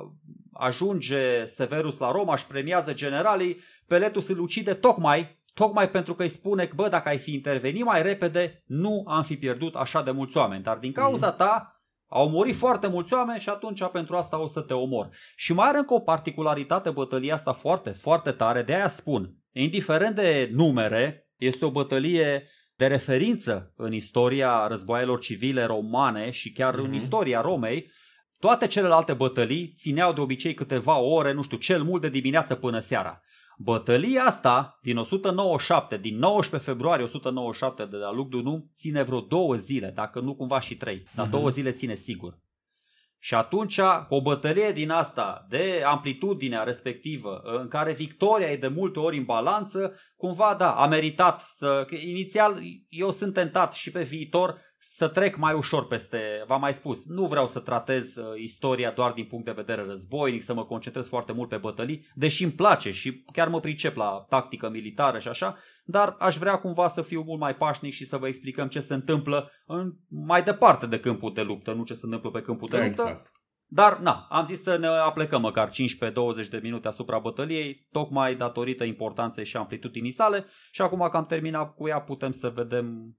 Speaker 2: ajunge Severus la Roma și premiază generalii, pe Letus îl ucide tocmai pentru că îi spune că, bă, dacă ai fi intervenit mai repede, nu am fi pierdut așa de mulți oameni. Dar din cauza ta au murit foarte mulți oameni și atunci pentru asta o să te omor. Și mai are încă o particularitate bătălia asta foarte, foarte tare, de aia spun. Indiferent de numere, este o bătălie de referință în istoria războaielor civile romane și chiar în istoria Romei. Toate celelalte bătălii țineau de obicei câteva ore, nu știu, cel mult de dimineață până seara. Bătălia asta din 197, din 19 februarie 197 de la Lugdunum, ține vreo 2 zile, dacă nu cumva și 3, dar 2 zile ține sigur. Și atunci o bătălie din asta de amplitudinea respectivă, în care victoria e de multe ori în balanță, cumva a meritat să... Inițial eu sunt tentat și pe viitor să trec mai ușor peste, v-am mai spus, nu vreau să tratez istoria doar din punct de vedere războinic, să mă concentrez foarte mult pe bătălii, deși îmi place și chiar mă pricep la tactică militară și așa, dar aș vrea cumva să fiu mult mai pașnic și să vă explicăm ce se întâmplă mai departe de câmpul de luptă, nu ce se întâmplă pe câmpul de luptă.
Speaker 1: Exact.
Speaker 2: Dar, am zis să ne aplecăm măcar 15-20 de minute asupra bătăliei, tocmai datorită importanței și amplitudinii sale. Și acum că am terminat cu ea, putem să vedem...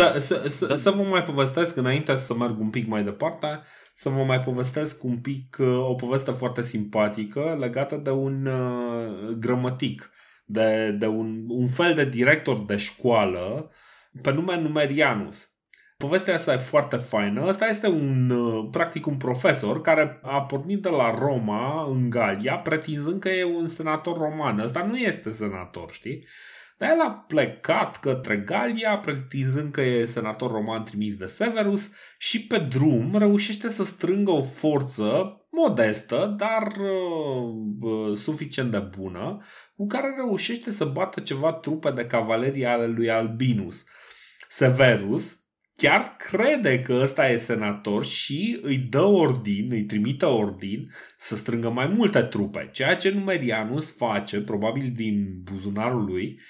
Speaker 1: Să vă mai povestesc, înainte să merg un pic mai departe, să vă mai povestesc un pic o poveste foarte simpatică legată de un grămătic, de un fel de director de școală pe nume Numerianus. Povestea asta e foarte faină. Ăsta este practic un profesor care a pornit de la Roma în Galia pretinzând că e un senator roman. Ăsta nu este senator, știi? Dar el a plecat către Galia pretinzând că e senator roman trimis de Severus și pe drum reușește să strângă o forță modestă, dar suficient de bună, cu care reușește să bată ceva trupe de cavalerie ale lui Albinus. Severus chiar crede că ăsta e senator și îi trimite ordin să strângă mai multe trupe, ceea ce Numerianus face, probabil din buzunarul lui,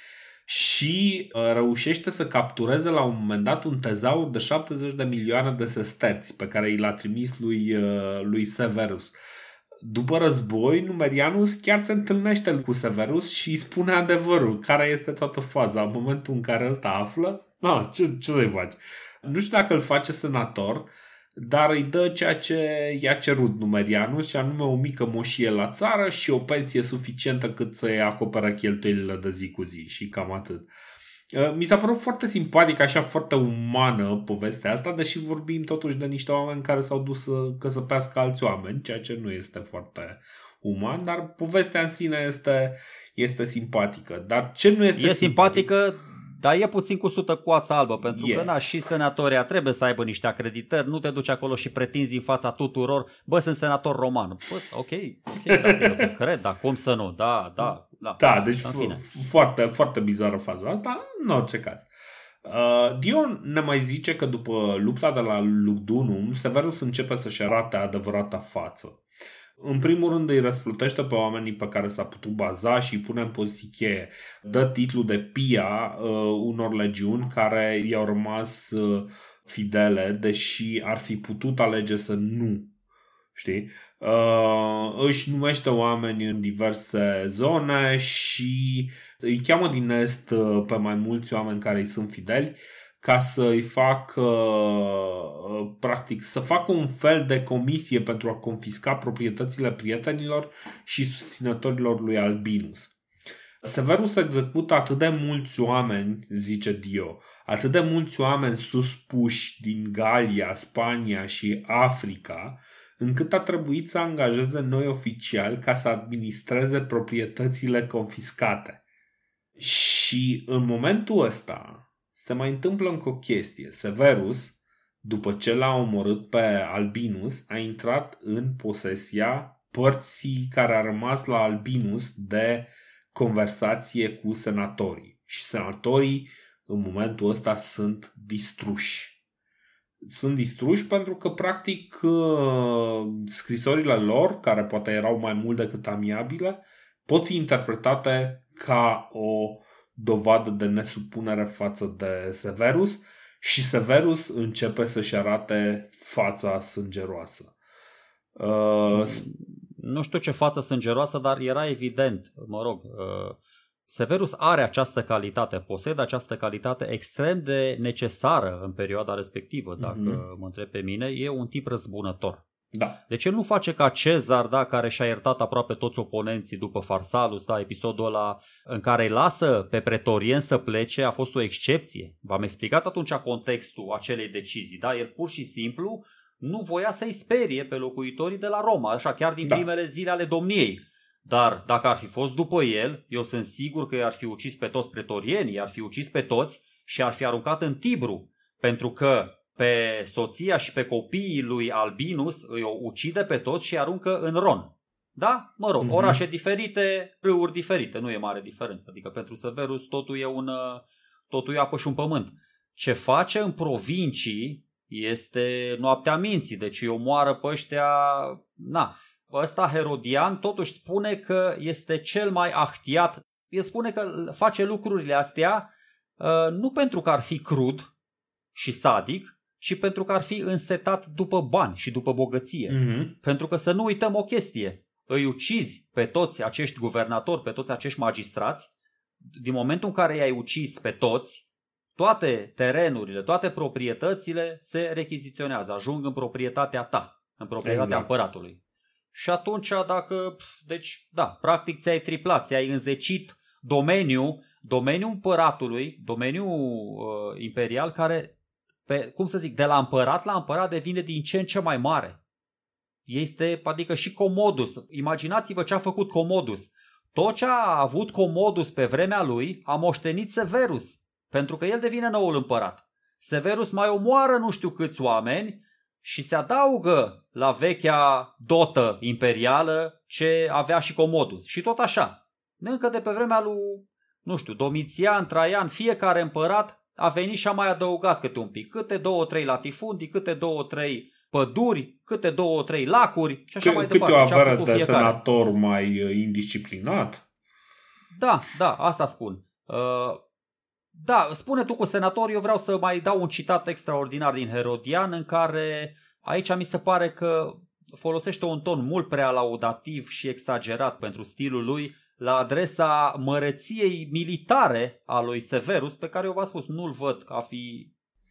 Speaker 1: și reușește să captureze la un moment dat un tezaur de 70 de milioane de sesterți pe care i l-a trimis lui Severus. După război, Numerianus chiar se întâlnește cu Severus și îi spune adevărul, care este toată faza. În momentul în care ăsta află, ce să-i faci? Nu știu dacă îl face senator, dar îi dă ceea ce i-a cerut Numerianus, și anume o mică moșie la țară și o pensie suficientă cât să-i acoperă cheltuielile de zi cu zi, și cam atât. Mi s-a părut foarte simpatic, așa, foarte umană povestea asta, deși vorbim totuși de niște oameni care s-au dus să căsăpească alți oameni, ceea ce nu este foarte uman, dar povestea în sine este simpatică. Dar ce nu este
Speaker 2: simpatică, dar e puțin cu sută coața albă, pentru că și senatoria trebuie să aibă niște acreditări, nu te duci acolo și pretinzi în fața tuturor, bă, sunt senator roman. Bă, ok, dacă eu te cred, dar cum să nu? Da,
Speaker 1: deci foarte, foarte bizară faza asta, în orice caz. Dion ne mai zice că după lupta de la Lugdunum, Severus începe să-și arate adevărata față. În primul rând îi răsplătește pe oamenii pe care s-a putut baza și îi pune în poziții cheie. Dă titlul de Pia unor legiuni care i-au rămas fidele, deși ar fi putut alege să nu. Știi? Își numește oameni în diverse zone și îi cheamă din est pe mai mulți oameni care îi sunt fideli, ca să-i facă, practic, să facă un fel de comisie pentru a confisca proprietățile prietenilor și susținătorilor lui Albinus. Severus execută atât de mulți oameni, zice Dio, atât de mulți oameni suspuși din Galia, Spania și Africa, încât a trebuit să angajeze noi oficiali ca să administreze proprietățile confiscate. Și în momentul ăsta se mai întâmplă încă o chestie. Severus, după ce l-a omorât pe Albinus, a intrat în posesia părții care a rămas la Albinus de conversație cu senatorii. Și senatorii în momentul ăsta sunt distruși. Sunt distruși pentru că, practic, scrisorile lor, care poate erau mai mult decât amiabile, pot fi interpretate ca o dovadă de nesupunere față de Severus, și Severus începe să-și arate fața sângeroasă.
Speaker 2: Nu știu ce față sângeroasă, dar era evident, Severus are această calitate, posedă această calitate extrem de necesară în perioada respectivă, dacă mă întreb pe mine, e un tip răzbunător.
Speaker 1: Da.
Speaker 2: Deci el nu face ca Cezar, care și-a iertat aproape toți oponenții după Farsalus, episodul ăla în care îi lasă pe pretorieni să plece, a fost o excepție. V-am explicat atunci contextul acelei decizii, El pur și simplu nu voia să-i sperie pe locuitorii de la Roma, așa chiar din primele zile ale domniei. Dar dacă ar fi fost după el, eu sunt sigur că i-ar fi ucis pe toți pretorienii, i-ar fi ucis pe toți și ar fi aruncat în Tibru, pentru că pe soția și pe copiii lui Albinus îi ucide pe toți și îi aruncă în Ron. Da? Orașe diferite, râuri diferite, nu e mare diferență. Adică pentru Severus totul e apă și un pământ. Ce face în provincii este noaptea minții, deci îi omoară pe ăștia. Ăsta Herodian totuși spune că este cel mai ahtiat. El spune că face lucrurile astea nu pentru că ar fi crud și sadic, ci pentru că ar fi însetat după bani și după bogăție. Pentru că să nu uităm o chestie. Îi ucizi pe toți acești guvernatori, pe toți acești magistrați, din momentul în care i-ai ucis pe toți, toate terenurile, toate proprietățile se rechiziționează, ajung în proprietatea ta, în proprietatea împăratului. Și atunci practic ți-ai triplat, ți-ai înzecit domeniul împăratului, domeniul imperial care, de la împărat la împărat devine din ce în ce mai mare. Adică și Commodus, imaginați-vă ce a făcut Commodus. Tot ce a avut Commodus pe vremea lui a moștenit Severus, pentru că el devine noul împărat. Severus mai omoară nu știu câți oameni și se adaugă la vechea dotă imperială ce avea și Commodus. Și tot așa. Încă de pe vremea lui, Domitian, Traian, fiecare împărat a venit și a mai adăugat câte un pic. Câte 2-3 latifundii, câte 2-3 păduri, câte 2-3 lacuri și așa mai departe.
Speaker 1: Câte o avere de senator mai indisciplinat.
Speaker 2: Da, asta spun. Spune tu cu senator, eu vreau să mai dau un citat extraordinar din Herodian în care aici mi se pare că folosește un ton mult prea laudativ și exagerat pentru stilul lui la adresa măreției militare a lui Severus, pe care eu v-am spus, nu-l văd ca fi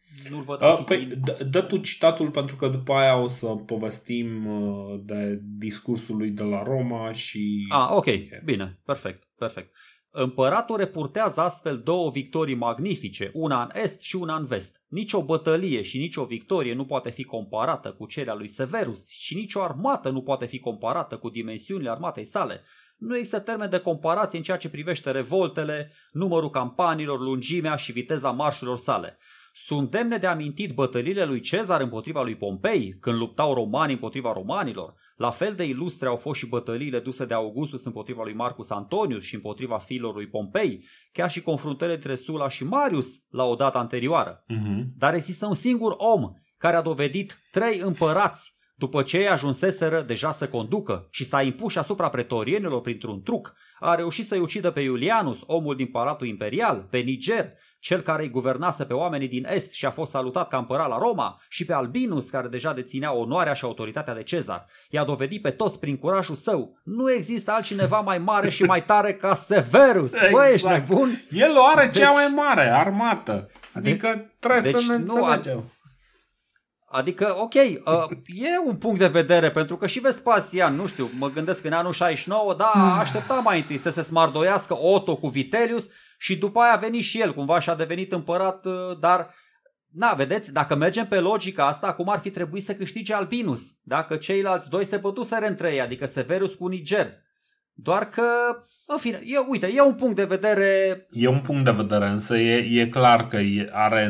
Speaker 2: nu-l văd a fi...
Speaker 1: Păi, dă tu citatul, pentru că după aia o să povestim de discursul lui de la Roma și...
Speaker 2: Ok, bine, perfect. Împăratul reportează astfel 2 victorii magnifice, una în est și una în vest. Nici o bătălie și nici o victorie nu poate fi comparată cu cele a lui Severus și nici o armată nu poate fi comparată cu dimensiunile armatei sale. Nu există termen de comparație în ceea ce privește revoltele, numărul campaniilor, lungimea și viteza marșurilor sale. Sunt demne de amintit bătăliile lui Cezar împotriva lui Pompei, când luptau romanii împotriva romanilor. La fel de ilustre au fost și bătăliile duse de Augustus împotriva lui Marcus Antonius și împotriva fiilor lui Pompei, chiar și confruntările între Sulla și Marius la o dată anterioară. Dar există un singur om care a dovedit 3 împărați după ce ei ajunseseră deja să conducă și s-a impus asupra pretorienilor printr-un truc. A reușit să-i ucidă pe Iulianus, omul din Palatul Imperial, pe Niger, cel care îi guvernase pe oamenii din Est și a fost salutat ca împărat la Roma, și pe Albinus, care deja deținea onoarea și autoritatea de Cezar. I-a dovedit pe toți prin curajul său. Nu există altcineva mai mare și mai tare ca Severus. Exact. Băi, ești nebun?
Speaker 1: El o are cea mai mare armată. Adică trebuie să ne înțelegem.
Speaker 2: Adică, ok, e un punct de vedere, pentru că și Vespasian, nu știu, mă gândesc în anul 69, aștepta mai întâi să se smardoiască Otto cu Vitellius și după aia a venit și el, cumva și-a devenit împărat, dar, vedeți, dacă mergem pe logica asta, acum ar fi trebuit să câștige Albinus, dacă ceilalți 2 se bătuseră între ei, adică Severus cu Niger. Doar că, în fine, e un punct de vedere...
Speaker 1: E un punct de vedere, însă e clar că are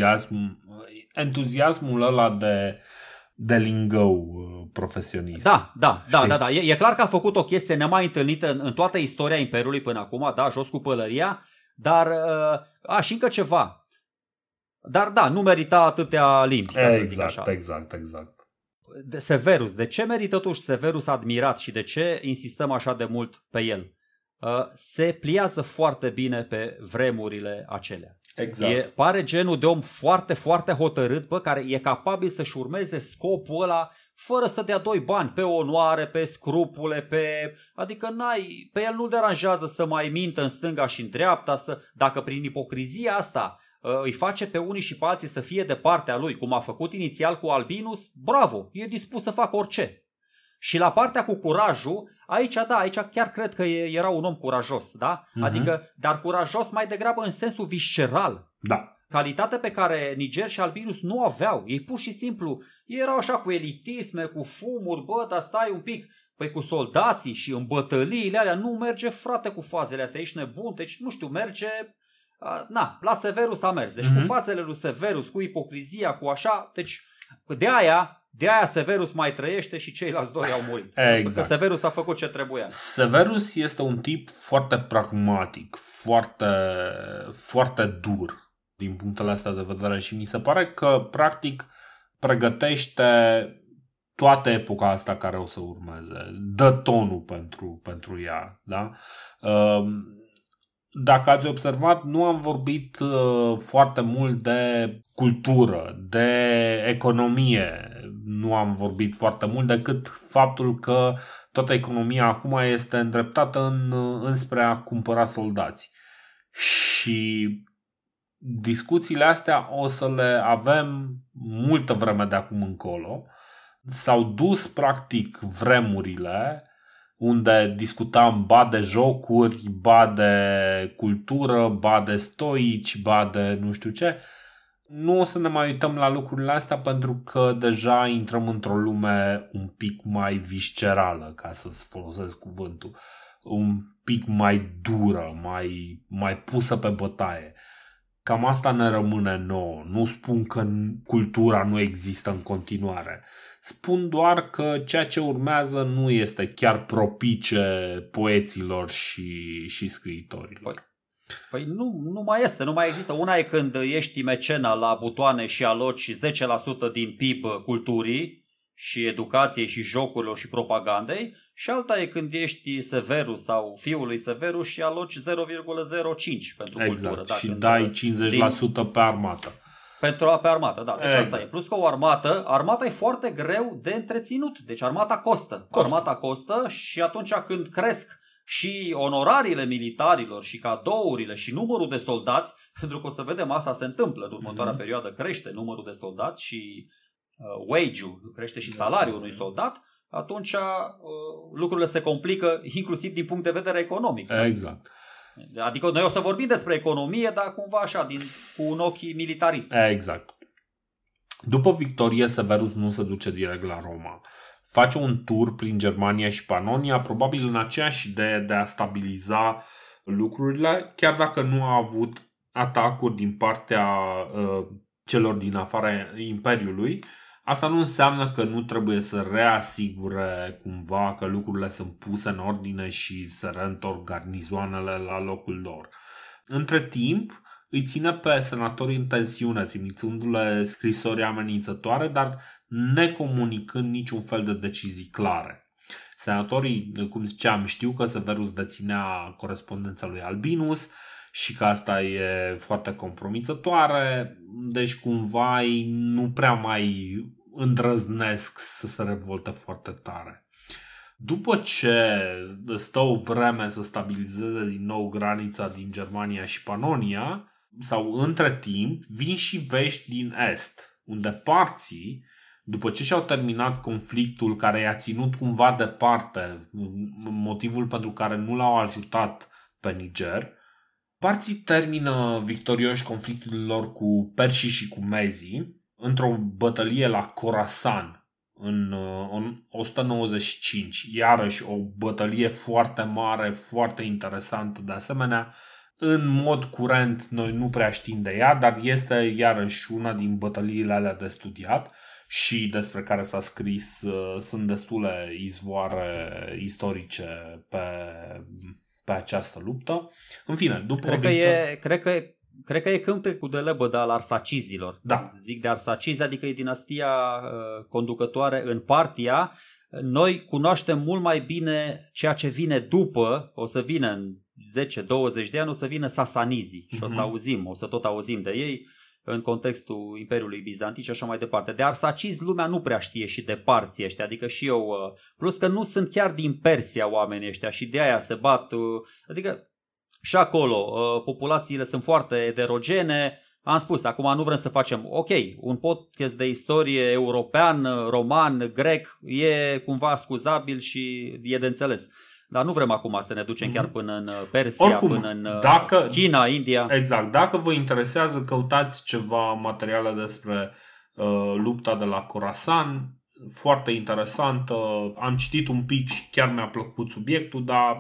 Speaker 1: entuziasmul ăla de lingău profesionist.
Speaker 2: Da. E clar că a făcut o chestie nemai întâlnită în toată istoria Imperiului până acum, jos cu pălăria, dar și încă ceva. Dar nu merita atâtea limbi.
Speaker 1: Exact.
Speaker 2: Severus, de ce merită totuși Severus admirat și de ce insistăm așa de mult pe el? Se pliază foarte bine pe vremurile acelea.
Speaker 1: Exact.
Speaker 2: Pare genul de om foarte, foarte hotărât, care e capabil să-și urmeze scopul ăla fără să dea 2 bani pe onoare, pe scrupule, adică pe el nu-l deranjează să mai mintă în stânga și în dreapta, dacă prin ipocrizia asta îi face pe unii și pe alții să fie de partea lui, cum a făcut inițial cu Albinus, bravo, e dispus să facă orice. Și la partea cu curajul, aici chiar cred că era un om curajos, da? Adică, dar curajos mai degrabă în sensul visceral.
Speaker 1: Da.
Speaker 2: Calitate pe care Niger și Albinus nu aveau. Ei pur și simplu erau așa cu elitisme, cu fumuri, dar stai un pic. Păi cu soldații și în bătăliile alea nu merge, frate, cu fazele astea, ești nebun, deci nu știu, merge... la Severus a mers. Deci cu fazele lui Severus, cu ipocrizia, cu așa, deci de aia Severus mai trăiește și ceilalți 2 au murit. Exact. Că Severus a făcut ce trebuia.
Speaker 1: Severus este un tip foarte pragmatic, foarte, foarte dur din punctele astea de vedere și mi se pare că practic pregătește toată epoca asta care o să urmeze. Dă tonul pentru ea. Da? Dacă ați observat, nu am vorbit foarte mult de cultură, de economie. Nu am vorbit foarte mult decât faptul că toată economia acum este îndreptată înspre a cumpăra soldați. Și discuțiile astea o să le avem multă vreme de acum încolo. S-au dus practic vremurile unde discutam ba de jocuri, ba de cultură, ba de stoici, ba de nu știu ce. Nu o să ne mai uităm la lucrurile astea pentru că deja intrăm într-o lume un pic mai viscerală, ca să-ți folosesc cuvântul, un pic mai dură, mai pusă pe bătaie. Cam asta ne rămâne nouă. Nu spun că cultura nu există în continuare. Spun doar că ceea ce urmează nu este chiar propice poeților și scriitorilor.
Speaker 2: Păi nu mai este, nu mai există. Una e când ești mecena la butoane și aloci 10% din PIB culturii și educației și jocurilor și propagandei, și alta e când ești Severus sau fiul lui Severus și aloci 0,05 pentru cultură.
Speaker 1: Exact, și dai 50% pe armată.
Speaker 2: Pe armată, da. Deci asta e. Plus că o armata e foarte greu de întreținut. Deci armata costă. Armata costă și atunci când cresc și onorariile militarilor și cadourile și numărul de soldați, pentru că o să vedem asta se întâmplă în următoarea perioadă, crește numărul de soldați și wage-ul, crește și salariul unui soldat, atunci lucrurile se complică inclusiv din punct de vedere economic.
Speaker 1: Exact.
Speaker 2: Adică noi o să vorbim despre economie, dar cumva așa, cu un ochi militarist.
Speaker 1: Exact. După victorie, Severus nu se duce direct la Roma. Face un tur prin Germania și Panonia, probabil în aceeași idee de a stabiliza lucrurile, chiar dacă nu a avut atacuri din partea celor din afara Imperiului. Asta nu înseamnă că nu trebuie să reasigure cumva că lucrurile sunt puse în ordine și se reîntorc garnizoanele la locul lor. Între timp, îi ține pe senatorii în tensiune, trimițându-le scrisori amenințătoare, dar necomunicând niciun fel de decizii clare. Senatorii, cum ziceam, știu că Severus deținea corespondența lui Albinus și că asta e foarte compromițătoare, deci cumva ei nu prea mai îndrăznesc să se revolte foarte tare. După ce stă o vreme să stabilizeze din nou granița din Germania și Panonia, sau între timp, vin și vești din Est, unde parții, după ce și-au terminat conflictul care i-a ținut cumva departe, motivul pentru care nu l-au ajutat pe Niger, parții termină victorioși conflictul lor cu perșii și cu mezii într-o bătălie la Khorasan în 195. Iarăși o bătălie foarte mare, foarte interesantă de asemenea. În mod curent noi nu prea știm de ea, dar este iarăși una din bătăliile alea de studiat și despre care s-a scris. Sunt destule izvoare istorice pe această luptă. În fine, după
Speaker 2: Cred că e cântecul de lebădă al arsacizilor.
Speaker 1: Da.
Speaker 2: Zic de arsacizi, adică e dinastia conducătoare în Partia. Noi cunoaștem mult mai bine ceea ce vine după, o să vină în 10-20 de ani, o să vină sasanizii și o să tot auzim de ei în contextul Imperiului Bizantic și așa mai departe. De arsacizi lumea nu prea știe și de parții ăștia, adică și eu, plus că nu sunt chiar din Persia oamenii ăștia și de aia se bat, adică și acolo populațiile sunt foarte heterogene. Am spus, acum nu vrem să facem, un podcast de istorie european, roman, grec, e cumva scuzabil și e de înțeles. Dar nu vrem acum să ne ducem chiar până în Persia, oricum, până în China, India.
Speaker 1: Exact. Dacă vă interesează, căutați ceva materiale despre lupta de la Khorasan. Foarte interesantă. Am citit un pic și chiar mi-a plăcut subiectul, dar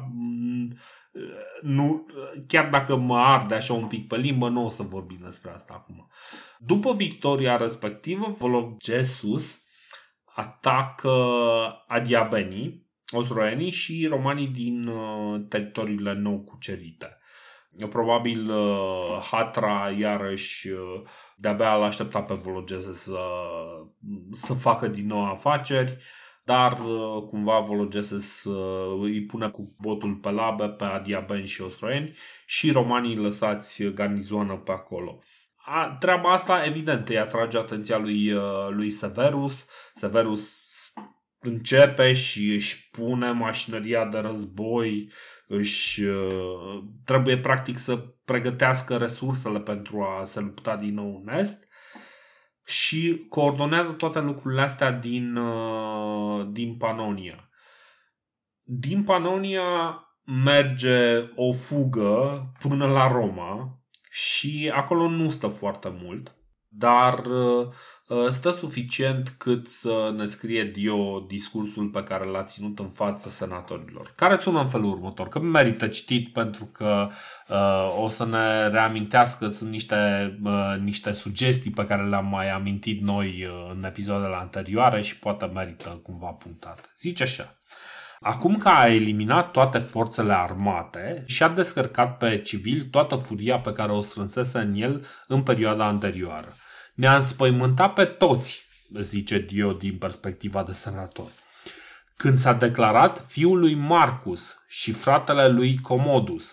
Speaker 1: nu, chiar dacă mă arde așa un pic pe limbă, nu o să vorbim despre asta acum. După victoria respectivă, Vologesus atacă adiabenii, osroienii și romanii din teritoriile nou cucerite. Probabil Hatra iarăși de-abia l-a așteptat pe Vologesus să facă din nou afaceri, dar cumva Vologesus îi pune cu botul pe labe pe adiabeni și osroieni și romanii lăsați garnizoană pe acolo. Treaba asta evident îi atrage atenția lui Severus. Severus începe și își pune mașinăria de război, trebuie practic să pregătească resursele pentru a se lupta din nou în Est și coordonează toate lucrurile astea din Panonia. Din Panonia merge o fugă până la Roma și acolo nu stă foarte mult, dar stă suficient cât să ne scrie Dio discursul pe care l-a ținut în fața senatorilor, care sună în felul următor, că merită citit pentru că o să ne reamintească, sunt niște sugestii pe care le-am mai amintit noi în episoadele anterioare și poate merită cumva punctate. Zice așa: acum că a eliminat toate forțele armate și a descărcat pe civil toată furia pe care o strânsese în el în perioada anterioară, ne-a înspăimântat pe toți, zice Dio din perspectiva de senator, când s-a declarat fiul lui Marcus și fratele lui Commodus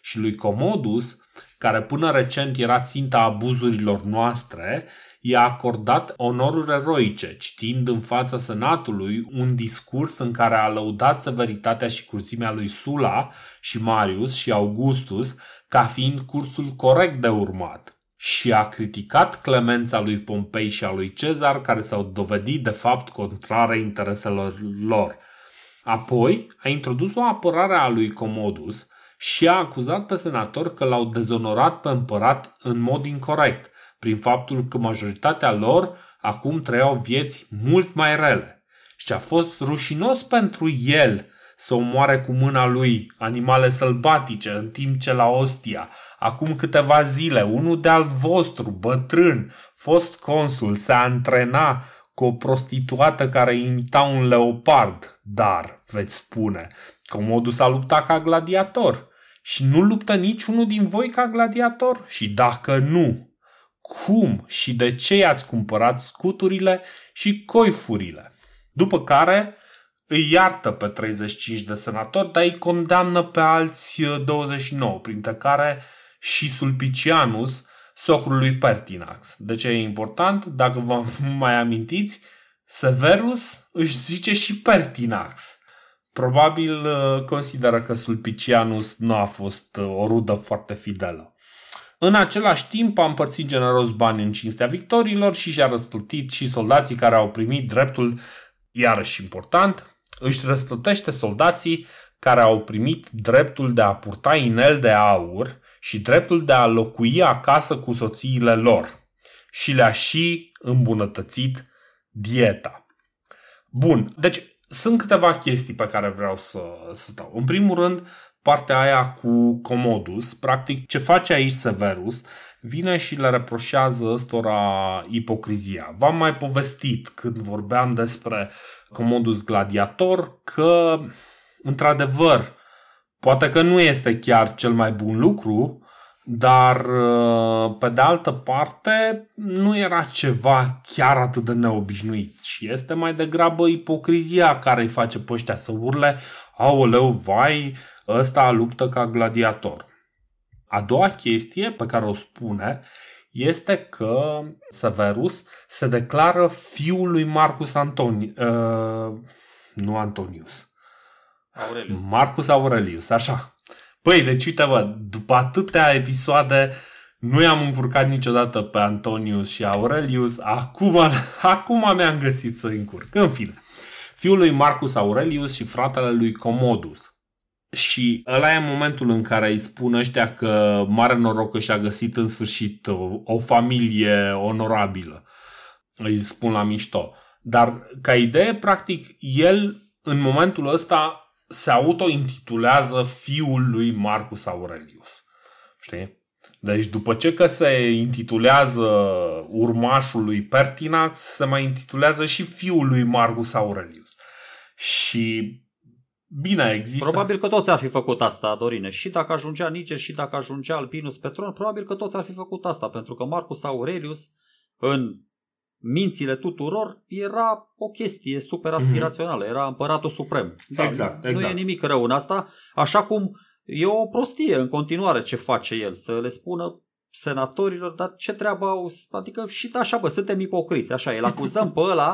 Speaker 1: și lui Commodus, care până recent era ținta abuzurilor noastre, i-a acordat onoruri eroice, citind în fața senatului un discurs în care a lăudat severitatea și cruzimea lui Sulla și Marius și Augustus ca fiind cursul corect de urmat. Și a criticat clemența lui Pompei și a lui Cezar, care s-au dovedit de fapt contrare intereselor lor. Apoi a introdus o apărare a lui Commodus și a acuzat pe senatori că l-au dezonorat pe împărat în mod incorect, prin faptul că majoritatea lor acum trăiau vieți mult mai rele. Și a fost rușinos pentru el să omoare cu mâna lui animale sălbatice, în timp ce la Ostia, acum câteva zile, unul de-al vostru, bătrân, fost consul, se antrena cu o prostituată care imita un leopard. Dar, veți spune, Commodus a luptat ca gladiator. Și nu luptă niciunul din voi ca gladiator? Și dacă nu, cum și de ce i-ați cumpărat scuturile și coifurile? După care îi iartă pe 35 de senatori, dar îi condamnă pe alți 29, printre care și Sulpicianus, socrul lui Pertinax. De ce e important? Dacă vă mai amintiți, Severus își zice și Pertinax. Probabil consideră că Sulpicianus nu a fost o rudă foarte fidelă. În același timp a împărțit generos bani în cinstea victoriilor și și-a răsplătit și soldații care au primit dreptul, iarăși important, își răsplătește soldații care au primit dreptul de a purta inel de aur și dreptul de a locui acasă cu soțiile lor și le-a și îmbunătățit dieta. Bun, deci sunt câteva chestii pe care vreau să stau. În primul rând, partea aia cu Commodus, practic ce face aici Severus, vine și le reproșează ăstora ipocrizia. V-am mai povestit când vorbeam despre Commodus gladiator că, într-adevăr, poate că nu este chiar cel mai bun lucru, dar, pe de altă parte, nu era ceva chiar atât de neobișnuit și este mai degrabă ipocrizia care îi face pe ăștia să urle: aoleu, vai, ăsta luptă ca gladiator. A doua chestie pe care o spune este că Severus se declară fiul lui Marcus
Speaker 2: Aurelius.
Speaker 1: Marcus Aurelius, așa. Păi, deci uite-vă, după atâtea episoade nu i-am încurcat niciodată pe Antonius și Aurelius, acum mi-am găsit să încurc. În fine, fiul lui Marcus Aurelius și fratele lui Commodus. Și ăla e momentul în care îi spun ăștia că mare noroc că și-a găsit în sfârșit o familie onorabilă. Îi spun la mișto. Dar ca idee, practic, el în momentul ăsta se auto-intitulează fiul lui Marcus Aurelius. Știi? Deci după ce că se intitulează urmașul lui Pertinax, se mai intitulează și fiul lui Marcus Aurelius. Și bine, există...
Speaker 2: Probabil că toți ar fi făcut asta, Dorine. Și dacă ajungea Niger și dacă ajungea Albinus pe tron, probabil că toți ar fi făcut asta, pentru că Marcus Aurelius, în mințile tuturor, era o chestie super aspirațională, era împăratul suprem. Da,
Speaker 1: exact.
Speaker 2: Nu e nimic rău în asta, așa cum e o prostie în continuare ce face el, să le spună senatorilor, dar ce treabă au, adică și așa, bă, suntem ipocriți, așa, îl acuzăm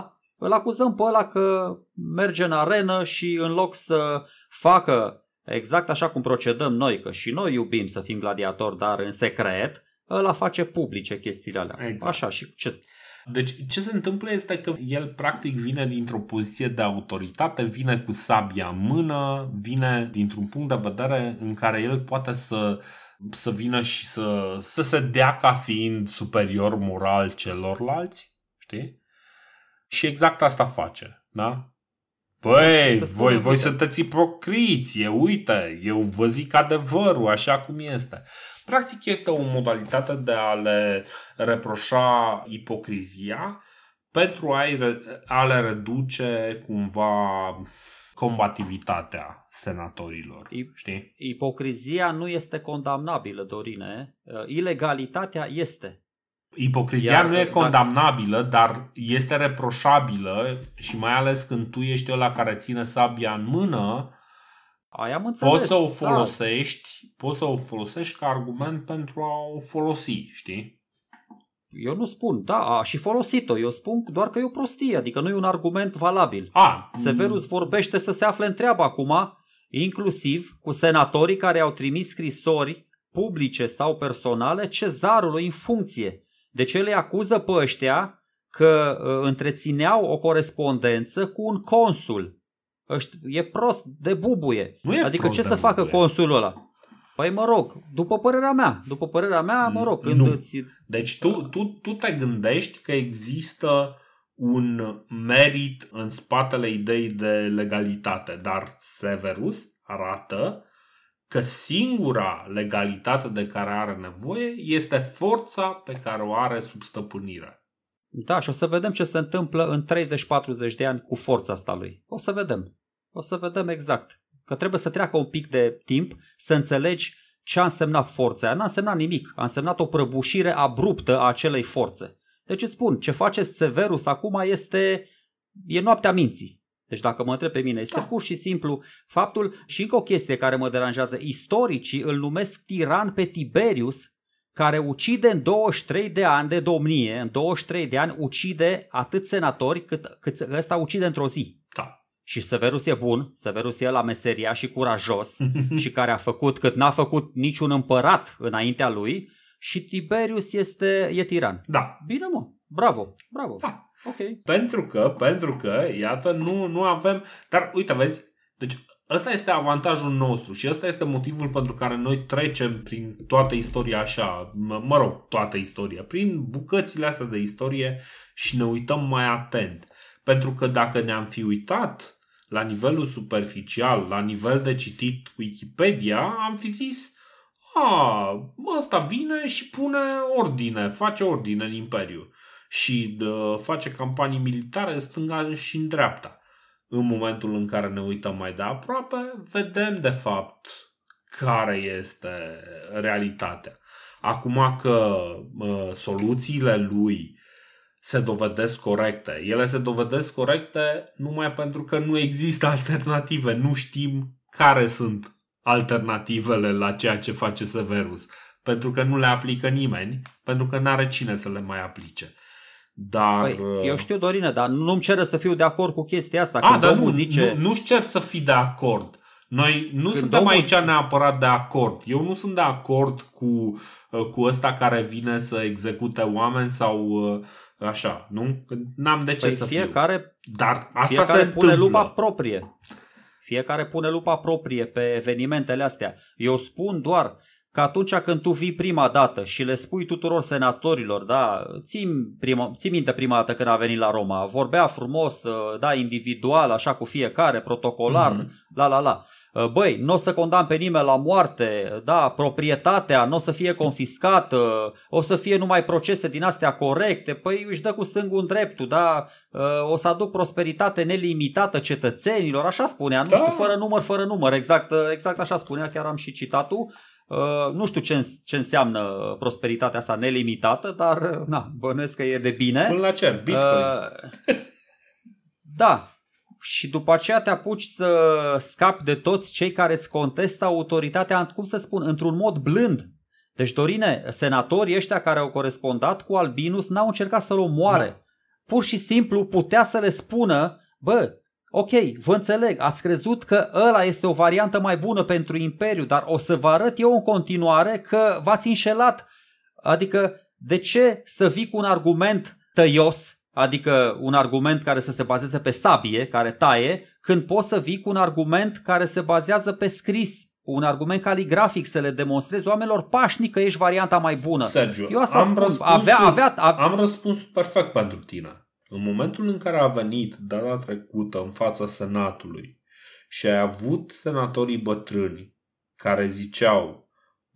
Speaker 2: pe ăla că merge în arenă și în loc să facă exact așa cum procedăm noi, că și noi iubim să fim gladiatori, dar în secret, ăla face publice chestiile alea.
Speaker 1: Exact.
Speaker 2: Așa, și ce...
Speaker 1: Deci ce se întâmplă este că el practic vine dintr-o poziție de autoritate, vine cu sabia în mână, vine dintr-un punct de vedere în care el poate să vină și să se dea ca fiind superior moral celorlalți, știi? Și exact asta face, da? Păi, voi sunteți ipocriți, uite, eu vă zic adevărul așa cum este. Practic este o modalitate de a le reproșa ipocrizia pentru a le reduce cumva combativitatea senatorilor. Știi?
Speaker 2: Ipocrizia nu este condamnabilă, Dorine. Ilegalitatea este.
Speaker 1: Ipocrizia nu e condamnabilă, dar este reproșabilă și mai ales când tu ești ăla care ține sabia în mână,
Speaker 2: Aia am înțeles.
Speaker 1: Poți să o folosești ca argument pentru a o folosi, știi?
Speaker 2: Eu nu spun, da, a și folosit-o. Eu spun doar că e o prostie, adică nu e un argument valabil. Severus vorbește să se afle în treabă acum, inclusiv cu senatorii care au trimis scrisori publice sau personale cezarului în funcție. Deci el îi acuză pe ăștia că întrețineau o corespondență cu un consul. E prost de bubuie. Adică ce să facă consulul ăla? Păi mă rog, după părerea mea, mă rog.
Speaker 1: Deci tu te gândești că există un merit în spatele ideii de legalitate, dar Severus arată că singura legalitate de care are nevoie este forța pe care o are sub stăpânire.
Speaker 2: Da, și o să vedem ce se întâmplă în 30-40 de ani cu forța asta lui. O să vedem exact. Că trebuie să treacă un pic de timp să înțelegi ce a însemnat forța aia. N-a însemnat nimic. A însemnat o prăbușire abruptă a acelei forțe. Deci îți spun, ce face Severus acum e noaptea minții. Deci dacă mă întreb pe mine, este pur și simplu faptul, și încă o chestie care mă deranjează, istoricii îl numesc tiran pe Tiberius, care ucide în 23 de ani de domnie, în 23 de ani ucide atât senatori cât ăsta ucide într-o zi.
Speaker 1: Da.
Speaker 2: Și Severus e bun, Severus e la meseria și curajos și care a făcut cât n-a făcut niciun împărat înaintea lui, și Tiberius e tiran.
Speaker 1: Da.
Speaker 2: Bine mă, bravo.
Speaker 1: Da.
Speaker 2: Ok.
Speaker 1: Pentru că, iată, nu avem... Dar uite, vezi, deci ăsta este avantajul nostru și ăsta este motivul pentru care noi trecem prin toată istoria așa, toată istoria, prin bucățile astea de istorie și ne uităm mai atent. Pentru că dacă ne-am fi uitat la nivelul superficial, la nivel de citit Wikipedia, am fi zis, ăsta vine și pune ordine, face ordine în Imperiu și face campanii militare în stânga și în dreapta. În momentul în care ne uităm mai de aproape, vedem de fapt care este realitatea. Acum că soluțiile lui se dovedesc corecte. Ele se dovedesc corecte numai pentru că nu există alternative. Nu știm care sunt alternativele la ceea ce face Severus. Pentru că nu le aplică nimeni, pentru că n-are cine să le mai aplice. Dar...
Speaker 2: eu știu, Dorine, dar nu-mi cere să fiu de acord cu chestia asta. Când
Speaker 1: nu-și cer să fii de acord. Noi nu suntem aici neapărat de acord. Eu nu sunt de acord cu ăsta care vine să execute oameni sau așa, nu? N-am de ce să fiu. Dar asta se întâmplă.
Speaker 2: Pune lupa proprie. Fiecare pune lupa proprie pe evenimentele astea. Eu spun doar că atunci când tu vii prima dată și le spui tuturor senatorilor, da, ții minte prima dată când a venit la Roma, vorbea frumos, da, individual, așa cu fiecare, protocolar, Băi, nu o să condamn pe nimeni la moarte, da, proprietatea nu o să fie confiscată, o să fie numai procese din astea corecte, păi își dă cu stângul în dreptul, da, o să aduc prosperitate nelimitată cetățenilor, așa spunea, nu știu, fără număr, exact așa spunea, chiar am și citatul. Nu știu ce înseamnă prosperitatea asta nelimitată, dar bănuiesc că e de bine.
Speaker 1: Până la cer, Bitcoin.
Speaker 2: Da. Și după aceea te apuci să scapi de toți cei care îți contestă autoritatea, cum să spun, într-un mod blând. Deci, Dorine, senatorii ăștia care au corespondat cu Albinus n-au încercat să-l omoare. Da. Pur și simplu putea să le spună, ok, vă înțeleg, ați crezut că ăla este o variantă mai bună pentru Imperiu, dar o să vă arăt eu în continuare că v-ați înșelat. Adică, de ce să vii cu un argument tăios, adică un argument care să se bazeze pe sabie, care taie, când poți să vii cu un argument care se bazează pe scris, un argument caligrafic, să le demonstrezi oamenilor pașnic că ești varianta mai bună.
Speaker 1: Sergiu,
Speaker 2: eu asta
Speaker 1: am răspuns perfect pentru tine. În momentul în care a venit data trecută în fața Senatului și ai avut senatorii bătrâni care ziceau,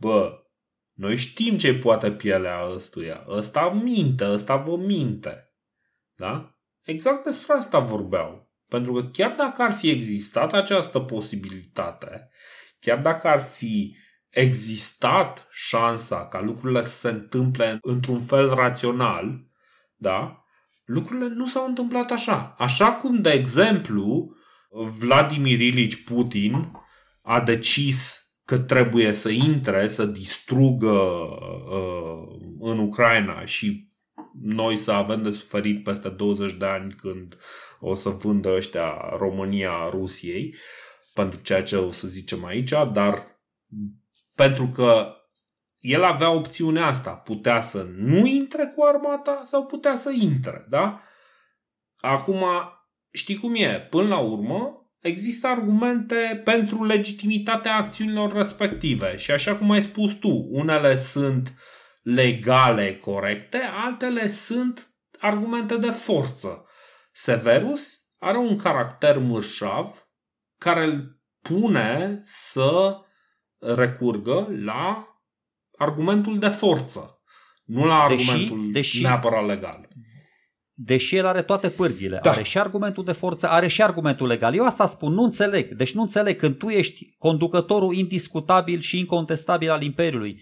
Speaker 1: noi știm ce poate pielea ăstuia, ăsta minte, ăsta vă minte. Da? Exact despre asta vorbeau. Pentru că chiar dacă ar fi existat această posibilitate, chiar dacă ar fi existat șansa ca lucrurile să se întâmple într-un fel rațional, da? Lucrurile nu s-au întâmplat așa. Așa cum, de exemplu, Vladimir Ilici Putin a decis că trebuie să intre, să distrugă în Ucraina și noi să avem de suferit peste 20 de ani când o să vândă ăștia România Rusiei, pentru ceea ce o să zicem aici, dar pentru că el avea opțiunea asta, putea să nu intre cu armata sau putea să intre, da? Acum, știi cum e? Până la urmă, există argumente pentru legitimitatea acțiunilor respective și așa cum ai spus tu, unele sunt legale, corecte, altele sunt argumente de forță. Severus are un caracter mărșav care îl pune să recurgă la argumentul de forță, nu la argumentul neapărat legal.
Speaker 2: Deși el are toate pârghile, are și argumentul de forță, are și argumentul legal. Eu asta spun, nu înțeleg. Deci nu înțeleg când tu ești conducătorul indiscutabil și incontestabil al Imperiului.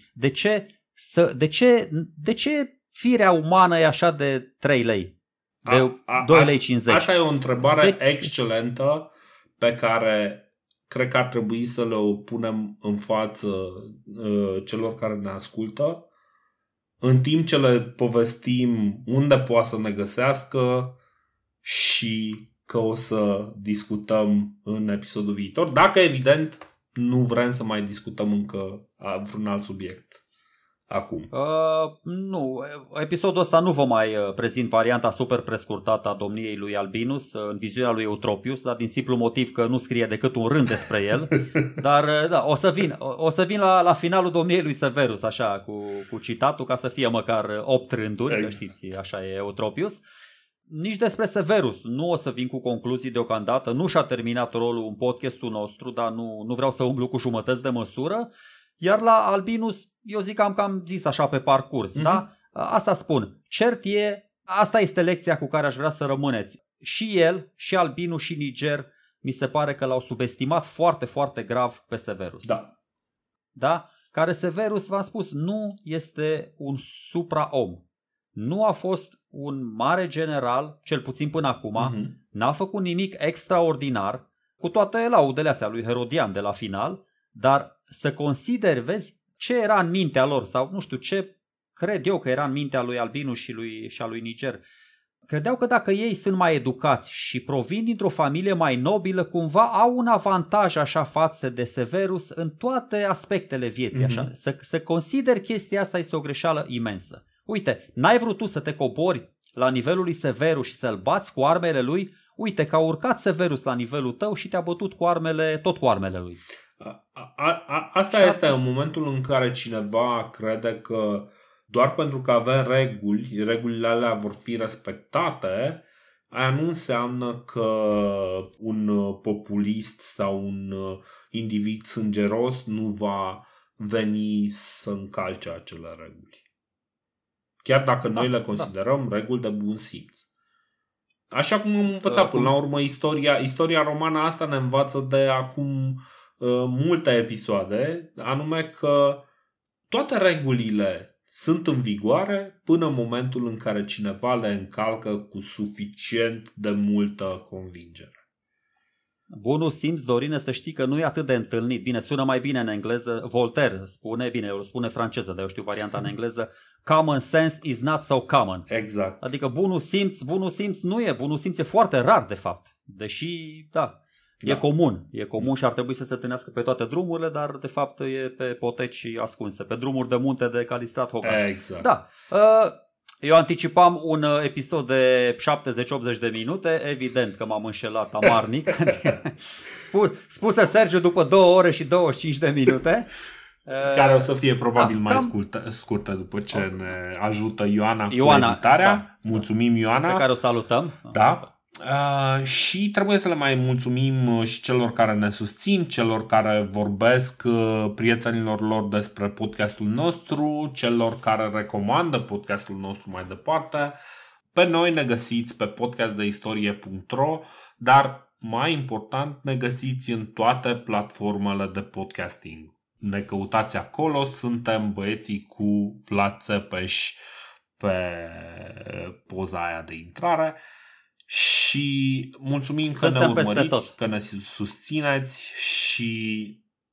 Speaker 2: De ce firea umană e așa de 3 lei? De 2 lei 50?
Speaker 1: Asta e o întrebare excelentă pe care cred că ar trebui să le punem în față celor care ne ascultă, în timp ce le povestim unde poate să ne găsească și că o să discutăm în episodul viitor, dacă evident nu vrem să mai discutăm încă vreun alt subiect acum.
Speaker 2: Nu, episodul ăsta nu vă mai prezint varianta super prescurtată a domniei lui Albinus în viziunea lui Eutropius, dar din simplu motiv că nu scrie decât un rând despre el. Dar da, o să vin la finalul domniei lui Severus, așa, cu citatul, ca să fie măcar 8 rânduri, că știți, așa e Eutropius. Nici despre Severus nu o să vin cu concluzii deocamdată, nu și-a terminat rolul în podcastul nostru, dar nu vreau să umblu cu jumătăți de măsură. Iar la Albinus, eu zic că am cam zis așa pe parcurs, da? Asta spun. Cert e, asta este lecția cu care aș vrea să rămâneți. Și el, și Albinus, și Niger, mi se pare că l-au subestimat foarte, foarte grav pe Severus. Da? Care Severus, v-am spus, nu este un supraom. Nu a fost un mare general, cel puțin până acum, n-a făcut nimic extraordinar, cu toate laudele astea lui Herodian de la final, dar să consideri, vezi, ce era în mintea lor sau nu știu ce cred eu că era în mintea lui Albinus și a lui Niger. Credeau că dacă ei sunt mai educați și provin dintr-o familie mai nobilă, cumva au un avantaj așa față de Severus în toate aspectele vieții. Așa. Să consideri chestia asta este o greșeală imensă. Uite, n-ai vrut tu să te cobori la nivelul lui Severus și să-l bați cu armele lui? Uite că a urcat Severus la nivelul tău și te-a bătut tot cu armele lui.
Speaker 1: Asta este în momentul în care cineva crede că doar pentru că avem regulile alea vor fi respectate, aia nu înseamnă că un populist sau un individ sângeros nu va veni să încalce acele reguli. Chiar dacă noi le considerăm reguli de bun simț. Așa cum am învățat până la urmă istoria romană asta ne învață de acum multe episoade, anume că toate regulile sunt în vigoare până în momentul în care cineva le încalcă cu suficient de multă convingere.
Speaker 2: Bunul simț, Dorine, să știi că nu e atât de întâlnit. Bine, sună mai bine în engleză. Voltaire spune, bine, el spune franceză, dar eu știu varianta în engleză. Common sense is not so common.
Speaker 1: Exact.
Speaker 2: Adică bunul simț nu e. Bunul simț e foarte rar, de fapt. Deși, e comun. E comun și ar trebui să se întâlnească pe toate drumurile, dar de fapt e pe poteci ascunse, pe drumuri de munte de Calistrat Hocaș.
Speaker 1: Exact.
Speaker 2: Da. Eu anticipam un episod de 70-80 de minute, evident că m-am înșelat amarnic. Spuse Sergiu după 2 ore și 25 de minute.
Speaker 1: Care o să fie probabil mai scurtă după ce ne ajută Ioana cu editarea. Mulțumim, Ioana.
Speaker 2: Pe care o salutăm.
Speaker 1: Da. Și trebuie să le mai mulțumim și celor care ne susțin, celor care vorbesc prietenilor lor despre podcastul nostru, celor care recomandă podcastul nostru mai departe. Pe noi ne găsiți pe podcastdeistorie.ro, dar mai important ne găsiți în toate platformele de podcasting. Ne căutați acolo, suntem băieții cu Vlad Țepeș pe poza aia de intrare. Și mulțumim că ne urmăriți, că ne susțineți și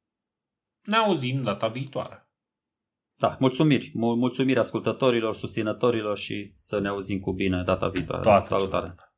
Speaker 1: ne auzim data viitoare.
Speaker 2: Da, mulțumiri ascultătorilor, susținătorilor și să ne auzim cu bine data viitoare.
Speaker 1: Toate
Speaker 2: Salutare!
Speaker 1: celelalte.